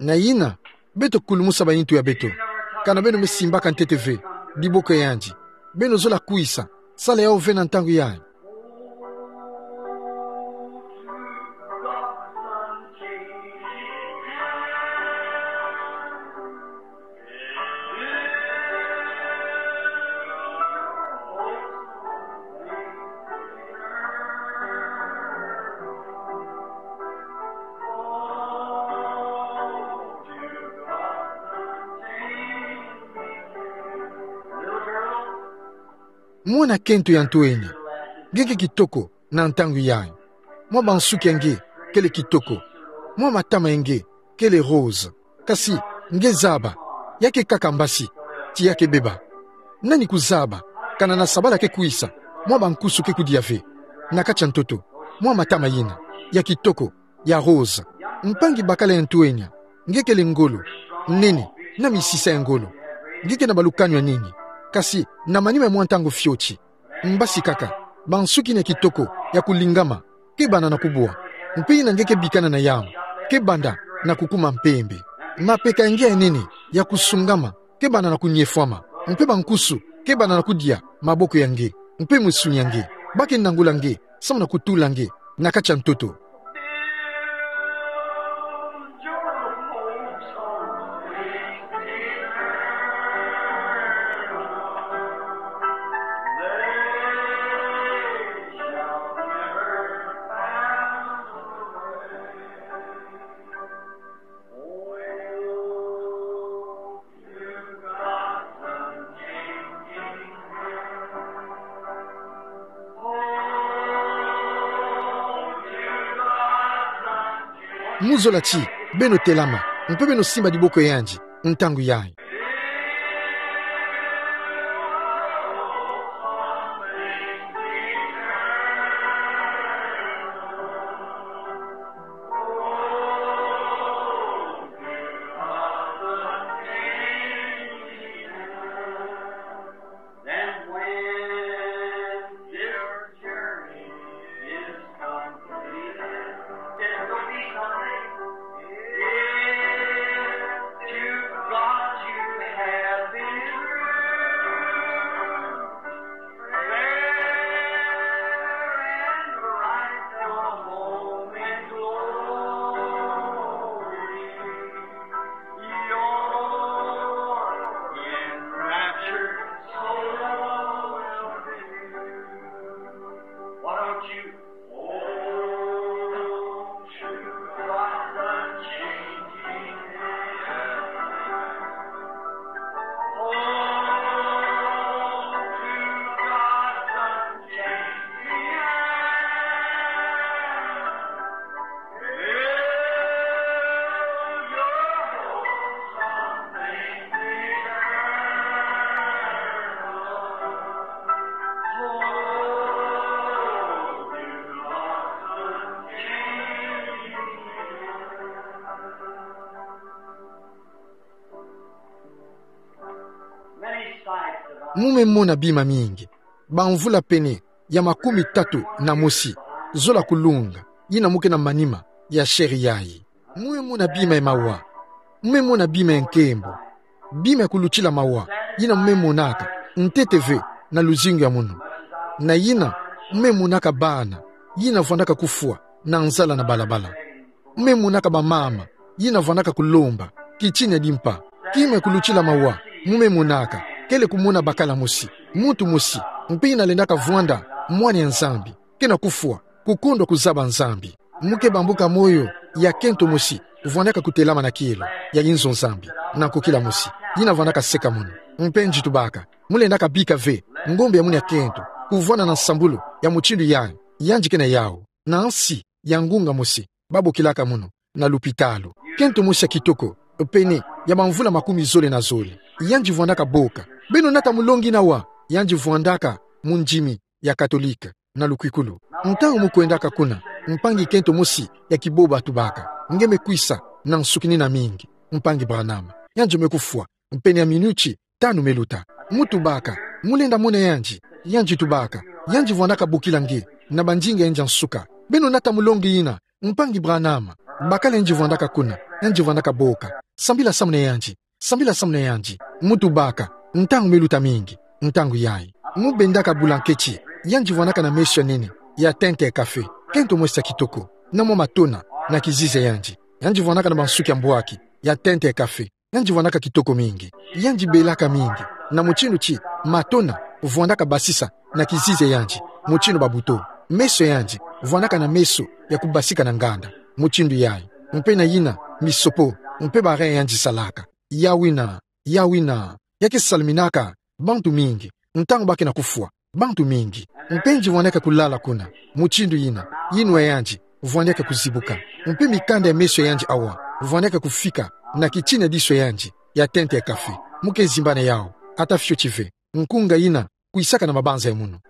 Na yina beto kulumusa bayintu ya beto kana beno mesimbaka nteteve diboko yanji beno zola kuisa sala yao vena ntangu yanyi. Mwana kento ya ntueni geke kitoko na ntangu yanyi. Mwa bansuki yange kele kitoko, mwa matama yange kele rose. Kasi nge zaba yake kaka mbasi ti yake beba. Nani kuzaba kana na sabala ke kuisa mwa bankusu ke kudiave na kacha ntoto mwa matama yina ya kitoko ya rose. Mpangi bakala ya ntuenya ngekele ngolo nene na misisa ya ngolo ngeke na balukanywa nini. Kasi na manime mwantango fiochi mbasi kaka bansuki na kitoko ya kulingama ke bana na kubua mpei na ngeke bikana na yamu ke banda na kukuma mpembe mapeka ngia nini ya kusungama ke bana na kunyefwama mpe bankusu ke bana na kudia maboko yange mpe musu yange bake nangula nge sama na kutula nge na kacha ntoto. Muzola chi beno telama mpe beno simba diboko yanji ntangu yanyi. Mume mona bima mingi banvula pene ya 30 zola kulunga yina muke na manima ya sheri yayi. Mume mona bima ya mawa, mume mona bima ya nkembo, bima ya kuluchila mawa yina mume monaka nteteve na luzingu ya munu. Na yina mume monaka bana yina vondaka kufua na nzala na balabala. Mume monaka ba mama yina vondaka kulomba kichine dimpa kime kuluchila mawa. Mume monaka kele kumuna bakala musi mutu musi mpi nalendaka vuanda mwani ya nzambi kena kufua kukundo kuzaba nzambi muke bambuka moyo ya kento musi vuandaka kutelama na kilo ya inzo nzambi na kukila musi yina vuandaka seka munu mpenji tubaka mulendaka bika ve ngombe ya muni ya kento kuvuana na nsambulu ya muchindu yanyi yanji kena yao na ansi ya ngunga musi babu kilaka munu na lupitalo kento musi ya kitoko pene ya manvula 10 na zole yanji vuandaka boka beno nata mulongi na wa yanji vuandaka munjimi ya katolika na lukwikulu mtangu mukuendaka kuna mpangi kento musi ya kiboba tubaka ngeme kuisa na nsukini na mingi mpangi Branham yanji mekufua mpeni ya minuchi 5 meluta mutu baka mulenda mune yanji tubaka yanji vuandaka bukila nge na banjinga enja nsuka beno nata mulongi ina mpangi Branham bakala enji vwandaka kuna enji vwandaka boka sambila samne yanji mutu baka ntangu meluta mingi ntangu yai mubendaka bulankechi yanji vwandaka na mesho nene ya tente ya kafe kento mwesa kitoko na mwa matona na kizize yanji vwandaka na bansuki ya mbwaki ya tente ya kafe yanji vwandaka kitoko mingi yanji belaka mingi na muchinu chi matona vwandaka basisa na kizize yanji muchinu babuto meso yanji vwandaka na meso ya kubasika na nganda muchindu yai mpe na yina misopo mpe bare yanji salaka yawina yake salminaka bantu mingi ntangu bake na kufua bantu mingi mpenji vwandaka kulala kuna muchindu yinwa yanji vwandaka kuzibuka mpe mikanda ya meso yanji awa vwandaka kufika na kichina diso yanji ya tente ya kafe muke zimbane yao ata fyo chive nkunga yina kuisaka na mabanza ya muno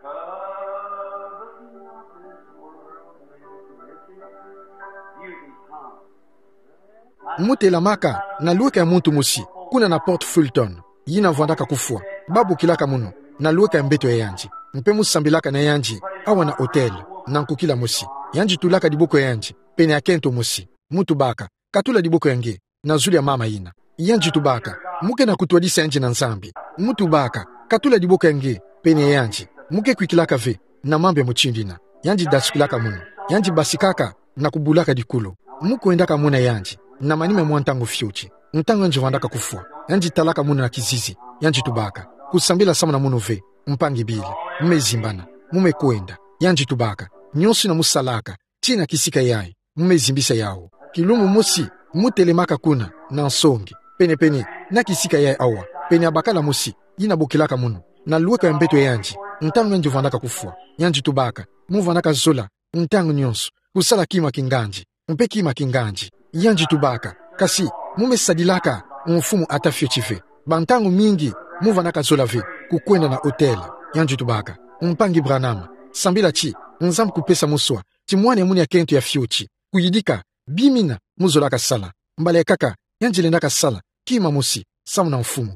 mutelamaka na lueka ya muntu musi kuna na Port Fulton yina vwandaka kufua babu kilaka muno na lueka ya mbeto ya yanji mpe musambilaka na yanji awa na hotel na nkukila musi yanji tulaka diboko ya yanji pene ya kento musi mutu baka katula diboko yange na zuli ya mama yina yanji tubaka muke na kutuadisa yanji na nzambi mutu baka katula diboko yange pene ya yanji muke kwikilaka ve na mambe ya muchindina yanji dasukilaka muno yanji basikaka na kubulaka dikulo muko endaka muna yanji na manime mwantangu fyuchi ntangu yanji vwandaka kufua yanji talaka muna na kizizi yanji tubaka kusambila samu na munu ve mpangi bili mmezimbana mumekwenda yanji tubaka nyonsi na musalaka china kisika yai mmezimbisa yao kilumu musi mutelemaka kuna na nsongi pene na kisika yai awa pene abakala musi yina bokilaka munu na luweka ya mbeto yanji ntangu yanji vwandaka kufua yanji tubaka muvandaka zola ntangu nyonso kusala kima kinganji mpe kima kinganji yanji tubaka kasi mumesadilaka mfumu atafyo chive bantangu mingi muvandaka zola ve kukwenda na hotel yanji tubaka mpangi Branham sambila chi nzambu kupesa muswa chimwani ya muni ya kento ya fyochi kuyidika bimina muzolaka sala mbale ya kaka yanji lendaka sala kima musi samu na mfumu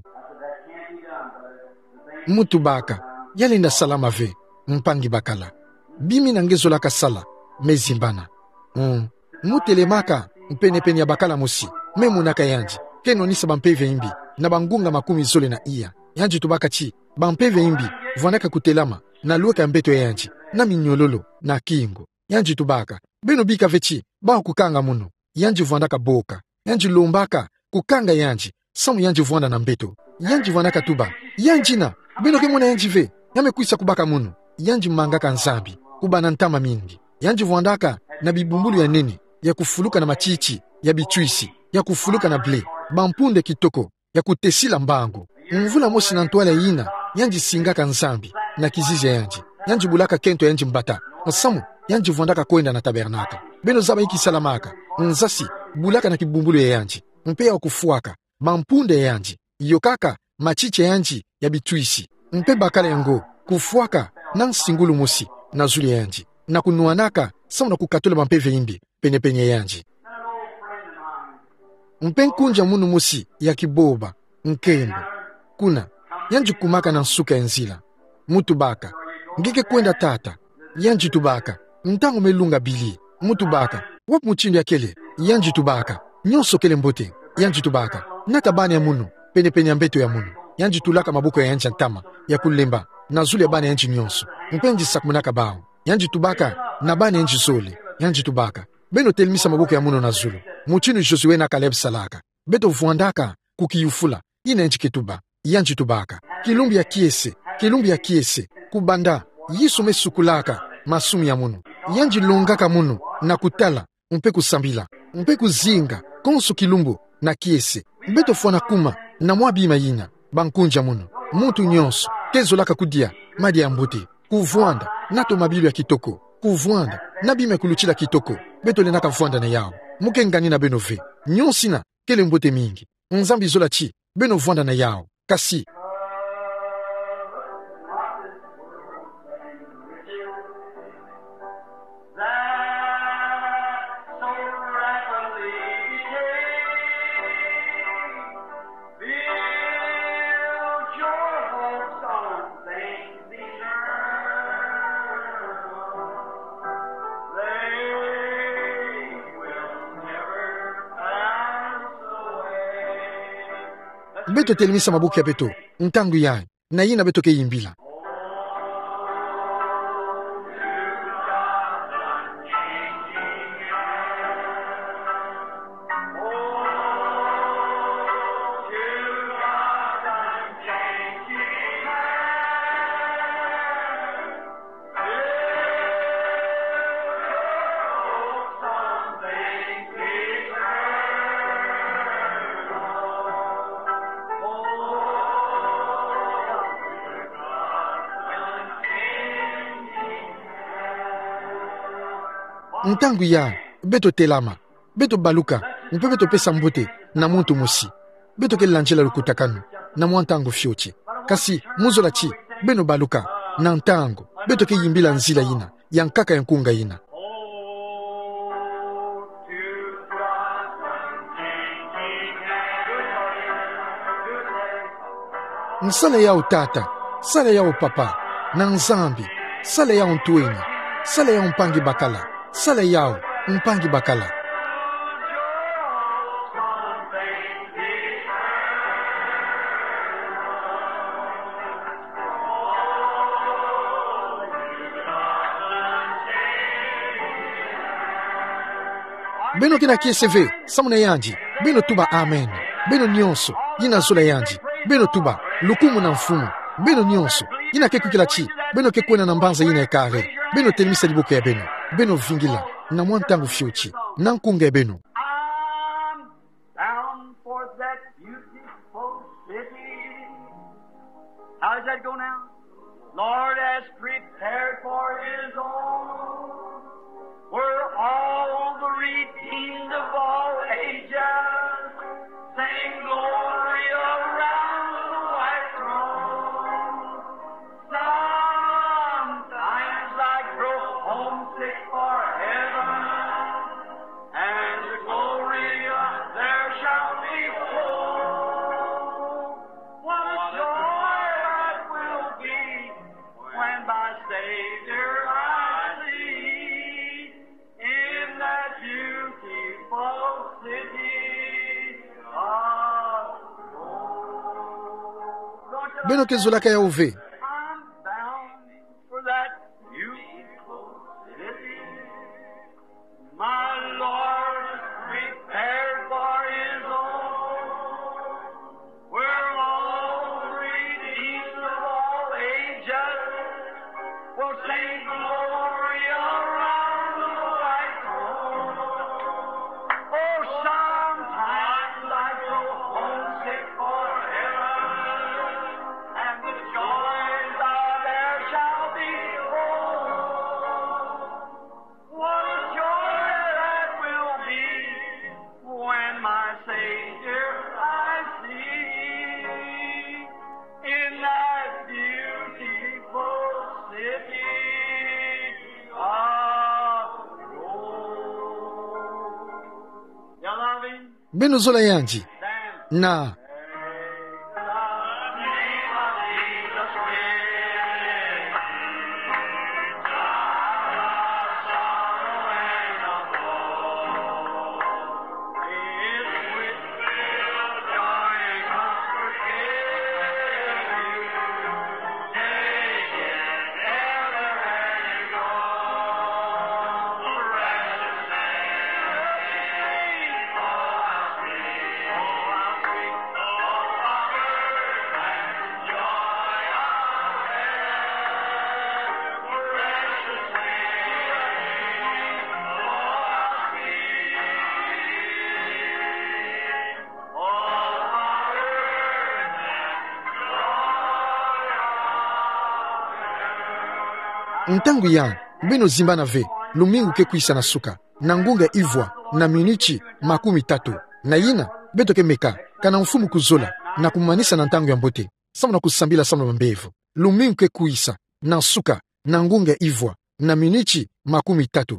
mutu baka yalenda salama ve mpangi bakala bimina ngezolaka sala mezimbana mutelemaka mpene ya bakala musi memunaka yanji keno nisa bampeve imbi na bangunga makumi zole na iya yanji tubaka chi bampeve imbi vwandaka kutelama na lueka ya mbeto ya yanji na minyololo na kingo yanji tubaka beno bika vechi bao kukanga muno yanji vwandaka boka yanji lombaka kukanga yanji samu yanji vwanda na mbeto yanji vwandaka tuba yanji na beno kemuna yanji ve yamekuisa kubaka muno yanji mangaka nzambi kubana ntama mingi yanji vwandaka na bibumbulu ya nene ya kufuluka na machichi ya bichuisi ya kufuluka na ble bampunde kitoko ya kutesila mbangu mvula mosi na ntwala yina yanji singaka nzambi na kizizi yanji bulaka kento yanji mbata nsamu yanji vwandaka kwenda na tabernaka beno zaba iki salamaka nzasi bulaka na kibumbulu ya yanji mpe ya kufuaka bampunde ya yanji yokaka machiche yanji ya bichuisi mpe bakala yango kufuaka na nsingulu mosi na zuli yanji na kunuanaka samu na kukatula bampeve imbi penye yanji mpe nkunja munu musi ya kiboba nkendo kuna yanji kumaka na nsuka ya nzila mutu baka ngeke kwenda tata yanji tubaka ntangu melunga bili mutu baka wapu muchindu ya kele yanji tubaka nyonso kele mbote yanji tubaka natabani ya munu penye ya mbeto ya munu yanji tulaka mabuko ya yanji ntama ya kulemba na zuli ya bani yanji nyonso mpenji sakumunaka bao yanji tubaka na bani yanji zole yanji tubaka beno telimisa mabuko ya muno na zulu muchinu Josue na Caleb salaka beto vwandaka kukiyufula ina yanji ketuba yanji tubaka kilumbi ya kiese kubanda yisu mesukulaka masumu ya muno yanji longaka muno na kutala mpe kusambila mpe kuzinga konsu kilumbu na kiese beto fwana kuma na mwabima yina bankunja muno mutu nyonso kezolaka kudia madi ya mbuti kuvwanda nato mabilu ya kitoko kuvwanda na bime kuluchila kitoko beto lenaka vwanda na yao muke ngani na beno ve nyonsina kele mbote mingi nzambi zola chi beno vwanda na yao kasi beto telemisa mabuki ya beto ntangu ya na yina beto ke yimbila. Ntangu ya beto telama, beto baluka, mpe beto pesa mbote na muntu musi, beto ke lanjela lukutakanu na mwantangu fyochi. Kasi muzola chi beno baluka na ntango beto ke yimbila nzila ina yankaka yankunga ina. Nsala yao tata, sala yao papa, na nzambi, sala yao ntueni, sala yao mpangi bakala, sala yao mpangi bakala. Beno kina KSV, samuna yanji, beno tuba amen, beno nyonso, yina zula yanji, beno tuba, lukumu na mfumu, beno nyonso, yina keku kila chi, beno kekwena na mbanza yina ekare, beno telimisa libuke ya beno, beno vingila, na mwantangu fyochi, na nkunga ya beno. I'm bound for that beautiful city. How does that go now? Lord has prepared for His own, where all the redeemed of all ages sing glory around the white throne. Sometimes I grow homesick for heaven, and the glory there shall be full. What a joy that will be when my Savior I see in that beautiful city of gold. Beno ke zulaka ya uve, I'm bound for that beautiful city. My Lord has prepared for His own, where all the redeemed of all ages will sing glory around the white throne. Oh, sometimes I go homesick for heaven, and the joys there shall be full. What a joy that will be when my Savior I see in that beautiful city of gold. You loving? beno zola yanji, Stand. na ntangu ya beno zimba na ve, lumingu ke kuisa na suka, na ngunga ivwa, na minichi 30, na yina beto ke meka, kana mfumu kuzola, na kumanisa na ntangu ya mbote, samu na kusambila samu na mbevu, lumingu ke kuisa, na suka, na ngunga ivwa, na minichi 30.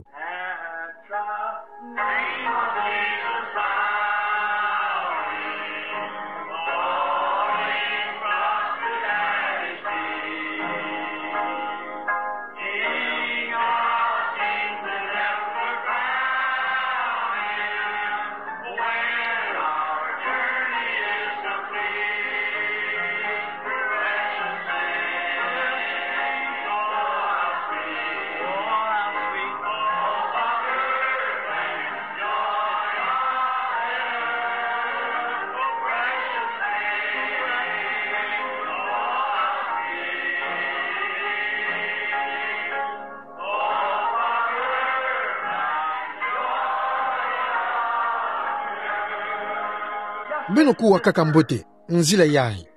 mbeno kuwa kaka mbote nzila yai.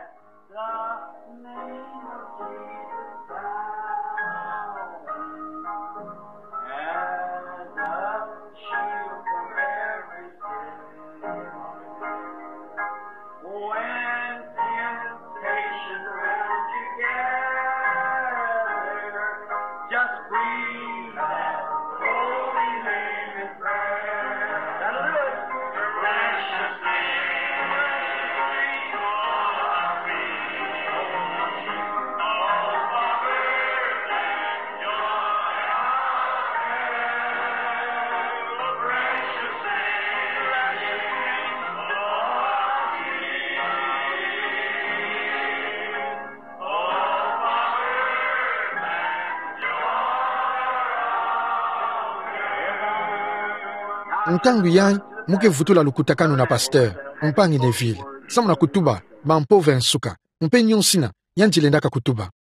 Ntangu yai muke vutula lukutakano na pasteur mpangi Neville samuna kutuba ba mpove nsuka mpe nyonsina yanjilendaka kutuba